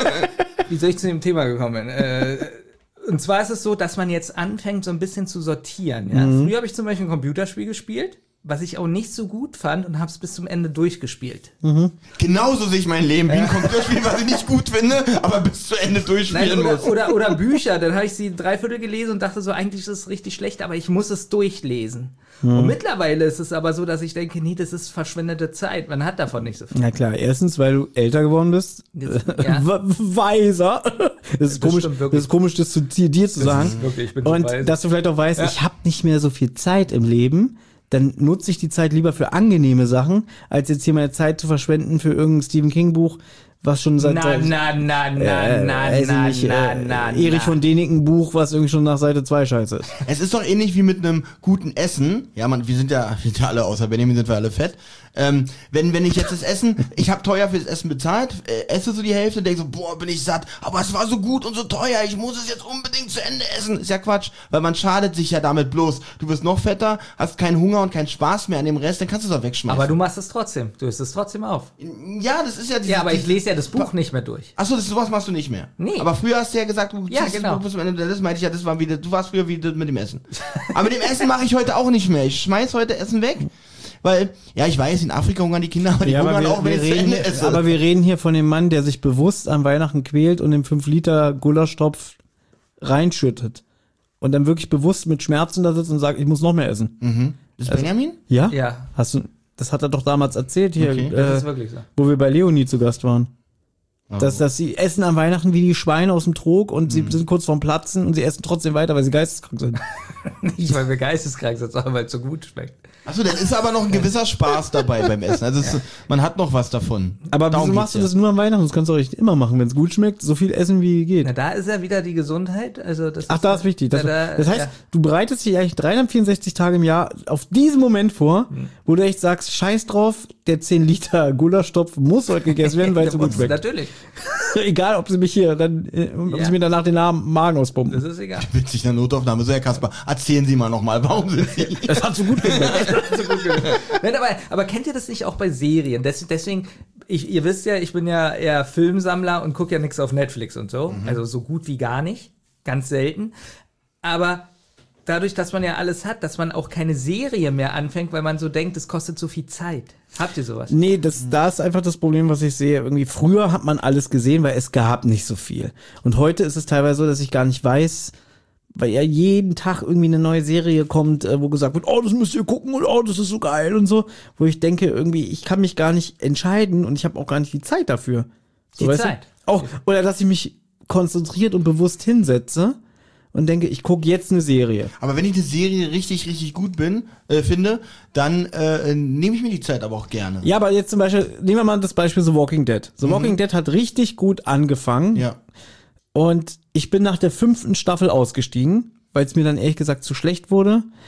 Wie soll ich zu dem Thema gekommen bin? Äh, Und zwar ist es so, dass man jetzt anfängt, so ein bisschen zu sortieren. Ja? Mhm. Früher habe ich zum Beispiel ein Computerspiel gespielt, was ich auch nicht so gut fand und habe es bis zum Ende durchgespielt. Mhm. Genauso sehe ich mein Leben wie ein Computerspiel, was ich nicht gut finde, aber bis zu Ende durchspielen Nein, oder, muss. Oder, oder Bücher, dann habe ich sie dreiviertel gelesen und dachte so, eigentlich ist es richtig schlecht, aber ich muss es durchlesen. Mhm. Und mittlerweile ist es aber so, dass ich denke, nee, das ist verschwendete Zeit. Man hat davon nicht so viel. Na klar, erstens, weil du älter geworden bist. Das, ja. Weiser. Das ist, das, komisch, das ist komisch, das zu dir zu sagen. Das ist wirklich, ich bin und weise. Dass du vielleicht auch weißt, ja. ich habe nicht mehr so viel Zeit im Leben. Dann nutze ich die Zeit lieber für angenehme Sachen, als jetzt hier meine Zeit zu verschwenden für irgendein Stephen King Buch, was schon seit... Na, na, na, na, äh, na, na, nicht, na, äh, na, Erich von Däniken Buch, was irgendwie schon nach Seite zwei scheiße ist. Es ist doch ähnlich wie mit einem guten Essen. Ja, man, wir sind ja, wir sind ja alle, außer Benjamin sind wir alle fett. Ähm, wenn, wenn ich jetzt das Essen, ich habe teuer fürs Essen bezahlt, äh, esse so die Hälfte und denke so, boah, bin ich satt, aber es war so gut und so teuer, ich muss es jetzt unbedingt zu Ende essen. Ist ja Quatsch, weil man schadet sich ja damit bloß. Du wirst noch fetter, hast keinen Hunger und keinen Spaß mehr an dem Rest, dann kannst du es auch wegschmeißen. Aber du machst es trotzdem, du isst es trotzdem auf. Ja, das ist ja... Diese, ja, aber ich lese ja das Buch nicht mehr durch. Achso, das sowas machst du nicht mehr. Nee. Aber früher hast du ja gesagt, du ja, genau. bis zum Ende, das meinte ich ja, das war wieder, du warst früher wieder mit dem Essen. Aber mit dem Essen mache ich heute auch nicht mehr. Ich schmeiß heute Essen weg. Weil, ja, ich weiß, in Afrika hungern die Kinder, aber die ja, hungern aber wir, auch, wenn ich zu Ende esse. Aber wir reden hier von dem Mann, der sich bewusst an Weihnachten quält und den fünf Liter Gulaschtopf reinschüttet. Und dann wirklich bewusst mit Schmerzen da sitzt und sagt, ich muss noch mehr essen. Mhm. Das ist also, Benjamin? Ja? Ja. Hast du, das hat er doch damals erzählt hier, okay. äh, das ist wirklich so. Wo wir bei Leonie zu Gast waren. Oh. Dass, dass sie essen an Weihnachten wie die Schweine aus dem Trog und mhm. sie sind kurz vorm Platzen und sie essen trotzdem weiter, weil sie geisteskrank sind. Nicht, weil wir geisteskrank sind, sondern weil es so gut schmeckt. Achso, dann ist aber noch ein gewisser Spaß dabei beim Essen. Also es, man hat noch was davon. Aber Darum wieso machst du ja. das nur an Weihnachten? Das kannst du auch echt immer machen, wenn es gut schmeckt. So viel essen, wie geht. Na, da ist ja wieder die Gesundheit. Also das Ach, ist da ist wichtig. Das, da, das heißt, ja. du bereitest dich eigentlich dreihundertvierundsechzig Tage im Jahr auf diesen Moment vor, hm. wo du echt sagst, scheiß drauf, der zehn Liter Gulaschtopf muss heute gegessen werden, weil es so gut schmeckt. Natürlich. Egal, ob sie mich hier dann, ob ja. sie mir danach den Magen auspumpen. Das ist egal. Witzig, eine Notaufnahme. So, Herr Kasper, erzählen Sie mal nochmal, warum sind Sie... Das hat so gut geschmeckt. so gut Nein, aber, aber kennt ihr das nicht auch bei Serien? Des, deswegen, ich, ihr wisst ja, ich bin ja eher Filmsammler und gucke ja nichts auf Netflix und so. Mhm. Also so gut wie gar nicht. Ganz selten. Aber dadurch, dass man ja alles hat, dass man auch keine Serie mehr anfängt, weil man so denkt, es kostet so viel Zeit. Habt ihr sowas? Nee, das, da ist einfach das Problem, was ich sehe. Irgendwie früher hat man alles gesehen, weil es gab nicht so viel. Und heute ist es teilweise so, dass ich gar nicht weiß, weil ja jeden Tag irgendwie eine neue Serie kommt, wo gesagt wird, oh, das müsst ihr gucken und oh, das ist so geil und so. Wo ich denke, irgendwie, ich kann mich gar nicht entscheiden und ich habe auch gar nicht die Zeit dafür. So, die weißt Zeit? Du? Auch, oder dass ich mich konzentriert und bewusst hinsetze und denke, ich gucke jetzt eine Serie. Aber wenn ich eine Serie richtig, richtig gut bin, äh, finde, dann äh, nehme ich mir die Zeit aber auch gerne. Ja, aber jetzt zum Beispiel, nehmen wir mal das Beispiel The Walking Dead. The mhm. Walking Dead hat richtig gut angefangen. Ja. Und ich bin nach der fünften Staffel ausgestiegen, weil es mir dann ehrlich gesagt zu schlecht wurde.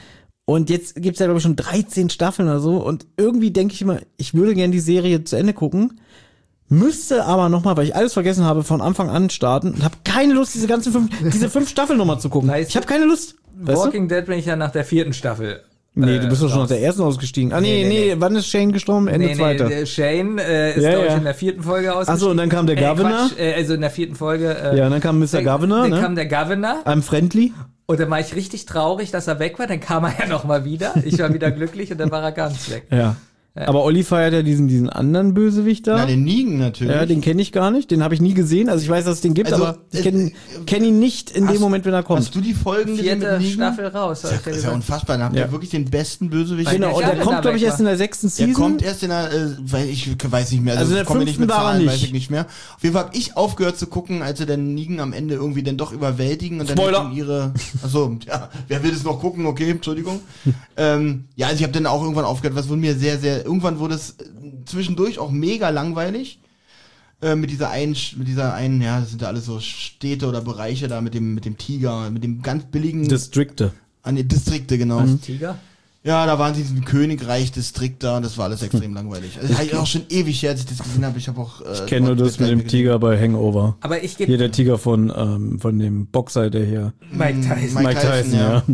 Und jetzt gibt's ja, glaube ich, schon dreizehn Staffeln oder so. Und irgendwie denke ich immer, ich würde gerne die Serie zu Ende gucken. Müsste aber nochmal, weil ich alles vergessen habe, von Anfang an starten und habe keine Lust, diese ganzen fünf, diese fünf Staffeln nochmal zu gucken. Weißt Ich habe keine Lust. Weißt Walking Dead bin ich ja nach der vierten Staffel. Nee, äh, du bist doch schon raus. aus der ersten ausgestiegen. Ah, nee, Nee, nee, nee, nee. wann ist Shane gestorben? Ende Nee, nee, zweiter. der Shane äh, ist, Ja, glaube ich, ja. in der vierten Folge ausgestiegen. Achso, und dann kam der Äh, Governor. Quatsch, äh, also in der vierten Folge. Äh, Ja, und dann kam Mister äh, Governor, Dann ne? kam der Governor. I'm friendly. Und dann war ich richtig traurig, dass er weg war. Dann kam er ja nochmal wieder. Ich war wieder glücklich und dann war er ganz weg. Ja. Aber Olli feiert ja diesen, diesen anderen Bösewicht da. Na, den Negan natürlich. Ja, den kenne ich gar nicht. Den habe ich nie gesehen. Also ich weiß, dass es den gibt, Also, aber ich äh, kenne kenn ihn nicht in hast- dem Moment, wenn er kommt. Hast du die Folgen gesehen mit Vierte Negan? Staffel raus. hab ich Das ist ja gesagt. unfassbar. Da habt Ja. ihr wirklich den besten Bösewicht. Weil Genau, und der Governor kommt, glaube ich, weg erst in der sechsten Der Season. kommt erst in der, äh, weil ich weiß nicht mehr, also, Also in der ich komme nicht fünften mit war er Zahlen, nicht. weiß ich nicht mehr. Auf jeden Fall habe ich aufgehört zu gucken, als sie den Negan am Ende irgendwie dann doch überwältigen und dann Spoiler. in ihre, achso, ja, wer will das noch gucken? Okay, Entschuldigung. ähm, ja, also ich habe dann auch irgendwann aufgehört, was wurde mir sehr, sehr, irgendwann wurde es äh, zwischendurch auch mega langweilig. Äh, mit dieser einen, mit dieser einen, ja, das sind ja alles so Städte oder Bereiche da mit dem, mit dem Tiger, mit dem ganz billigen, Distrikte. an die Distrikte, genau. Tiger? Ja, da waren sie in diesem Königreich-Distrikt da und das war alles extrem langweilig. Also, das ist auch schon ewig her, als ich das gesehen habe. Ich habe auch. Äh, Ich kenne nur das mit dem Tiger bei Hangover. Aber ich Hier gebe der Tiger von, ähm, von dem Boxer, der hier. Mike Tyson. Mike Mike Tyson, Tyson, ja.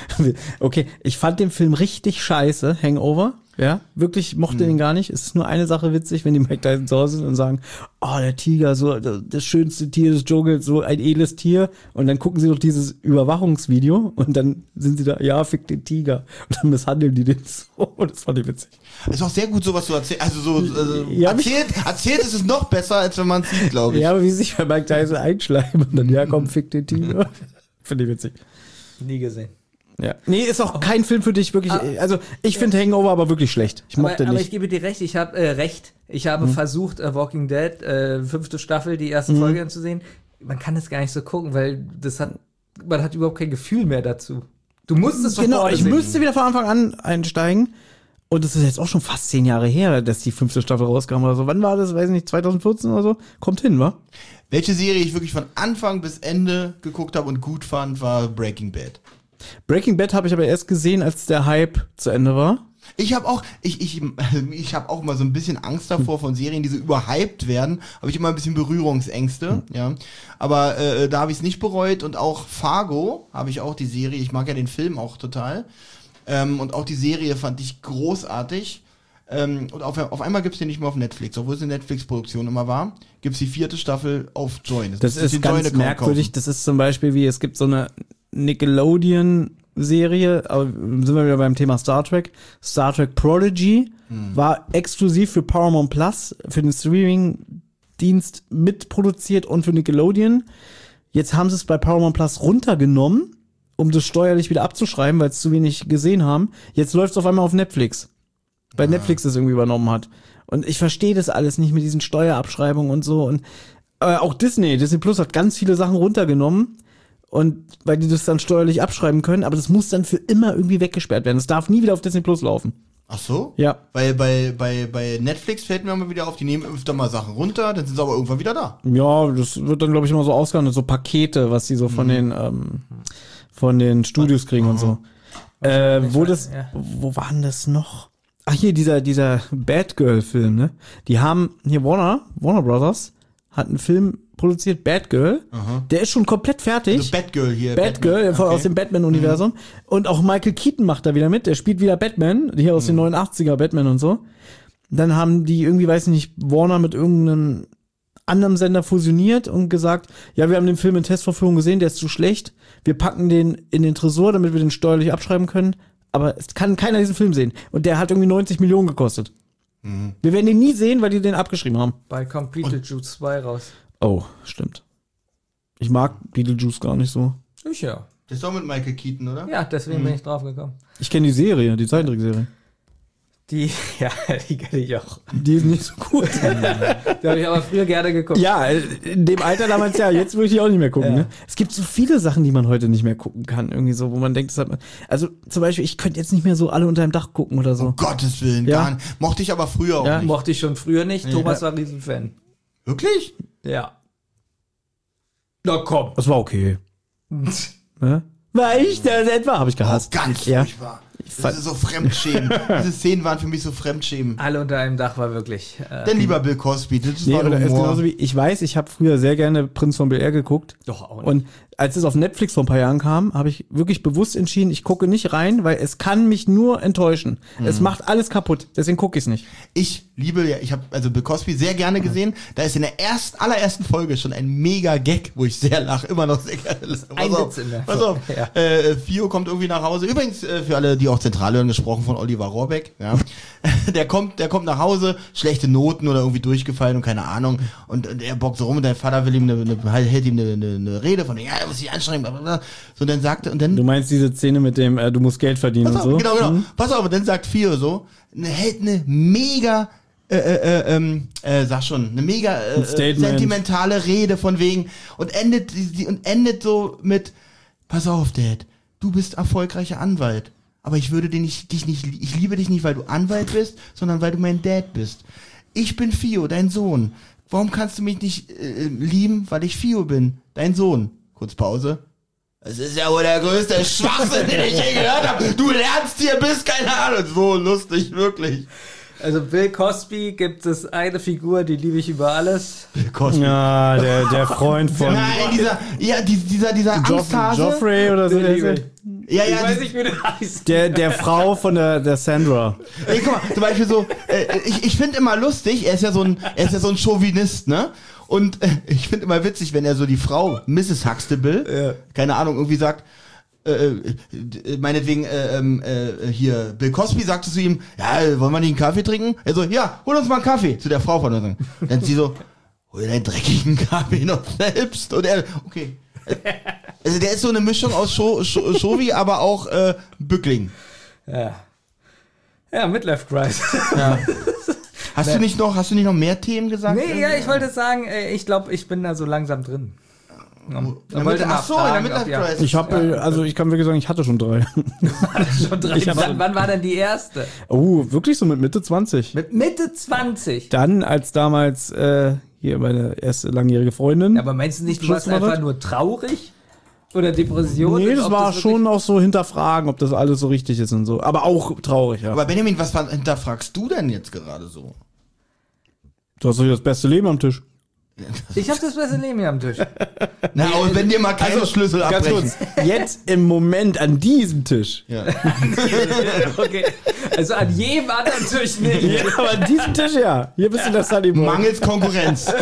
Okay, ich fand den Film richtig scheiße, Hangover. Ja, wirklich mochte den gar nicht. Es ist nur eine Sache witzig, wenn die Mike Tyson zu Hause sind und sagen, oh, der Tiger, so das schönste Tier des Dschungels, so ein edles Tier. Und dann gucken sie doch dieses Überwachungsvideo und dann sind sie da, ja, fick den Tiger. Und dann misshandeln die den so. Und das fand ich witzig. Ist auch sehr gut, sowas zu erzählen. Also so also Ja, mich- erzählt, erzählt ist es noch besser, als wenn man es sieht, glaube ich. Ja, aber wie sie sich bei Mike Tyson einschleimen und dann, ja, komm, fick den Tiger. Finde ich witzig. nie gesehen. Ja. Nee, ist auch kein Film für dich, wirklich. Also, ich finde Hangover aber wirklich schlecht. Ich Aber, mochte aber nicht. ich gebe dir recht, ich habe äh, recht. Ich habe versucht, äh, Walking Dead, äh, fünfte Staffel, die erste Folge anzusehen. Man kann es gar nicht so gucken, weil das hat, man hat überhaupt kein Gefühl mehr dazu. Du musst es von Genau, vorne ich sehen. müsste wieder von Anfang an einsteigen. Und es ist jetzt auch schon fast zehn Jahre her, dass die fünfte Staffel rauskam oder so. Wann war das? Weiß ich nicht, zwanzig vierzehn oder so? Kommt hin, wa? Welche Serie ich wirklich von Anfang bis Ende geguckt habe und gut fand, war Breaking Bad. Breaking Bad habe ich aber erst gesehen, als der Hype zu Ende war. Ich habe auch, ich, ich, ich habe auch immer so ein bisschen Angst davor von Serien, die so überhyped werden. Habe ich immer ein bisschen Berührungsängste, ja. Aber äh, da habe ich es nicht bereut und auch Fargo habe ich auch die Serie. Ich mag ja den Film auch total. Ähm, und auch die Serie fand ich großartig. Ähm, und auf, auf einmal gibt's den nicht mehr auf Netflix, obwohl es eine Netflix-Produktion immer war. Gibt's die vierte Staffel auf Join. Das muss ich ist den ganz Join-Account merkwürdig. kaufen. Das ist zum Beispiel wie, es gibt so eine Nickelodeon-Serie, aber sind wir wieder beim Thema Star Trek. Star Trek Prodigy war exklusiv für Paramount Plus, für den Streaming-Dienst mitproduziert und für Nickelodeon. Jetzt haben sie es bei Paramount Plus runtergenommen, um das steuerlich wieder abzuschreiben, weil es zu wenig gesehen haben. Jetzt läuft es auf einmal auf Netflix. Weil Netflix das irgendwie übernommen hat. Und ich verstehe das alles nicht mit diesen Steuerabschreibungen und so. Und äh, auch Disney, Disney Plus hat ganz viele Sachen runtergenommen. Und weil die das dann steuerlich abschreiben können, aber das muss dann für immer irgendwie weggesperrt werden. Das darf nie wieder auf Disney Plus laufen. Ach so? Ja. Weil bei, bei, bei Netflix fällt mir immer wieder auf, die nehmen öfter mal Sachen runter, dann sind sie aber irgendwann wieder da. Ja, das wird dann, glaube ich, immer so ausgehandelt, so Pakete, was die so von den ähm, von den Studios kriegen und so. Äh, wo das, ja. wo waren das noch? Ach, hier, dieser, dieser Batgirl-Film, ne? Die haben, hier Warner, Warner Brothers, hat einen Film produziert, Batgirl. Der ist schon komplett fertig. Also Batgirl hier. Batgirl Batman. von, Okay. aus dem Batman-Universum. Und auch Michael Keaton macht da wieder mit. Der spielt wieder Batman, hier aus den neunundachtziger Batman und so. Dann haben die irgendwie, weiß ich nicht, Warner mit irgendeinem anderen Sender fusioniert und gesagt, ja, wir haben den Film in Testvorführung gesehen, der ist zu schlecht. Wir packen den in den Tresor, damit wir den steuerlich abschreiben können. Aber es kann keiner diesen Film sehen. Und der hat irgendwie neunzig Millionen gekostet. Wir werden den nie sehen, weil die den abgeschrieben haben. Bei kommt Beetlejuice zwei raus. Oh, stimmt. Ich mag Beetlejuice gar nicht so. Ich ja. Das ist doch mit Michael Keaton, oder? Ja, deswegen bin ich drauf gekommen. Ich kenne die Serie, die Zeichentrickserie. Die, ja, die kenne ich auch. Die ist nicht so gut. Die habe ich aber früher gerne geguckt. Ja, in dem Alter damals ja, jetzt würde ich die auch nicht mehr gucken. Ja. Ne? Es gibt so viele Sachen, die man heute nicht mehr gucken kann, irgendwie so, wo man denkt, das hat man. Also zum Beispiel, ich könnte jetzt nicht mehr so alle unter einem Dach gucken oder so. Um Gottes Willen, Ja. gar nicht. Mochte ich aber früher auch Ja. nicht. Mochte ich schon früher nicht. Thomas war Riesenfan. Wirklich? Ja. Na komm. Das war okay. Ne? War ich das etwa? Habe ich Oh, gehasst. ganz Ja. furchtbar. Das ist so Fremdschämen. Diese Szenen waren für mich so Fremdschämen. Alle unter einem Dach war wirklich. Äh, Denn lieber Bill Cosby, das Nee, war oder der ist Humor. genauso wie, ich weiß, ich habe früher sehr gerne Prinz von Bel-Air geguckt. Doch, auch nicht. Und als es auf Netflix vor ein paar Jahren kam, habe ich wirklich bewusst entschieden, ich gucke nicht rein, weil es kann mich nur enttäuschen. Es macht alles kaputt, deswegen gucke ich es nicht. Ich liebe ja, ich habe also Bill Cosby sehr gerne gesehen. Da ist in der ersten, allerersten Folge schon ein mega Gag, wo ich sehr lache, immer noch sehr gerne lache. Ein Pass auf, Witz in der pass auf. Ja. Äh, Fio kommt irgendwie nach Hause. Übrigens, äh, für alle, die auch zentral hören, gesprochen von Oliver Rohrbeck. Ja. Der kommt, der kommt nach Hause, schlechte Noten oder irgendwie durchgefallen und keine Ahnung. Und, und er bockt so rum und der Vater will ihm eine, eine hält ihm eine, eine, eine Rede von, ja, er muss sich anstrengen, bla, bla, bla. So, und dann sagt er, und dann Du meinst diese Szene mit dem, äh, du musst Geld verdienen Pass und auf, so? genau, genau. Mhm. Pass auf, und dann sagt Fio so, ne, hält eine mega, äh, äh, ähm, äh, sag schon, eine mega äh, Ein Statement. sentimentale Rede von wegen und endet die, die- und endet so mit, pass auf, Dad, du bist erfolgreicher Anwalt, aber ich würde dich nicht, dich nicht, ich liebe dich nicht, weil du Anwalt bist, sondern weil du mein Dad bist. Ich bin Fio, dein Sohn. Warum kannst du mich nicht äh, lieben, weil ich Fio bin, dein Sohn? Kurz Pause. Das ist ja wohl der größte Schwachsinn, den ich je gehört habe. Du lernst hier bis, keine Ahnung. So lustig, wirklich. Also Bill Cosby gibt es eine Figur, die liebe ich über alles. Cosby. Ja, der, der Freund von Nein, dieser, ja, die- dieser, dieser Joff, Angsthase. Joffrey oder so. Den liebe Der, ich. Ja, Ich ja, weiß die, nicht, wie der heißt. der, der Frau von der, der Sandra. ey, guck mal, zum Beispiel so, äh, ich, ich finde immer lustig, er ist ja so ein, er ist ja so ein Chauvinist, ne? Und äh, ich finde immer witzig, wenn er so die Frau, Misses Huxtable, keine Ahnung, irgendwie sagt, äh, äh, meinetwegen, äh, ähm, äh, hier, Bill Cosby sagte zu ihm, ja, wollen wir nicht einen Kaffee trinken? Er so, ja, hol uns mal einen Kaffee, zu der Frau von uns. Dann sie so, hol deinen dreckigen Kaffee noch selbst. Und er, okay. Also der ist so eine Mischung aus Show, Show, Shovi, aber auch äh, Bückling. Ja. Ja, Midlife Crisis. Ja. Hast du nicht noch, hast du nicht noch mehr Themen gesagt? Nee, ja, ich wollte sagen, äh, ich glaube, ich bin da so langsam drin. Ja. Ja, mit, ach so, in der Midlife Crisis. Ich habe, also ich kann wirklich sagen, ich hatte schon drei. Schon drin. Ich hab- wann, wann war denn die erste? Oh, wirklich so mit Mitte zwanzig. Mit Mitte zwanzig. Dann als damals äh, hier meine erste langjährige Freundin. Aber meinst du nicht, du Schluss warst war einfach das? nur traurig? Oder Depression? Nee, das Ob war wirklich- schon auch so hinterfragen, ob das alles so richtig ist und so. Aber auch traurig, ja. Aber Benjamin, was hinterfragst du denn jetzt gerade so? Du hast doch hier das beste Leben am Tisch. Ich habe das beste Leben hier am Tisch. Na, und wenn dir mal keine Schlüssel Ganz abbrechen. kurz, jetzt im Moment an diesem Tisch. Ja. Okay. Also an jedem anderen Tisch nicht. Ja, aber an diesem Tisch ja. Hier bist du der Sunny Boy. Mangels Konkurrenz.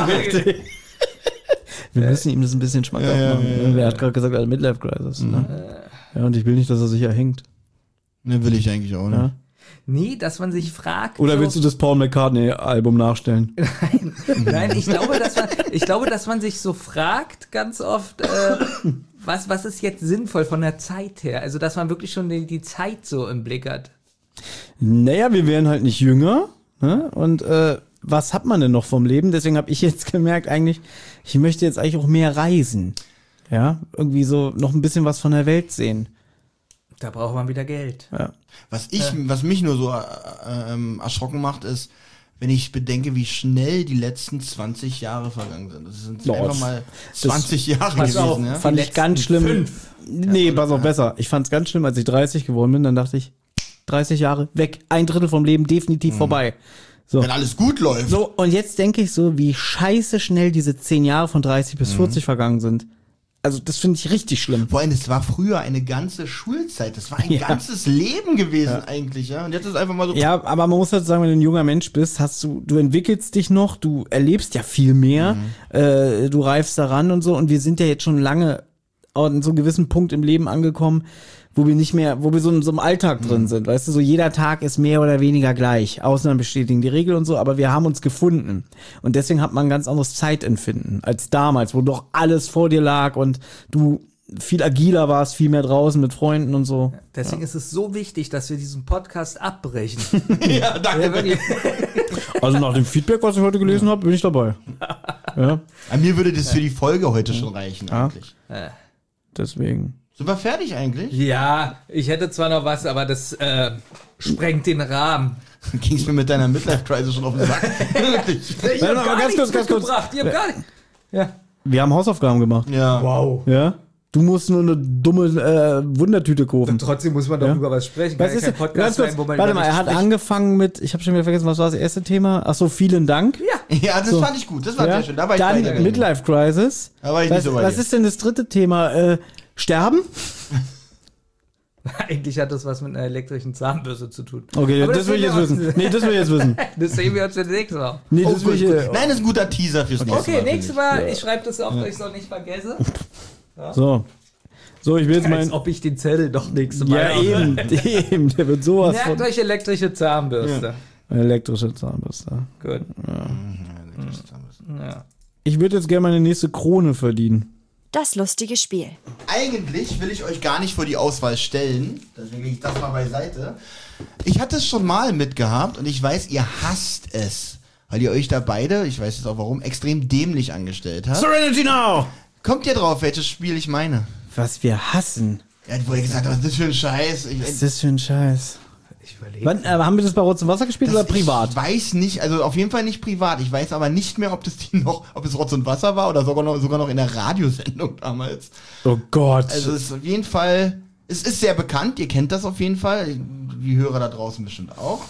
Wir müssen ihm das ein bisschen schmackhaft Ja, ja, machen. ja, ja. Wer hat gerade gesagt, eine Midlife Crisis. Ne? Ja, und ich will nicht, dass er sich erhängt. Ne, will ich eigentlich auch nicht. Ja. Nee, dass man sich fragt. Oder so, willst du das Paul McCartney-Album nachstellen? Nein, ich glaube, dass man, ich glaube, dass man sich so fragt, ganz oft, äh, was, was ist jetzt sinnvoll von der Zeit her? Also, dass man wirklich schon die, die Zeit so im Blick hat. Naja, wir wären halt nicht jünger. Ne? Und äh, was hat man denn noch vom Leben? Deswegen habe ich jetzt gemerkt, eigentlich, ich möchte jetzt eigentlich auch mehr reisen. Ja, irgendwie so noch ein bisschen was von der Welt sehen. Da braucht man wieder Geld. Ja. Was ich, was mich nur so äh, ähm, erschrocken macht, ist, wenn ich bedenke, wie schnell die letzten zwanzig Jahre vergangen sind. Das sind Ja, einfach das- mal zwanzig Jahre Pass gewesen, auf, ja? Fand Die ich ganz letzten schlimm. fünf. Nee, pass auf, besser. Ich fand es ganz schlimm, als ich dreißig geworden bin. Dann dachte ich, dreißig Jahre weg, ein Drittel vom Leben definitiv vorbei. So. Wenn alles gut läuft. So, und jetzt denke ich so, wie scheiße schnell diese zehn Jahre von dreißig bis vierzig vergangen sind. Also, das finde ich richtig schlimm. Vor allem, es war früher eine ganze Schulzeit. Das war ein Ja. ganzes Leben gewesen eigentlich, ja. Und jetzt ist einfach mal so. Ja, aber man muss halt sagen, wenn du ein junger Mensch bist, hast du, du entwickelst dich noch, du erlebst ja viel mehr, äh, du reifst daran und so. Und wir sind ja jetzt schon lange an so einem gewissen Punkt im Leben angekommen, wo wir nicht mehr, wo wir so in so einem Alltag drin sind. Weißt du, so jeder Tag ist mehr oder weniger gleich. Ausnahmen bestätigen die Regel und so, aber wir haben uns gefunden. Und deswegen hat man ein ganz anderes Zeitempfinden als damals, wo doch alles vor dir lag und du viel agiler warst, viel mehr draußen mit Freunden und so. Deswegen ist es so wichtig, dass wir diesen Podcast abbrechen. Ja, danke. Ja, wirklich. Also nach dem Feedback, was ich heute gelesen habe, bin ich dabei. Ja, An mir würde das für die Folge heute schon reichen, Ja. eigentlich. deswegen. Sind wir fertig eigentlich? Ja, ich hätte zwar noch was, aber das äh, sprengt den Rahmen. Ging's mir mit deiner Midlife-Crisis schon auf den Sack? Wirklich. Ich Warte hab mal, gar ganz nichts kurz, ganz kurz. mitgebracht. Ich hab gar nicht. Ja. Wir haben Hausaufgaben gemacht. Ja. Wow. Ja? Du musst nur eine dumme äh, Wundertüte kaufen. Trotzdem muss man doch Ja. über was sprechen. Was Kann ist ja denn, kein ganz kurz, sein, wo man warte über mal, er nichts hat spricht. angefangen mit, ich habe schon wieder vergessen, was war das erste Thema? Ach so, vielen Dank. Ja. Ja, das So. fand ich gut. Das war Ja. sehr schön. Da war ich Dann bei dir. Midlife Crisis. Da war ich nicht was so bei was dir. ist denn das dritte Thema? Äh, Sterben? Eigentlich hat das was mit einer elektrischen Zahnbürste zu tun. Okay, Aber das, will ich jetzt sehen wir wissen. uns- Nee, das will ich jetzt wissen. Das sehen wir uns das nächste Mal. Nee, Oh, das will gut, ich. gut. äh, Nein, das ist ein guter Teaser fürs nächste Okay, Mal. nächstes Mal, ich schreibe das auf, dass ich es auch nicht vergesse. So. So, ich will jetzt Als mein. ob ich den Zettel doch nächste Mal Ja, eben, eben. Der wird sowas Merkt von. euch elektrische Zahnbürste. Elektrische Zahnbürste. Gut. Mhm. Ja. Ich würde jetzt gerne meine nächste Krone verdienen. Das lustige Spiel. Eigentlich will ich euch gar nicht vor die Auswahl stellen. Deswegen lege ich das mal beiseite. Ich hatte es schon mal mitgehabt und ich weiß, ihr hasst es. Weil ihr euch da beide, ich weiß jetzt auch warum, extrem dämlich angestellt habt. Serenity Now! Kommt ihr drauf, welches Spiel ich meine? Was wir hassen. Ja, wo ihr gesagt habt, was ist das für ein Scheiß? Ich, Was ist das für ein Scheiß? Ich überlege. Wann, äh, haben wir das bei Rotz und Wasser gespielt oder das- privat? Ich weiß nicht, also auf jeden Fall nicht privat. Ich weiß aber nicht mehr, ob das die noch, ob es Rotz und Wasser war oder sogar noch, sogar noch in der Radiosendung damals. Oh Gott. Also es ist auf jeden Fall, es ist sehr bekannt, ihr kennt das auf jeden Fall, die Hörer da draußen bestimmt auch.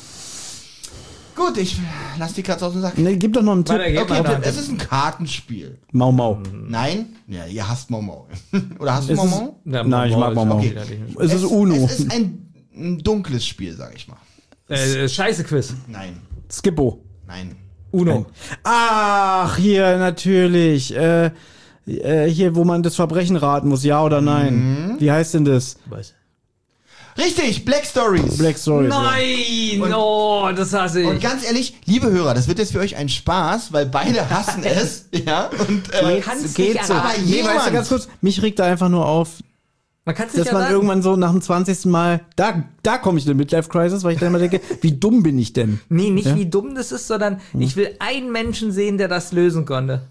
Gut, ich lass die Katze aus dem Sack. Nee, gib doch noch einen Tipp. Weiter geht's. Okay, Mann, es ist ein Kartenspiel. Mau Mau. Nein? Ja, ihr hasst Mau Mau. Oder hast du Es Mau ist- Mau? Ja, Nein, ich mag Mau Mau. Okay. Es ist Uno. Es ist ein, ein dunkles Spiel, sag ich mal. Äh, Scheiße Quiz. Nein, Skippo. nein. Uno. Ach, hier, natürlich. Äh, äh, hier, wo man das Verbrechen raten muss, ja oder nein. Wie heißt denn das? Was? Richtig, Black Stories. Black Stories. ja. Nein! Und- oh, das hasse ich. Und ganz ehrlich, liebe Hörer, das wird jetzt für euch ein Spaß, weil beide hassen es. Ja, und äh, kann's Geht nicht so. erraten. Nee, weißt du, Jemand. ganz kurz, mich regt da einfach nur auf, Man kann es nicht dass man erraten. irgendwann so nach dem zwanzigsten Mal, da, da komme ich in eine Midlife Crisis, weil ich dann immer denke, wie dumm bin ich denn? Nee, nicht Ja? wie dumm das ist, sondern ich will einen Menschen sehen, der das lösen konnte.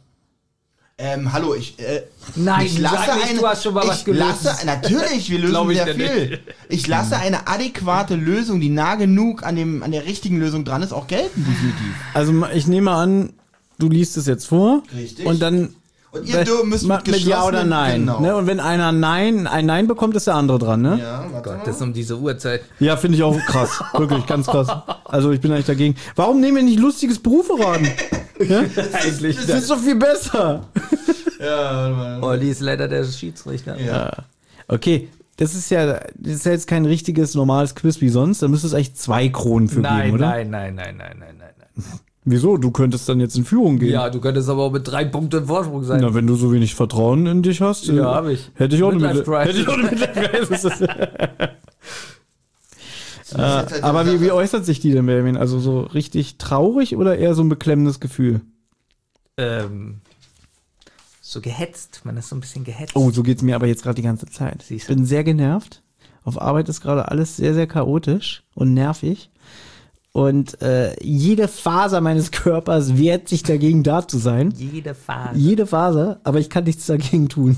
ähm, hallo, ich, äh, Nein, ich lasse sag nicht, eine, du hast schon mal ich was gelöst. Lasse, natürlich, wir Glaub lösen ich sehr dir viel. Ich lasse eine adäquate Lösung, die nah genug an dem, an der richtigen Lösung dran ist, auch gelten, definitiv. Also ich nehme an, du liest es jetzt vor. Richtig. Und dann Und ihr dür- müsst mit mit Ja oder geschlossenen- Nein. genau. Ne? Und wenn einer Nein, ein Nein bekommt, ist der andere dran, ne? Ja, warte Gott, mal. das ist um diese Uhrzeit. Ja, finde ich auch krass. Wirklich, ganz krass. Also ich bin eigentlich dagegen. Warum nehmen wir nicht lustiges Berufe raten? Ja? Eigentlich. Das ist doch viel besser. Ja, warte mal. Olli ist leider der Schiedsrichter. Ja. Okay, das ist ja, das ist ja jetzt kein richtiges, normales Quiz wie sonst. Da müsste es eigentlich zwei Kronen für Nein, geben, oder? nein, nein, nein, nein, nein, nein, nein. Wieso? Du könntest dann jetzt in Führung gehen. Ja, du könntest aber auch mit drei Punkten Vorsprung sein. Na, wenn du so wenig Vertrauen in dich hast. Ja, äh, hab ich. Hätte ich auch eine Midlife Midlife- Crisis. hätte ich auch eine Midlife Crisis. Das ist jetzt halt Aber so- wie, wie äußert sich die denn, Benjamin? Also so richtig traurig oder eher so ein beklemmendes Gefühl? Ähm, so gehetzt. Man ist so ein bisschen gehetzt. Oh, so geht's mir aber jetzt gerade die ganze Zeit. Ich Siehst du. bin sehr genervt. Auf Arbeit ist gerade alles sehr, sehr chaotisch und nervig. Und äh, jede Faser meines Körpers wehrt sich dagegen, da zu sein. Jede Phase. Jede Faser, aber ich kann nichts dagegen tun.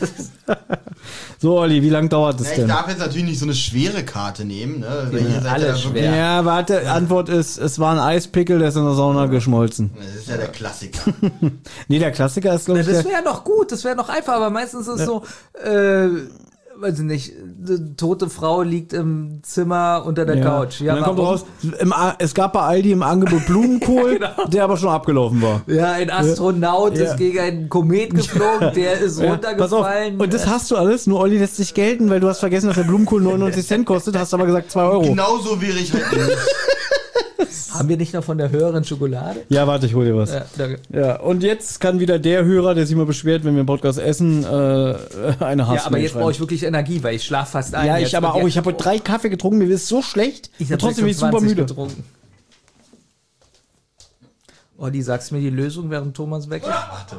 So, Olli, wie lange dauert das Ja, ich denn? darf jetzt natürlich nicht so eine schwere Karte nehmen, ne? Weil ihr seid alle ja da wirklich- schwer. Ja, warte, Antwort ist, es war ein Eispickel, der ist in der Sauna geschmolzen. Das ist ja der Klassiker. Nee, der Klassiker ist, glaube Na, ich, das der, wäre noch gut, das wäre noch einfach, aber meistens ist es so, äh, weiß ich nicht, eine tote Frau liegt im Zimmer unter der ja. Couch. Ja, Und dann kommt warum? raus, im, A- es gab bei Aldi im Angebot Blumenkohl, Genau. der aber schon abgelaufen war. Ja, ein Astronaut Ja. ist gegen einen Komet geflogen, der ist Ja, runtergefallen. Pass auf. Und das hast du alles, nur Olli lässt sich gelten, weil du hast vergessen, dass der Blumenkohl neunundneunzig Cent kostet, hast aber gesagt zwei Euro. Genau so wäre ich halt nicht. Haben wir nicht noch von der höheren Schokolade? Ja, warte, ich hol dir was. Ja, danke. Ja, und jetzt kann wieder der Hörer, der sich mal beschwert, wenn wir im Podcast essen, äh, eine Hass Ja, aber jetzt brauche ich wirklich Energie, weil ich schlafe fast ein. Ja, jetzt. ich aber Und auch. jetzt- Ich habe heute drei Kaffee getrunken, mir ist so schlecht. Ich und habe trotzdem bin ich super müde. getrunken. Olli, sagst du mir die Lösung, während Thomas weg ist? Warte.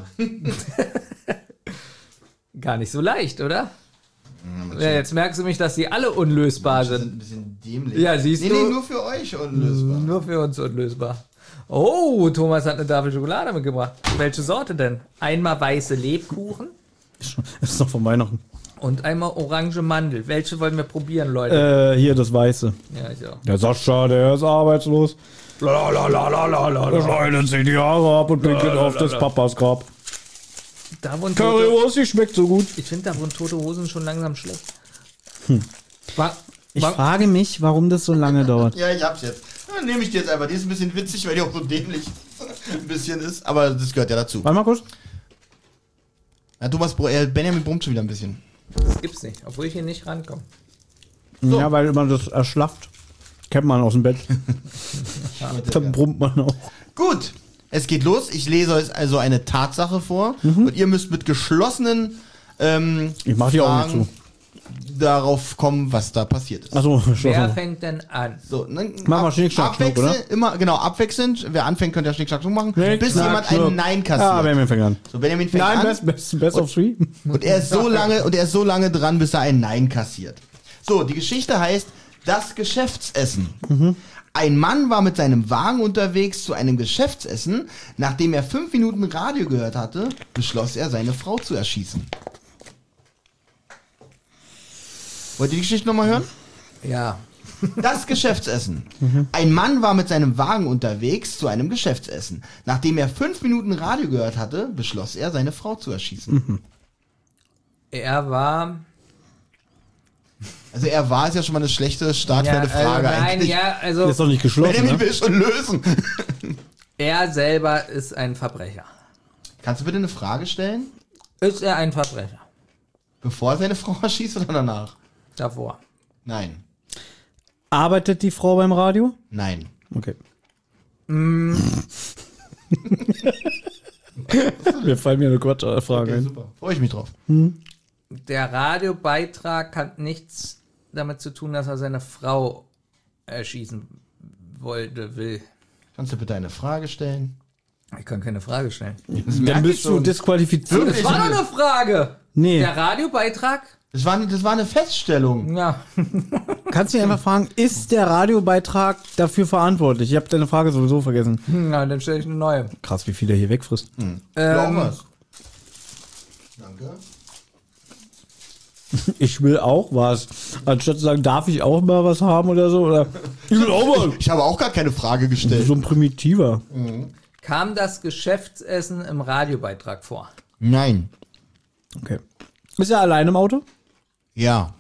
Gar nicht so leicht, oder? Ja, jetzt merkst du mich, dass die alle unlösbar Das ist sind. ein bisschen dämlich. Ja, siehst nee, du? Nee, nur für euch unlösbar. Nur für uns unlösbar. Oh, Thomas hat eine Tafel Schokolade mitgebracht. Welche Sorte denn? Einmal weiße Lebkuchen Das ist doch von Weihnachten. und einmal orange Mandel. Welche wollen wir probieren, Leute? Äh, hier das Weiße. Ja, ich auch. Der Sascha, der ist arbeitslos. La la la la la la. Der schneidet sich die Haare ab und pinkelt auf des Papas Grab. Da wurden tote, Currywurst, die schmeckt so gut. ich finde, da wurden tote Hosen schon langsam schlecht. Hm. War, Ich war, frage mich, warum das so lange dauert. Ja, ich hab's jetzt. Dann nehme ich die jetzt einfach. Die ist ein bisschen witzig, weil die auch so dämlich ein bisschen ist. Aber das gehört ja dazu. Warte mal kurz. Ja, Thomas, Bro- äh, Benjamin brummt schon wieder ein bisschen. das gibt's nicht, obwohl ich hier nicht rankomme. So. Ja, weil man das erschlafft. Kennt man aus dem Bett. Dann brummt man auch. Gut, es geht los. Ich lese euch also eine Tatsache vor. Und ihr müsst mit geschlossenen ähm, Ich mach die Augen Fragen nicht darauf kommen, was da passiert ist. Achso, Wer schlossen. fängt denn an? So, ne, Mach mal Schnick, Schnack, Schnuck, abwechselnd, immer, genau, abwechselnd. Wer anfängt, könnt ja Schnick, Schnack, Schnuck machen, Schnick, bis Schnack, jemand Schnuck. ein Nein kassiert. Ja, Benjamin fängt an. So, Benjamin fängt Nein, an. best, best, best of three. Und er ist so lange, und er ist so lange dran, bis er ein Nein kassiert. So, die Geschichte heißt, das Geschäftsessen. Mhm. Ein Mann war mit seinem Wagen unterwegs zu einem Geschäftsessen. Nachdem er fünf Minuten Radio gehört hatte, beschloss er, seine Frau zu erschießen. Wollt ihr die Geschichte nochmal hören? Ja. Das Geschäftsessen. Ein Mann war mit seinem Wagen unterwegs zu einem Geschäftsessen. Nachdem er fünf Minuten Radio gehört hatte, beschloss er, seine Frau zu erschießen. Er war. Also er war, ist ja schon mal eine schlechte Start für Ja, eine Frage also nein, eigentlich. ja, also Das ist doch nicht geschlossen, Benjamin ne? will schon lösen. er selber ist ein Verbrecher. Kannst du bitte eine Frage stellen? Ist er ein Verbrecher? Bevor er seine Frau erschießt oder danach? Davor. Nein. Arbeitet die Frau beim Radio? Nein. Okay. Mir fallen mir eine Quatschfrage ein. super. Freue ich mich drauf. Der Radiobeitrag hat nichts damit zu tun, dass er seine Frau erschießen wollte, will. Kannst du bitte eine Frage stellen? Ich kann keine Frage stellen. Das Dann merke ich bist du schon. disqualifiziert. Das war doch eine Frage. Nee. Der Radiobeitrag? Das war, das war eine Feststellung. Ja. Kannst du dich einfach fragen, ist der Radiobeitrag dafür verantwortlich? Ich habe deine Frage sowieso vergessen. Na, dann stelle ich eine neue. Krass, wie viel er hier wegfrisst. Ja, auch Ähm, was. Danke. Ich will auch was. Anstatt zu sagen, darf ich auch mal was haben oder so? Oder ich will auch mal. Ich habe auch gar keine Frage gestellt. So ein Primitiver. kam das Geschäftsessen im Radiobeitrag vor? Nein. Okay. Bist du allein im Auto? Ja.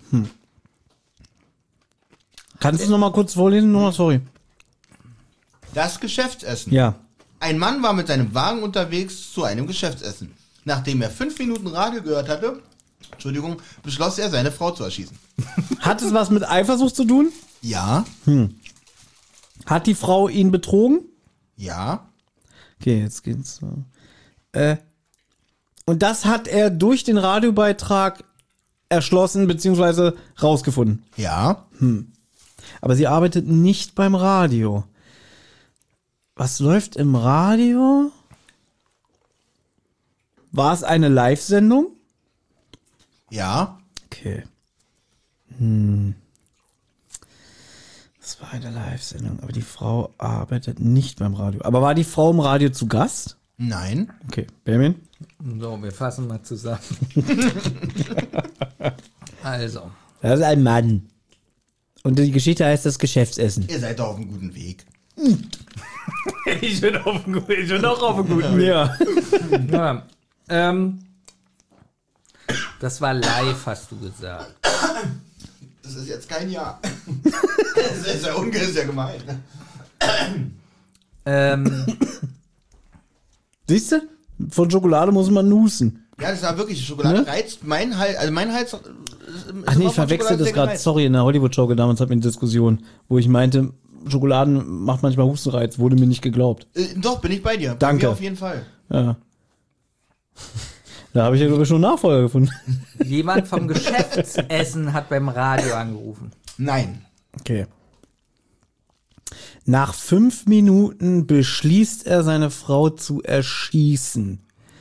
Kannst du es nochmal kurz vorlesen? Nochmal, sorry. Das Geschäftsessen. Ja. Ein Mann war mit seinem Wagen unterwegs zu einem Geschäftsessen. Nachdem er fünf Minuten Radio gehört hatte, Entschuldigung, beschloss er, seine Frau zu erschießen. Hat es was mit Eifersucht zu tun? Ja. Hat die Frau ihn betrogen? Ja. Okay, jetzt geht's. so. Äh, und das hat er durch den Radiobeitrag erschlossen bzw. rausgefunden. Ja. Aber sie arbeitet nicht beim Radio. Was läuft im Radio? War es eine Live-Sendung? Ja. Okay. Hm. Das war eine Live-Sendung, aber die Frau arbeitet nicht beim Radio. Aber war die Frau im Radio zu Gast? Nein. Okay, Benjamin? So, wir fassen mal zusammen. Also, Das ist ein Mann. Und die Geschichte heißt das Geschäftsessen. Ihr seid doch auf einem guten Weg. ich bin, auf einem, ich bin auch auf einem guten Weg. Ja. Ja. Ähm, das war live, hast du gesagt. Das ist jetzt kein Ja. Das ist ja unge, ist ja gemein. Ähm, Siehst du? Von Schokolade muss man nusen. Ja, das war wirklich, Schokolade Ne? reizt mein Hals, also mein Hals. ist Ach immer nee, ich von verwechsel Schokolade das sehr gerade. gereizt. Sorry, in der Hollywood-Show damals hatten wir eine Diskussion, wo ich meinte, Schokoladen macht manchmal Hustenreiz. Wurde mir nicht geglaubt. Äh, doch, bin ich bei dir. Bei Danke. mir auf jeden Fall. Ja. Da habe ich ja, glaube ich, schon einen Nachfolger gefunden. jemand vom Geschäftsessen hat beim Radio angerufen. Nein. Okay. Nach fünf Minuten beschließt er, seine Frau zu erschießen.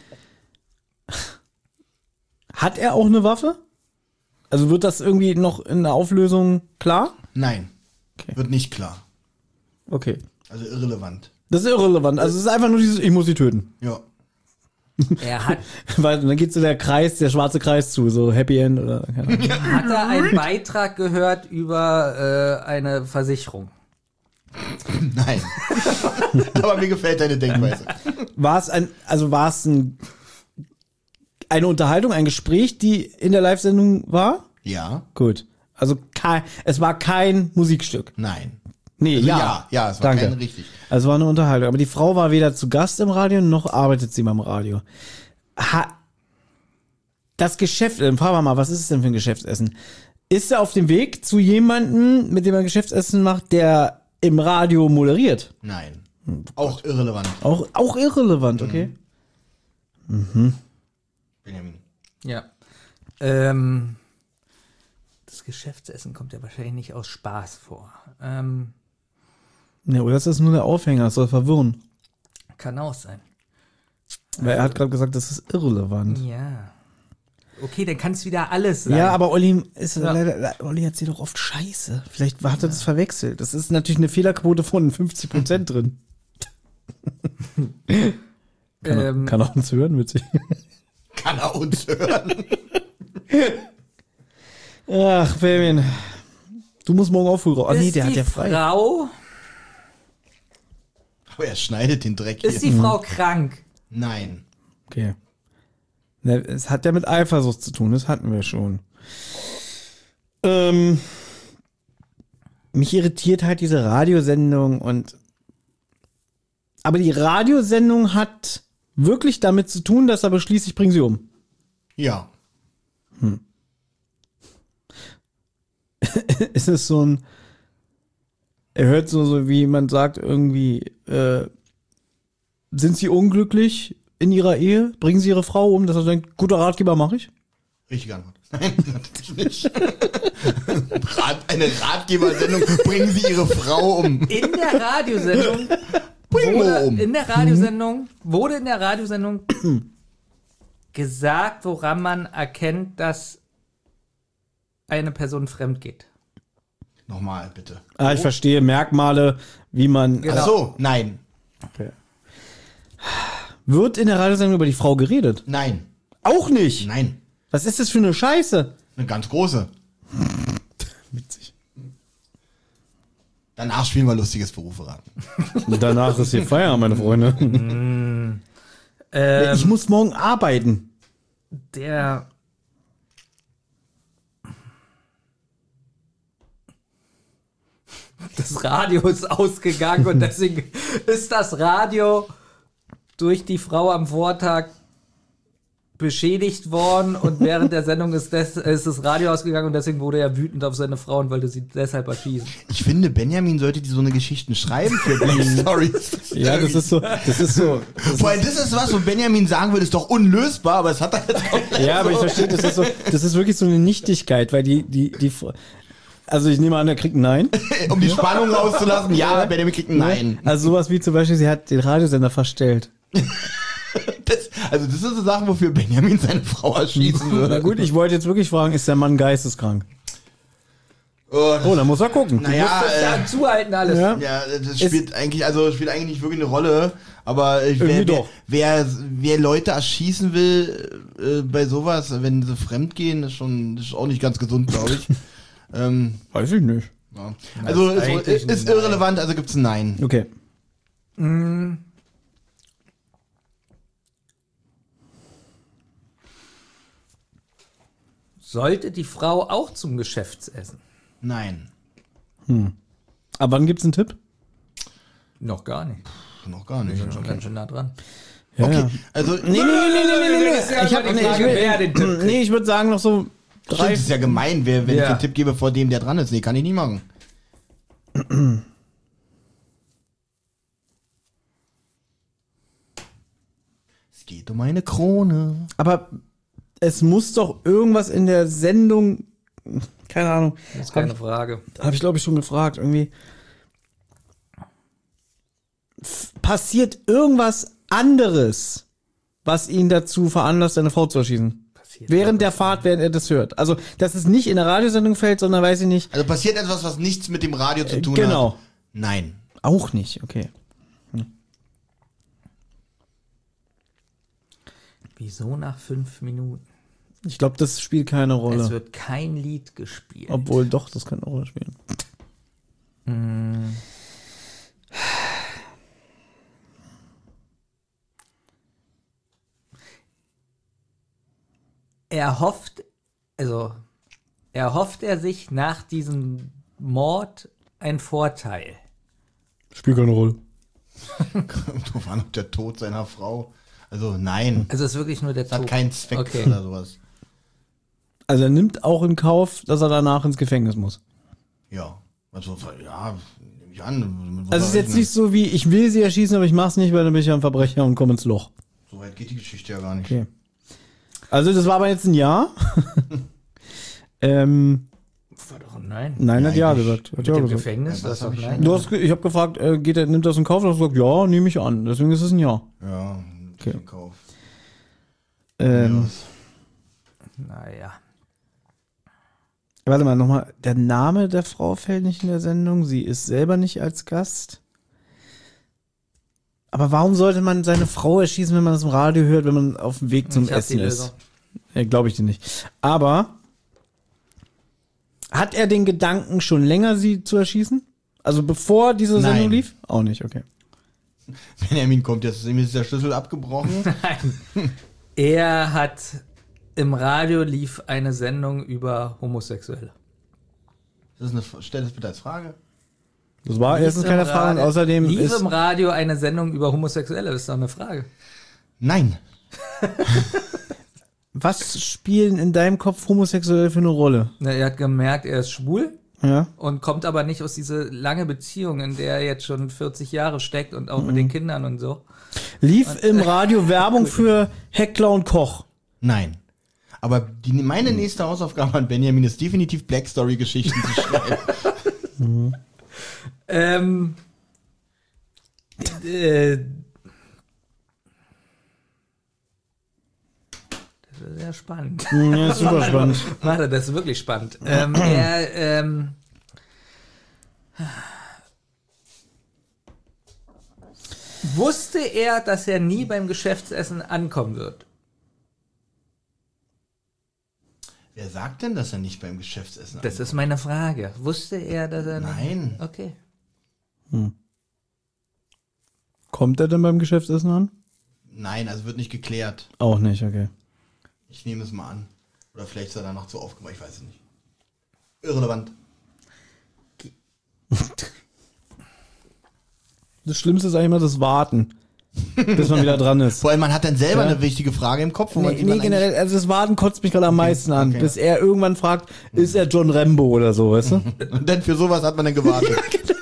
Hat er auch eine Waffe? Also wird das irgendwie noch in der Auflösung klar? Nein. Okay. Wird nicht klar. Okay. Also irrelevant. Das ist irrelevant. Also es ist einfach nur dieses, ich muss sie töten. Ja. Er hat, Weil dann geht so der Kreis, der schwarze Kreis zu, so Happy End oder keine Ahnung. hat er einen Beitrag gehört über äh, eine Versicherung? Nein. Aber mir gefällt deine Denkweise. War es ein, also war es ein eine Unterhaltung, ein Gespräch, die in der Live-Sendung war? Ja. Gut. Also kein, es war kein Musikstück. Nein. Nee, Also ja. ja, ja, es war Danke. kein richtig. Also es war eine Unterhaltung. Aber die Frau war weder zu Gast im Radio, noch arbeitet sie beim Radio. Ha, das Geschäft, dann fragen wir mal, was ist es denn für ein Geschäftsessen? Ist er auf dem Weg zu jemandem, mit dem er Geschäftsessen macht, der im Radio moderiert? Nein. Auch irrelevant. Auch, auch irrelevant, okay? Mhm. Benjamin. Ja. Ähm, das Geschäftsessen kommt ja wahrscheinlich nicht aus Spaß vor. Ähm, Ne, oder ist das nur der Aufhänger? Das soll verwirren. kann auch sein. Weil er hat gerade gesagt, das ist irrelevant. Ja. Okay, dann kann es wieder alles sein. Ja, aber Olli ist Ja. leider, Olli erzählt doch oft Scheiße. Vielleicht hat er das verwechselt. Das ist natürlich eine Fehlerquote von fünfzig Prozent drin. Kann, er, Ähm, kann er uns hören, witzig. Kann er uns hören? Ach, Fabian. Du musst morgen auch früh raus. Oh nee, ist der die hat ja frei. Frau, Aber er schneidet den Dreck hier. ist die Frau krank? Nein. Okay. Ne, es hat ja mit Eifersucht zu tun, das hatten wir schon. Ähm, mich irritiert halt diese Radiosendung und aber die Radiosendung hat wirklich damit zu tun, dass er beschließt, ich bringe sie um. Ja. Ist es so ein, er hört so, so wie man sagt, irgendwie, äh, sind sie unglücklich in ihrer Ehe? Bringen sie ihre Frau um? Dass er denkt, guter Ratgeber mache ich? Richtige Antwort. Nein, natürlich nicht. Rat, eine Ratgebersendung, bringen Sie Ihre Frau um. In der Radiosendung Bring wurde, mal um. in der Radiosendung wurde in der Radiosendung gesagt, woran man erkennt, dass eine Person fremd geht. Nochmal, bitte. Ah, ich verstehe Merkmale, wie man. Genau. Ach so, nein. Wird in der Radiosendung über die Frau geredet? Nein. Auch nicht. Nein. Was ist das für eine Scheiße? Eine ganz große. Witzig. Danach spielen wir lustiges Berufe raten. Danach ist hier Feierabend, meine Freunde. Ähm, Ich muss morgen arbeiten. der das Radio ist ausgegangen und deswegen ist das Radio durch die Frau am Vortag beschädigt worden und während der Sendung ist, das, ist das Radio ausgegangen und deswegen wurde er wütend auf seine Frau und wollte sie deshalb erschießen. Ich finde, Benjamin sollte die so eine Geschichten schreiben für Black Stories. Ja, das ist so, das ist so. Das Vor allem, das ist was, wo Benjamin sagen würde, ist doch unlösbar, aber es hat er jetzt auch Ja, aber ich verstehe, das ist so, das ist wirklich so eine Nichtigkeit, weil die, die, die, also ich nehme an, er kriegt ein Nein. um die Spannung rauszulassen. Ja, Benjamin kriegt ein Nein. Also sowas wie zum Beispiel, sie hat den Radiosender verstellt. Das, also das sind so Sachen, wofür Benjamin seine Frau erschießen würde. Na gut, ich wollte jetzt wirklich fragen, ist der Mann geisteskrank? Oh, Oh, dann muss er gucken. naja, Das äh, ja, zuhalten alles. Ja. ja, das spielt eigentlich, also spielt eigentlich nicht wirklich eine Rolle. Aber äh, wer, Irgendwie wer, doch. wer, wer Leute erschießen will äh, bei sowas, wenn sie fremd gehen, ist schon ist auch nicht ganz gesund, glaube ich. ähm, Weiß ich nicht. ja. Also Das ist ist, eigentlich ist ein irrelevant, also gibt's ein Nein. Okay. Sollte die Frau auch zum Geschäftsessen? Nein. Aber wann gibt's einen Tipp? Noch gar nicht. Noch gar nicht. Schon ganz schön nah dran. Ja, Okay, ja. also Nee, nee, nee, nee, nee, nee, nee. Das ist ja Ich hab, immer die nee, ich Frage, wer den Tipp will, kriegt. nee, ich würde sagen noch so Stimmt, drei. das ist ja gemein, wer, wenn ich Ja. einen Tipp gebe vor dem, der dran ist. Nee, kann ich nicht machen. Es geht um eine Krone. Aber es muss doch irgendwas in der Sendung, keine Ahnung, Das ist keine Frage. habe ich glaube ich schon gefragt, irgendwie F- passiert irgendwas anderes, was ihn dazu veranlasst, seine Frau zu erschießen. Passiert Während der Fahrt, während er das hört. Also, dass es nicht in der Radiosendung fällt, sondern weiß ich nicht. Also passiert etwas, was nichts mit dem Radio zu tun Genau. hat? Nein. Auch nicht, okay. Wieso nach fünf Minuten? Ich glaube, das spielt keine Es Rolle. wird kein Lied gespielt. Obwohl, doch, das kann eine Rolle spielen. erhofft, also erhofft er sich nach diesem Mord einen Vorteil? Spielt keine Rolle. Kommt drauf an, ob der Tod seiner Frau. Also nein. Also es ist wirklich nur der Das Tod. hat keinen Zweck Okay. oder sowas. Also er nimmt auch in Kauf, dass er danach ins Gefängnis muss. Ja. Also, ja, nehme ich an. Also es ist jetzt nicht so wie, ich will sie erschießen, aber ich mach's nicht, weil dann bin ich ja ein Verbrecher und komme ins Loch. So weit geht die Geschichte ja gar nicht. Okay. Also das war aber jetzt ein Ja. ähm, War doch ein Nein. nein, hat Ja Eigentlich gesagt. Hat Mit ja dem gesagt. Gefängnis, Ja, das das doch hab ich Nein. Du hast, ge- ich habe gefragt, äh, geht er, nimmt das in Kauf? Du hast gesagt, ja, nehme ich an. Deswegen ist es ein Ja. Ja, Okay. okay. Kauf. Ähm, Naja. Warte mal, nochmal. Der Name der Frau fällt nicht in der Sendung. Sie ist selber nicht als Gast. Aber warum sollte man seine Frau erschießen, wenn man das im Radio hört, wenn man auf dem Weg zum Ich hab Essen die ist? Lösung. Ja, glaube ich dir nicht. Aber hat er den Gedanken schon länger, sie zu erschießen? Also bevor diese Nein. Sendung lief? Auch nicht, okay. Benjamin kommt jetzt, ihm ist der Schlüssel abgebrochen. Nein. Er hat im Radio lief eine Sendung über Homosexuelle. Das ist eine, stell das bitte als Frage. Das war Lief erstens im keine Frage und Radio- außerdem lief ist... im Radio eine Sendung über Homosexuelle, das ist doch eine Frage. Nein. Was spielen in deinem Kopf Homosexuelle für eine Rolle? Na, er hat gemerkt, er ist schwul Ja? und kommt aber nicht aus dieser lange Beziehung, in der er jetzt schon vierzig Jahre steckt und auch mit den Kindern und so. Lief im Radio Werbung für Heckler und Koch? Nein. Aber die, meine nächste Hausaufgabe an Benjamin ist definitiv Black Story Geschichten zu schreiben. Ähm, äh, das ist sehr spannend. Ja, super spannend. Warte, das ist wirklich spannend. Ähm, er, ähm, wusste er, dass er nie beim Geschäftsessen ankommen wird? Wer sagt denn, dass er nicht beim Geschäftsessen Das ist meine Frage. Wusste er, dass er Nein. nicht... Okay. Kommt er denn beim Geschäftsessen an? Nein, also wird nicht geklärt. Auch nicht, okay. Ich nehme es mal an. Oder vielleicht ist er da noch zu aufgemacht, ich weiß es nicht. Irrelevant. Das Schlimmste ist eigentlich immer das Warten, bis man wieder dran ist. Vor allem, man hat dann selber Ja. eine wichtige Frage im Kopf, wo man Nee, die nee man generell, also das Warten kotzt mich gerade am meisten an, okay. bis er irgendwann fragt, ist er John Rambo oder so, weißt du? eigentlich- Und dann für sowas hat man dann gewartet.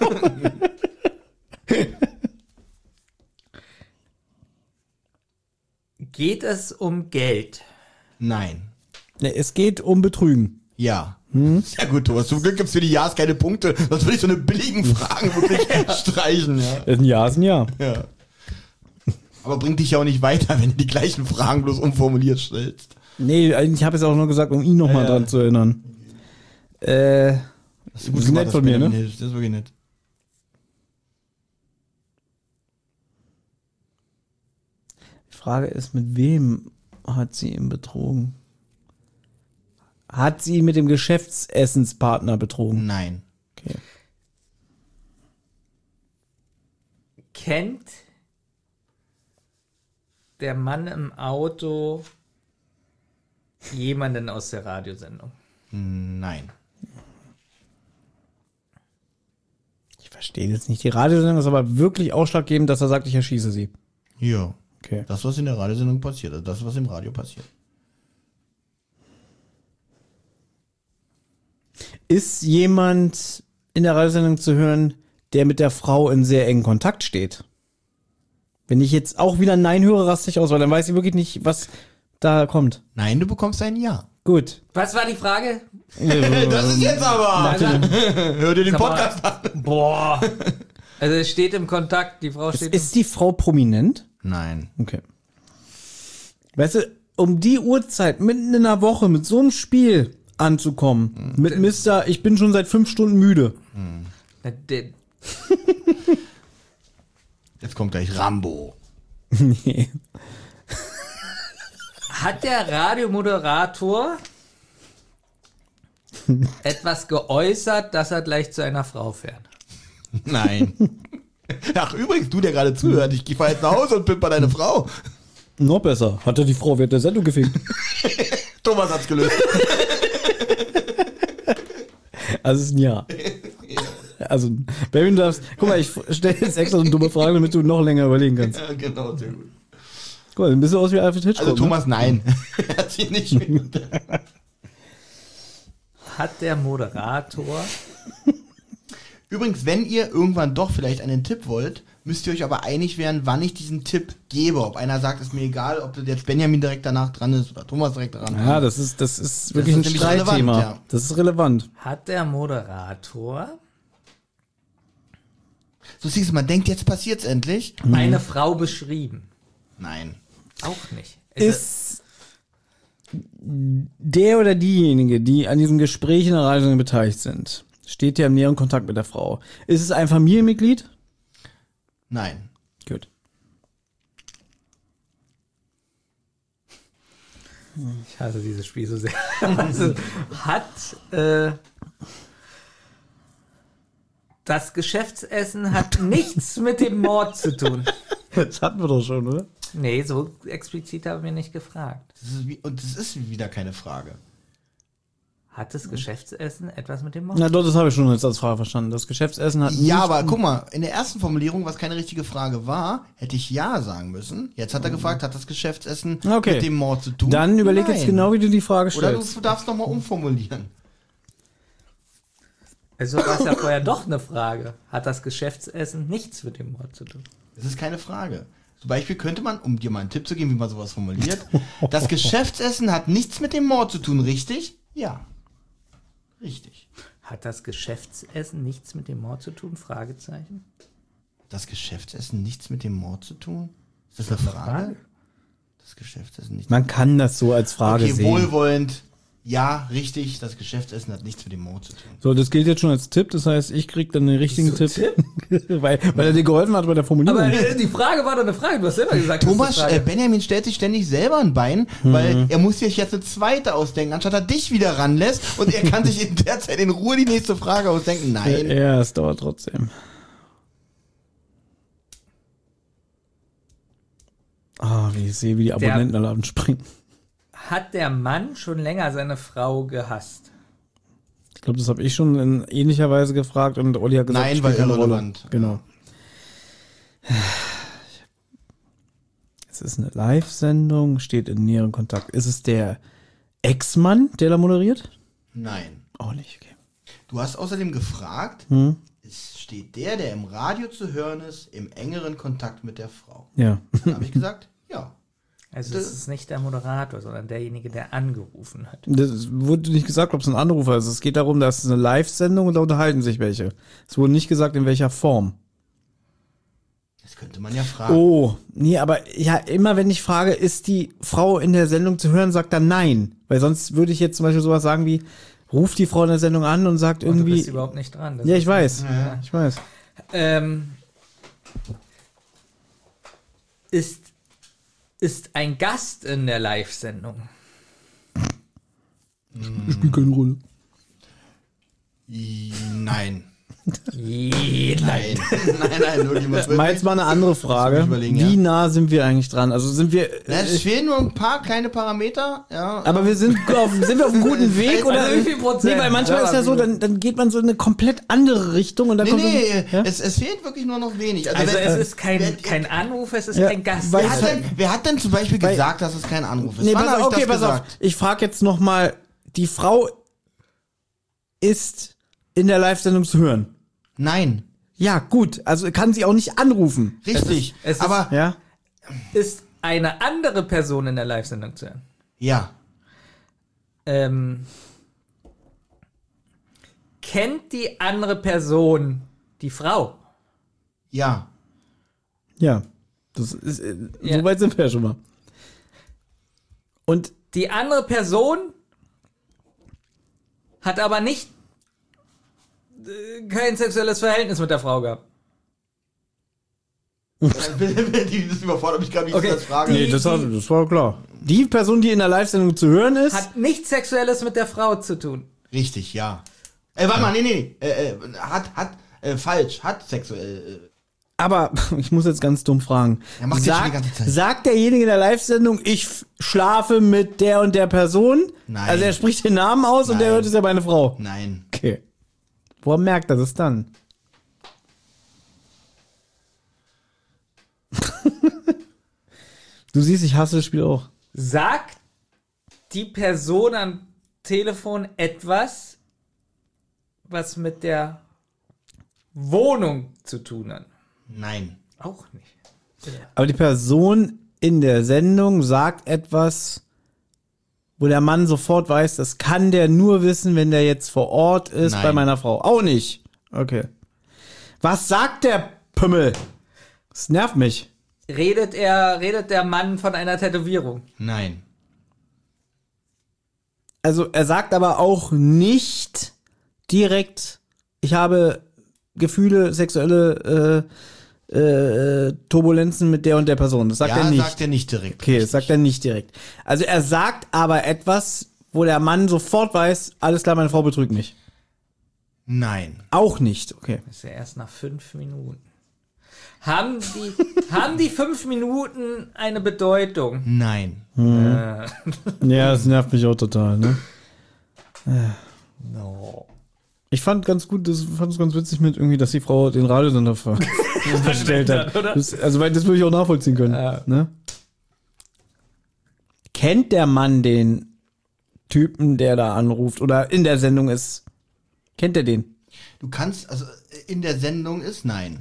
Geht es um Geld? Nein. Nee, es geht um Betrügen. Ja. Sehr gut, Thomas. Zum Glück gibt's für die Ja's keine Punkte. Sonst würde ich so eine billigen Fragen wirklich streichen. Ja. Ein Ja ist ein Ja. Ja. Aber bringt dich ja auch nicht weiter, wenn du die gleichen Fragen bloß umformuliert stellst. Nee, ich habe es auch nur gesagt, um ihn nochmal Ja, ja. dran zu erinnern. Äh, Das ist nett von mir, ne? Das ist wirklich nett. Die Frage ist, mit wem hat sie ihn betrogen? Hat sie ihn mit dem Geschäftsessenspartner betrogen? Nein. Okay. Kennt der Mann im Auto jemanden aus der Radiosendung? Nein. Ich verstehe jetzt nicht. Die Radiosendung ist aber wirklich ausschlaggebend, dass er sagt, ich erschieße sie. Ja. Okay. Das, was in der Radiosendung passiert, also das, was im Radio passiert. Ist jemand in der Radiosendung zu hören, der mit der Frau in sehr engen Kontakt steht? Wenn ich jetzt auch wieder Nein höre, raste ich aus, weil dann weiß ich wirklich nicht, was da kommt. Nein, du bekommst ein Ja. Gut. Was war die Frage? Das ist jetzt aber. Hör dir den Sag mal, Podcast an. Boah. Also es steht im Kontakt, die Frau steht Ist die Frau prominent? Nein. Okay. Weißt du, um die Uhrzeit mitten in der Woche mit so einem Spiel anzukommen, mit Mister Ich bin schon seit fünf Stunden müde. im... Der- Jetzt kommt gleich Rambo. Nee. Hat der Radiomoderator etwas geäußert, dass er gleich zu einer Frau fährt? Nein. Ach, übrigens, du, der gerade zuhört, ich fahr jetzt nach Hause und bin bei deiner Frau. Noch besser. Hat er die Frau während der Sendung gefickt? Thomas hat's gelöst. Also es ist ein Ja. Also, Baby, du darfst. Guck mal, ich stelle jetzt extra so eine dumme Frage, damit du noch länger überlegen kannst. Ja, genau, sehr gut. Guck mal, ein bisschen aus wie Alfred Hitchcock. Also Thomas, ne? Nein. Er hat sich nicht mit. Hat der Moderator... Übrigens, wenn ihr irgendwann doch vielleicht einen Tipp wollt, müsst ihr euch aber einig werden, wann ich diesen Tipp gebe. Ob einer sagt, ist mir egal, ob jetzt Benjamin direkt danach dran ist oder Thomas direkt dran ist. Ja, das ist, das ist wirklich ist ein nämlich Streitthema. relevant, ja. Das ist relevant. Hat der Moderator So siehst du, man denkt, jetzt passiert's endlich. eine Frau beschrieben? Nein. Auch nicht. Ist der oder diejenige, die an diesem Gespräch in der Reise beteiligt sind, steht ja im näheren Kontakt mit der Frau. Ist es ein Familienmitglied? Nein. Gut. Ich hasse dieses Spiel so sehr. Also, hat äh, das Geschäftsessen hat nichts mit dem Mord zu tun. Das hatten wir doch schon, oder? Nee, so explizit haben wir nicht gefragt. Das ist wie, und das ist wieder keine Frage. Hat das Geschäftsessen etwas mit dem Mord? Na doch, das habe ich schon jetzt als Frage verstanden. Das Geschäftsessen hat nicht... Ja, aber guck mal, in der ersten Formulierung, was keine richtige Frage war, hätte ich Ja sagen müssen. Jetzt hat er gefragt, hat das Geschäftsessen Okay. mit dem Mord zu tun? Dann überleg jetzt Nein. genau, wie du die Frage Oder stellst. du darfst nochmal umformulieren. Also war es ja vorher doch eine Frage. Hat das Geschäftsessen nichts mit dem Mord zu tun? Das ist keine Frage. Zum Beispiel könnte man, um dir mal einen Tipp zu geben, wie man sowas formuliert, das Geschäftsessen hat nichts mit dem Mord zu tun, richtig? Ja. Richtig. Hat das Geschäftsessen nichts mit dem Mord zu tun? Fragezeichen. Das Geschäftsessen nichts mit dem Mord zu tun? Ist das eine Frage? Das Geschäftsessen nichts Man kann das so als Frage Okay, sehen. wohlwollend. Ja, richtig, das Geschäftsessen hat nichts mit dem Mord zu tun. So, das gilt jetzt schon als Tipp. Das heißt, ich krieg dann den richtigen So, Tipp. weil, weil er dir geholfen hat bei der Formulierung. Aber äh, die Frage war doch eine Frage. Du hast selber gesagt, das Thomas, ist eine äh, Frage. Benjamin stellt sich ständig selber ein Bein, weil er muss sich jetzt eine zweite ausdenken, anstatt er dich wieder ranlässt und er kann sich in der Zeit in Ruhe die nächste Frage ausdenken. Nein. Ja, es dauert trotzdem. Ah, wie ich sehe, wie die Abonnenten alle abspringen. Hat der Mann schon länger seine Frau gehasst? Ich glaube, das habe ich schon in ähnlicher Weise gefragt und Olli hat gesagt, Nein, spielt weil keine Rolle. irrelevant. Genau. Es ist eine Live-Sendung, steht in näheren Kontakt. Ist es der Ex-Mann, der da moderiert? Nein. Auch nicht, okay. Du hast außerdem gefragt, Hm? es steht der, der im Radio zu hören ist, im engeren Kontakt mit der Frau. Ja. Da habe ich gesagt, ja. Also es ist nicht der Moderator, sondern derjenige, der angerufen hat. Das wurde nicht gesagt, ob es ein Anrufer ist. Es geht darum, dass es eine Live-Sendung und da unterhalten sich welche. Es wurde nicht gesagt, in welcher Form. Das könnte man ja fragen. Oh, nee, aber ja, immer wenn ich frage, ist die Frau in der Sendung zu hören, sagt er nein. Weil sonst würde ich jetzt zum Beispiel sowas sagen wie, ruft die Frau in der Sendung an und sagt Und du irgendwie... bist überhaupt nicht dran. Das Ja, ist- ich weiß. Ja. Ich weiß. Ähm, ist, ist ein Gast in der Live-Sendung? Spielt keine Rolle. I- Nein. Nein. Nein. nein, nein, nur jemand. Mal jetzt mal eine andere Frage. überlegen, Wie ja. nah sind wir eigentlich dran? Also sind wir... Na, es fehlen nur ein paar kleine Parameter. Ja. Aber wir sind auf, sind wir auf einem guten Weg oder? Also wie viel Prozent? Nee, weil manchmal Ja, ist ja so, dann, dann geht man so in eine komplett andere Richtung und dann Nee, kommt nee, so, ja? es, es fehlt wirklich nur noch wenig. Also wenn- es ist kein, wer, kein Anruf, es ist Ja, kein Gast. weil- wer, hat denn, wer hat denn zum Beispiel Weil- gesagt, dass es kein Anruf ist? Nee, Wann pass hab auf, ich okay, das pass auf. gesagt? Ich frage jetzt noch mal, die Frau ist in der Live-Sendung zu hören. Nein, Ja, gut, also kann sie auch nicht anrufen. richtig. es ist- aber Ja? Ist eine andere Person in der Live-Sendung zu hören? ja, Ähm, kennt die andere Person die Frau? ja, Ja. Das ist, äh, Ja. so weit sind wir ja schon mal. Und Die andere Person hat aber nicht äh, kein sexuelles Verhältnis mit der Frau gehabt. Die- das überfordert mich gerade nicht, Okay. das Frage. nee, das war, das war klar. Die Person, die in der Live-Sendung zu hören ist, Hat nichts Sexuelles mit der Frau zu tun. Richtig, ja. Äh, warte mal, nee, nee, nee. Äh, äh, hat, hat, äh, falsch, hat sexuell. Aber ich muss jetzt ganz dumm fragen. Er macht das schon die Sag, ganze Zeit. sagt derjenige in der Live-Sendung, ich f- schlafe mit der und der Person? Nein. Also er spricht den Namen aus und Nein. der hört, ist ja meine Frau. Nein. Okay. Woran merkt er das dann? Du siehst, ich hasse das Spiel auch. Sagt die Person am Telefon etwas, was mit der Wohnung zu tun hat? Nein. Auch nicht. Aber die Person in der Sendung sagt etwas, wo der Mann sofort weiß, das kann der nur wissen, wenn der jetzt vor Ort ist Nein. bei meiner Frau. Auch nicht. Okay. Was sagt der Pümmel? Das nervt mich. Redet er, redet der Mann von einer Tätowierung? Nein. Also er sagt aber auch nicht direkt, ich habe Gefühle, sexuelle äh, äh, Turbulenzen mit der und der Person. Das sagt ja, er nicht. sagt er nicht direkt. Okay, das sagt er nicht direkt. Also er sagt aber etwas, wo der Mann sofort weiß, alles klar, meine Frau betrügt mich. Nein. Auch nicht, okay. Das ist ja erst nach fünf Minuten. Haben die, haben die fünf Minuten eine Bedeutung? Nein. Ja, das nervt mich auch total, ne? No. Ich fand ganz gut, das fand es ganz witzig mit irgendwie, dass die Frau den Radiosender ver verstellt hat. Das, also, weil das würde ich auch nachvollziehen können. Ja. Ne? Kennt der Mann den Typen, der da anruft oder in der Sendung ist? Kennt er den? Du kannst, also in der Sendung ist nein.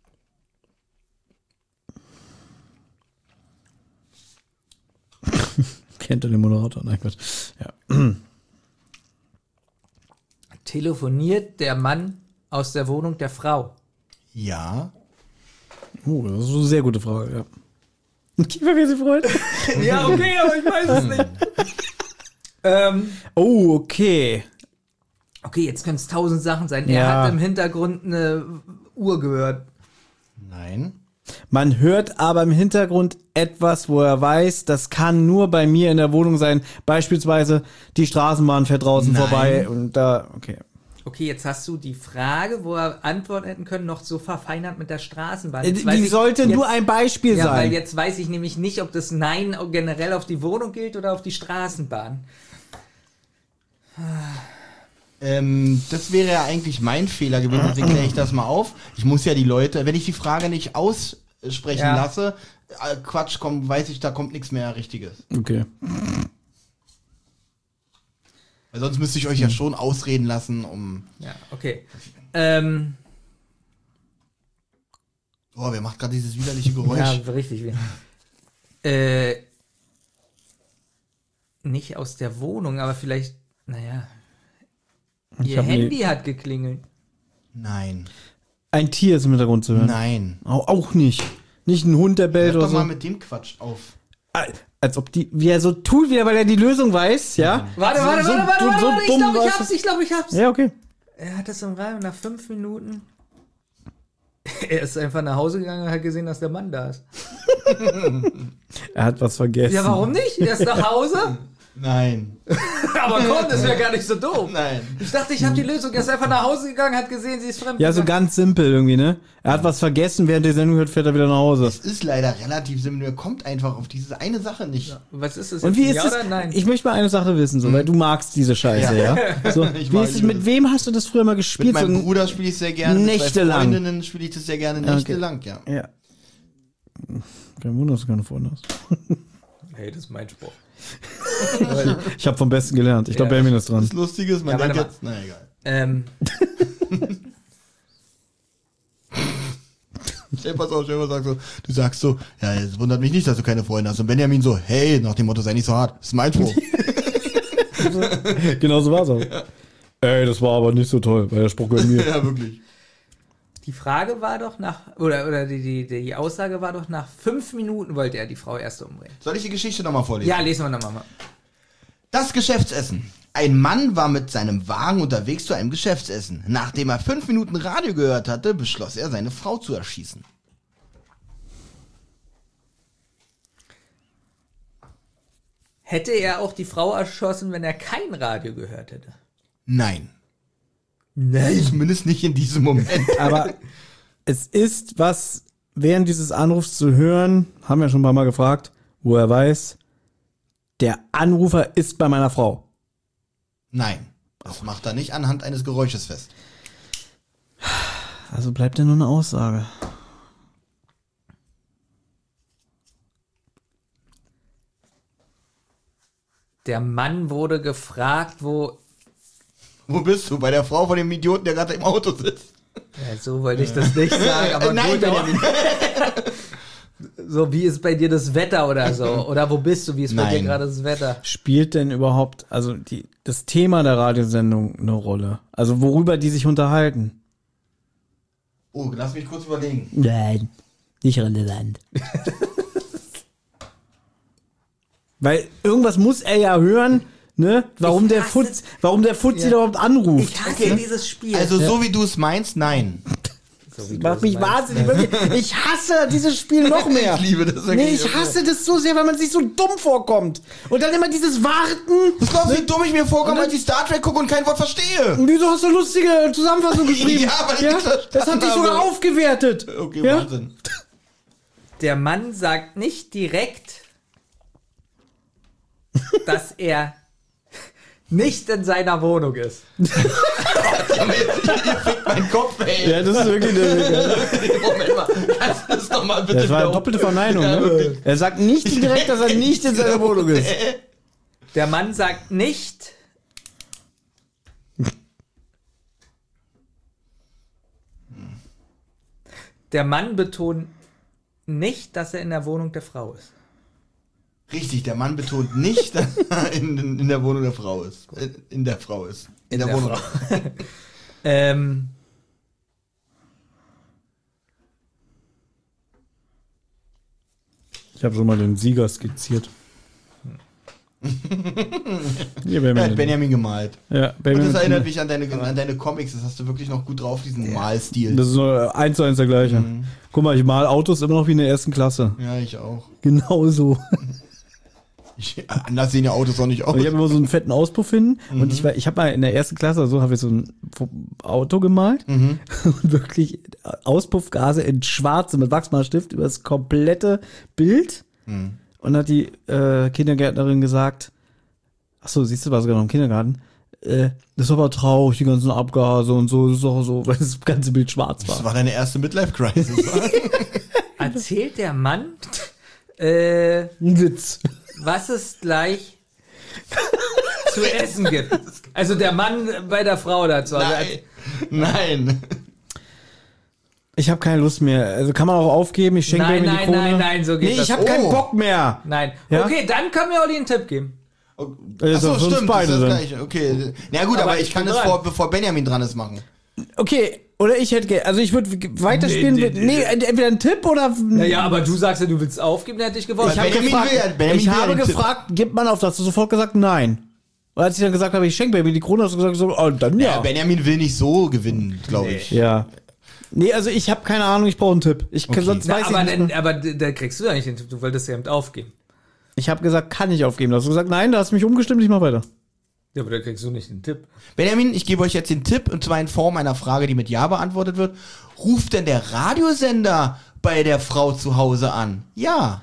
Kennt er den Moderator? Nein, Gott. Ja. Telefoniert der Mann aus der Wohnung der Frau? Ja. Oh, das ist eine sehr gute Frage, ja. Kiefer, wie er sich freut. Ja, okay, aber ich weiß es nicht. ähm, Oh, okay. okay, jetzt können es tausend Sachen sein. Er Ja. hat im Hintergrund eine Uhr gehört. Nein. Man hört aber im Hintergrund etwas, wo er weiß, das kann nur bei mir in der Wohnung sein. Beispielsweise die Straßenbahn fährt draußen Nein. vorbei und da, okay. Okay, jetzt hast du die Frage, wo er antworten hätten können, noch so verfeinert mit der Straßenbahn. Äh, Jetzt weiß Die ich- sollte jetzt, nur ein Beispiel Ja, weil sein. jetzt weiß ich nämlich nicht, ob das Nein generell auf die Wohnung gilt oder auf die Straßenbahn. Ähm, das wäre ja eigentlich mein Fehler gewesen, deswegen kläre ich das mal auf. Ich muss ja die Leute, wenn ich die Frage nicht aussprechen Ja. lasse, äh, Quatsch, kommt, weiß ich, da kommt nichts mehr Richtiges. Okay. Weil sonst müsste ich euch ja schon ausreden lassen, um... Ja, okay. Ähm, Oh, wer macht gerade dieses widerliche Geräusch? ja, richtig. Wie. Äh, nicht aus der Wohnung, aber vielleicht, naja. Ich Ihr hab nie- Handy hat geklingelt. Nein. Ein Tier ist im Hintergrund zu hören. Nein. Auch, auch nicht. Nicht ein Hund, der bellt Hört oder doch so. mal mit dem Quatsch auf. Als ob die, wie er so tut, wieder, weil er die Lösung weiß, ja? Warte, So- warte, so- warte, warte, so- warte, so warte, ich dumm glaube, ich war's. hab's, ich glaube, ich hab's. Ja, okay. Er hat das im Reim nach fünf Minuten. Er ist einfach nach Hause gegangen und hat gesehen, dass der Mann da ist. Er hat was vergessen. Ja, warum nicht? Er ist nach Hause. Nein. Aber komm, das wäre gar nicht so doof. Nein. Ich dachte, ich habe die Lösung. Er ist einfach nach Hause gegangen, hat gesehen, sie ist fremd. Ja, so ganz simpel irgendwie, ne? Er hat was vergessen, während der Sendung hört, fährt er wieder nach Hause. Es ist leider relativ simpel, er kommt einfach auf diese eine Sache nicht. Was ist das? Und jetzt? wie ist ja es? oder nein? Ich möchte mal eine Sache wissen, so, weil du magst diese Scheiße, ja? So, Ich wie mag ist es, diese- mit wem hast du das früher mal Mit gespielt? meinem so, Bruder spiele ich sehr gerne, mit zwei Nächtelang. Freundinnen spiele ich das sehr gerne nächtelang, ja. ja. Kein Wunder, dass du keine Freunde hast. Hey, das ist mein Spruch. Ich habe vom Besten gelernt. Ich glaube, Ja. Benjamin ist dran. Das Lustige ist, man Ja, warte denkt mal. jetzt, na egal. Ähm, Stell pass auf, stell mal, sag so, du sagst so, ja, es wundert mich nicht, dass du keine Freunde hast. Und Benjamin so, hey, nach dem Motto, sei nicht so hart. Das ist mein Spruch. Genau so war's auch. Ey, das war aber nicht so toll, weil der Spruch gehört mir. Ja, wirklich. die Frage war doch nach, oder, oder die, die, die Aussage war doch, nach fünf Minuten wollte er die Frau erst umbringen. Soll ich die Geschichte nochmal vorlesen? Ja, lesen wir nochmal mal. Das Geschäftsessen. Ein Mann war mit seinem Wagen unterwegs zu einem Geschäftsessen. Nachdem er fünf Minuten Radio gehört hatte, beschloss er, seine Frau zu erschießen. Hätte er auch die Frau erschossen, wenn er kein Radio gehört hätte? Nein. Nein. Zumindest nicht in diesem Moment. Aber es ist was während dieses Anrufs zu hören, haben wir schon ein paar Mal gefragt, wo er weiß, der Anrufer ist bei meiner Frau. Nein, das macht er nicht anhand eines Geräusches fest. Also bleibt ja nur eine Aussage. Der Mann wurde gefragt, wo... Wo bist du? Bei der Frau von dem Idioten, der gerade im Auto sitzt. Ja, so wollte ich das nicht sagen, aber Nein, gut, Benjamin. So, wie ist bei dir das Wetter oder so? Oder wo bist du? Wie ist bei Nein. dir gerade das Wetter? Spielt denn überhaupt, also die, das Thema der Radiosendung eine Rolle? Also worüber die sich unterhalten? Oh, lass mich kurz überlegen. Nein, nicht relevant. Weil irgendwas muss er ja hören, ne? Warum Ich der hasse- Futz, warum der Futz Ja. überhaupt anruft. Ich hasse Okay. dieses Spiel. Also so wie du es meinst, nein. so wie du Macht es mich meinst. wahnsinnig, wirklich. Ich hasse dieses Spiel noch mehr. Ich liebe das Nee, wirklich. ich hasse das so sehr, weil man sich so dumm vorkommt. Und dann immer dieses Warten. Was glaubst du, wie dumm ich mir vorkomme, als ich Star Trek gucke und kein Wort verstehe? Wieso hast du lustige Zusammenfassung geschrieben? Ja, weil ich das Das hat dich sogar habe. aufgewertet. Okay, ja? Wahnsinn. Der Mann sagt nicht direkt, dass er nicht in seiner Wohnung ist. Ihr fickt meinen Kopf, ey. Ja, das ist wirklich eine, Moment mal, kannst du das nochmal bitte Das war eine wiederholen? doppelte Verneinung, Ja, ne? wirklich. Er sagt nicht direkt, dass er nicht in seiner Wohnung ist. Der Mann sagt nicht, der Mann betont nicht, dass er in der Wohnung der Frau ist. Richtig, der Mann betont nicht, dass er in, in, in der Wohnung der Frau ist. Äh, In der Frau ist. In, der, der Wohnung. Ähm, Ich habe schon mal den Sieger skizziert. Hier, Er hat Benjamin. Benjamin gemalt. Ja, Und Benjamin. das erinnert mich an deine, an deine Comics. Das hast du wirklich noch gut drauf, diesen Malstil. Das ist nur eins zu eins der gleiche. Guck mal, ich mal Autos immer noch wie in der ersten Klasse. Ja, ich auch. Genau so. Ich, anders sehen ja Autos auch nicht aus. Und ich habe immer so einen fetten Auspuff hin und ich war, ich habe mal in der ersten Klasse oder so habe ich so ein Auto gemalt und wirklich Auspuffgase in Schwarz mit Wachsmalstift über das komplette Bild. Und hat die äh, Kindergärtnerin gesagt, ach so, siehst du, war sogar noch im Kindergarten, äh, das ist aber traurig, die ganzen Abgase und so, das ist auch so, weil das ganze Bild schwarz Das war. war deine erste Midlife-Crisis. erzählt der Mann, äh, Ein Witz. was es gleich zu essen gibt. Also der Mann bei der Frau dazu. Also Nein. Nein. Ich habe keine Lust mehr. Also kann man auch aufgeben, ich schenke Nein, mir die nein, Krone. nein, nein, so geht nee, das. ich habe Oh. keinen Bock mehr. Nein. Ja? Okay, dann können wir Olli einen Tipp geben. Also Achso, für uns stimmt. beide das ist das dann. Gleiche. Okay. Na gut, aber, Aber ich ich kann bin es dran. vor, bevor Benjamin dran ist, machen. Okay, oder ich hätte, ge- also ich würde weiterspielen. Nee, Nee, nee, nee, entweder ein Tipp oder. Naja, aber du sagst ja, du willst aufgeben, dann hätte ich gewonnen. Ich habe Benjamin gefragt, will ja- Benjamin ich will ja habe den Tipp. gefragt, gibt man auf das? Hast du sofort gesagt, nein. Und als ich dann gesagt habe, ich schenke Baby die Krone, hast du gesagt, so, oh, dann Ja. ja. Benjamin will nicht so gewinnen, glaube ich. Ja. Nee, also ich habe keine Ahnung, ich brauche einen Tipp. Ich kann, sonst Na, weiß aber, ich nicht dann, mehr. aber da kriegst du ja nicht den Tipp, du wolltest ja eben aufgeben. Ich habe gesagt, kann ich aufgeben. Da hast du gesagt, nein, da hast du mich umgestimmt, ich mach weiter. Ja, aber da kriegst du nicht den Tipp. Benjamin, ich gebe euch jetzt den Tipp, und zwar in Form einer Frage, die mit Ja beantwortet wird. Ruft denn der Radiosender bei der Frau zu Hause an? Ja.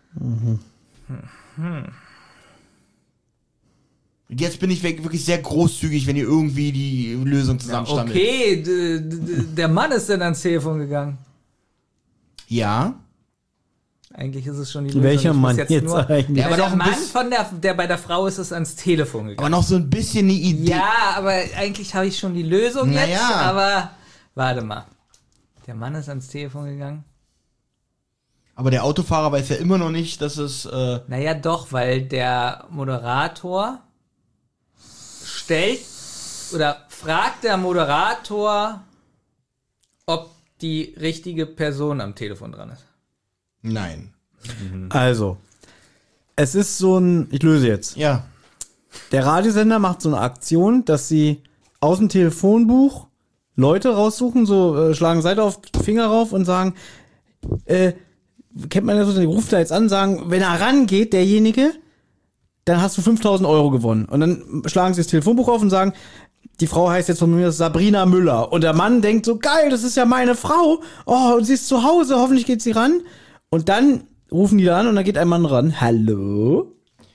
Und jetzt bin ich weg- wirklich sehr großzügig, wenn ihr irgendwie die Lösung zusammenstammelt. Okay, d- d- der Mann ist dann ans Telefon gegangen. Ja. Eigentlich ist es schon die Lösung. Welcher Ich muss Mann jetzt nur, eigentlich? Ja, Aber aber noch der ein Mann bisschen- von der, der bei der Frau ist, ist ans Telefon gegangen. Aber noch so ein bisschen eine Idee. Ja, aber eigentlich habe ich schon die Lösung Na jetzt, ja. aber warte mal. Der Mann ist ans Telefon gegangen. Aber der Autofahrer weiß ja immer noch nicht, dass es... Äh, Naja, doch, weil der Moderator stellt oder fragt der Moderator, ob die richtige Person am Telefon dran ist. nein. Also, es ist so ein, ich löse jetzt. Ja. Der Radiosender macht so eine Aktion, dass sie aus dem Telefonbuch Leute raussuchen, so äh, schlagen Seite auf den Finger rauf und sagen, äh, kennt man ja so, die ruft da jetzt an, sagen, wenn er rangeht, derjenige, dann hast du fünftausend Euro gewonnen. Und dann schlagen sie das Telefonbuch auf und sagen, die Frau heißt jetzt von mir Sabrina Müller. Und der Mann denkt so, geil, das ist ja meine Frau. Oh, und sie ist zu Hause, hoffentlich geht sie ran. Und dann rufen die da an und dann geht ein Mann ran. Hallo?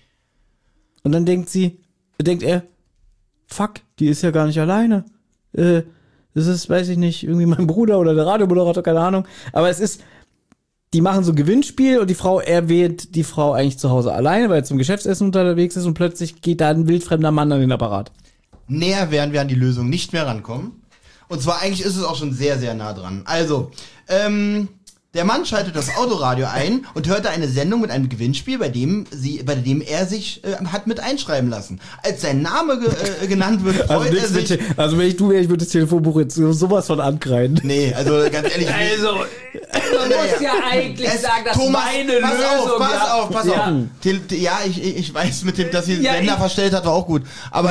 Und dann denkt sie, denkt er, fuck, die ist ja gar nicht alleine. Äh, das ist, weiß ich nicht, irgendwie mein Bruder oder der Radiomoderator, keine Ahnung. Aber es ist, die machen so ein Gewinnspiel und die Frau erwähnt die Frau eigentlich zu Hause alleine, weil er zum Geschäftsessen unterwegs ist und plötzlich geht da ein wildfremder Mann an den Apparat. Näher werden wir an die Lösung nicht mehr rankommen. Und zwar eigentlich ist es auch schon sehr, sehr nah dran. Also, ähm, der Mann schaltet das Autoradio ein und hört da eine Sendung mit einem Gewinnspiel, bei dem sie, bei dem er sich äh, hat mit einschreiben lassen. Als sein Name ge, äh, genannt wird, freut Also, er sich. bitte, also wenn ich du wäre, ich würde das Telefonbuch jetzt sowas von ankreiden. Nee, also ganz ehrlich. Also, man muss ja eigentlich Es- sagen, dass Thomas, meine pass Lösung... auf, pass ja, auf, pass ja. auf. Te- te- Ja, ich, ich ich weiß, mit dem, dass sie den Ja, Sender ich- verstellt hat, war auch gut. Aber,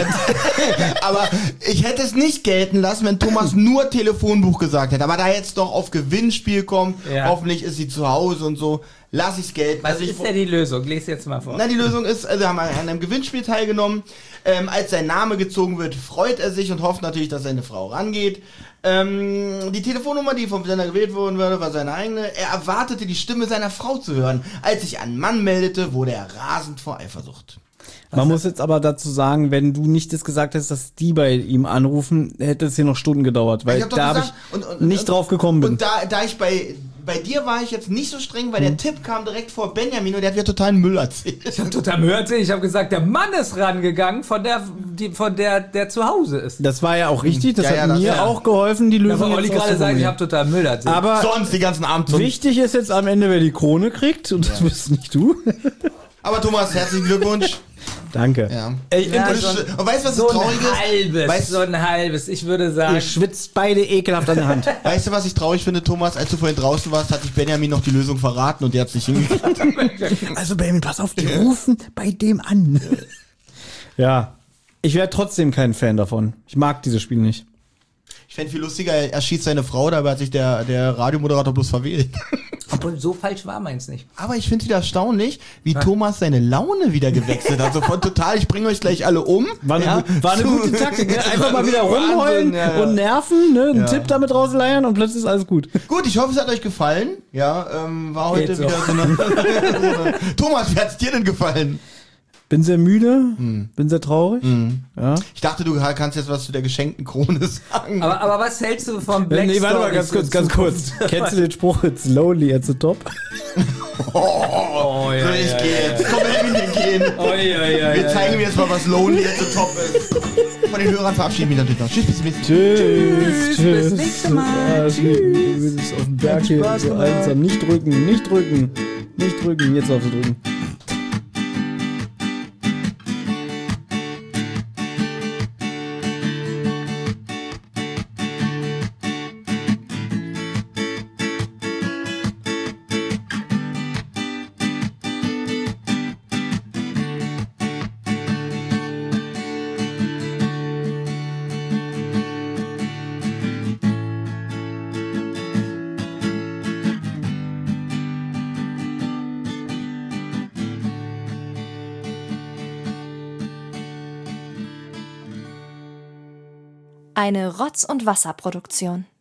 aber ich hätte es nicht gelten lassen, wenn Thomas nur Telefonbuch gesagt hätte. Aber da jetzt doch auf Gewinnspiel kommt, Ja. hoffentlich ist sie zu Hause und so, lass ich's gelten. Was Also ich, ist denn die Lösung? Lies jetzt mal vor. Na, die Lösung ist, also haben wir an einem Gewinnspiel teilgenommen. Ähm, als sein Name gezogen wird, freut er sich und hofft natürlich, dass seine Frau rangeht. Ähm, die Telefonnummer, die vom Sender gewählt worden wurde, war seine eigene. Er erwartete, die Stimme seiner Frau zu hören. Als sich ein Mann meldete, wurde er rasend vor Eifersucht. Man muss jetzt aber dazu sagen, wenn du nicht das gesagt hättest, dass die bei ihm anrufen, hätte es hier noch Stunden gedauert, weil Ich hab doch da habe gesagt, ich und- und- nicht und- drauf gekommen bin. Und da, da ich bei, bei dir war ich jetzt nicht so streng, weil der Tipp kam direkt vor Benjamin und der hat mir totalen Müll erzählt. Ich habe total gehört, ich habe gesagt, der Mann ist rangegangen, von der, die, von der, der zu Hause ist. Das war ja auch richtig, das Ja, hat ja, das- mir ja. auch geholfen, die Da Lösung war Olli jetzt gerade sagen, ich habe auszuformulieren. total Müll erzählt. Aber Sonst die ganzen Abend. wichtig ist jetzt am Ende, wer die Krone kriegt und das bist nicht du. Aber Thomas, herzlichen Glückwunsch. Danke. Ja. Ey, Ja, und Und, so ein- und weißt du, was so das ein traurig ist? halbes, Weißt- so ein halbes. Ich würde sagen, ihr schwitzt beide ekelhaft an der Hand. Weißt du, was ich traurig finde, Thomas? Als du vorhin draußen warst, hat dich Benjamin noch die Lösung verraten und der hat's nicht hingekriegt. Also Benjamin, pass auf, die rufen bei dem an. Ja, ich wäre trotzdem kein Fan davon. Ich mag dieses Spiel nicht. Ich fände viel lustiger, er schießt seine Frau, dabei hat sich der, der Radiomoderator bloß verwählt. obwohl so falsch war meins nicht. Aber ich finde wieder erstaunlich, wie Thomas seine Laune wieder gewechselt hat. Also von total, ich bringe euch gleich alle um. War eine, ja, gu- war eine zu- gute Taktik. Ne? Einfach mal wieder Wahnsinn, rumheulen ja, ja. und nerven, ne? einen Ja. Tipp damit rausleiern und plötzlich ist alles gut. Gut, ich hoffe, es hat euch gefallen. Ja, ähm, war heute Geht so. wieder so eine, so eine... Thomas, wie hat's dir denn gefallen? Bin sehr müde, bin sehr traurig. Ja. Ich dachte, du kannst jetzt was zu der geschenkten Krone sagen. Aber, aber was hältst du vom Black Nee, warte mal ganz kurz, ganz kurz. Kennst du den Spruch, it's lonely at the top? Oh, ja, so, ich ja, gehe ja, jetzt. Komm, wir gehen. Oh, ja, ja, Wir ja, zeigen mir jetzt mal, was Lonely at the top ist. Von den Hörern verabschieden wir natürlich noch. Tschüss, bis zum nächsten Mal. Tschüss, Tschüss, bis nächstes Mal. Ja, tschüss. Auf den Berg hier, Spaß so gemacht. einsam. Nicht drücken, nicht drücken, nicht drücken, jetzt auf zu drücken. Eine Rotz- und Wasserproduktion.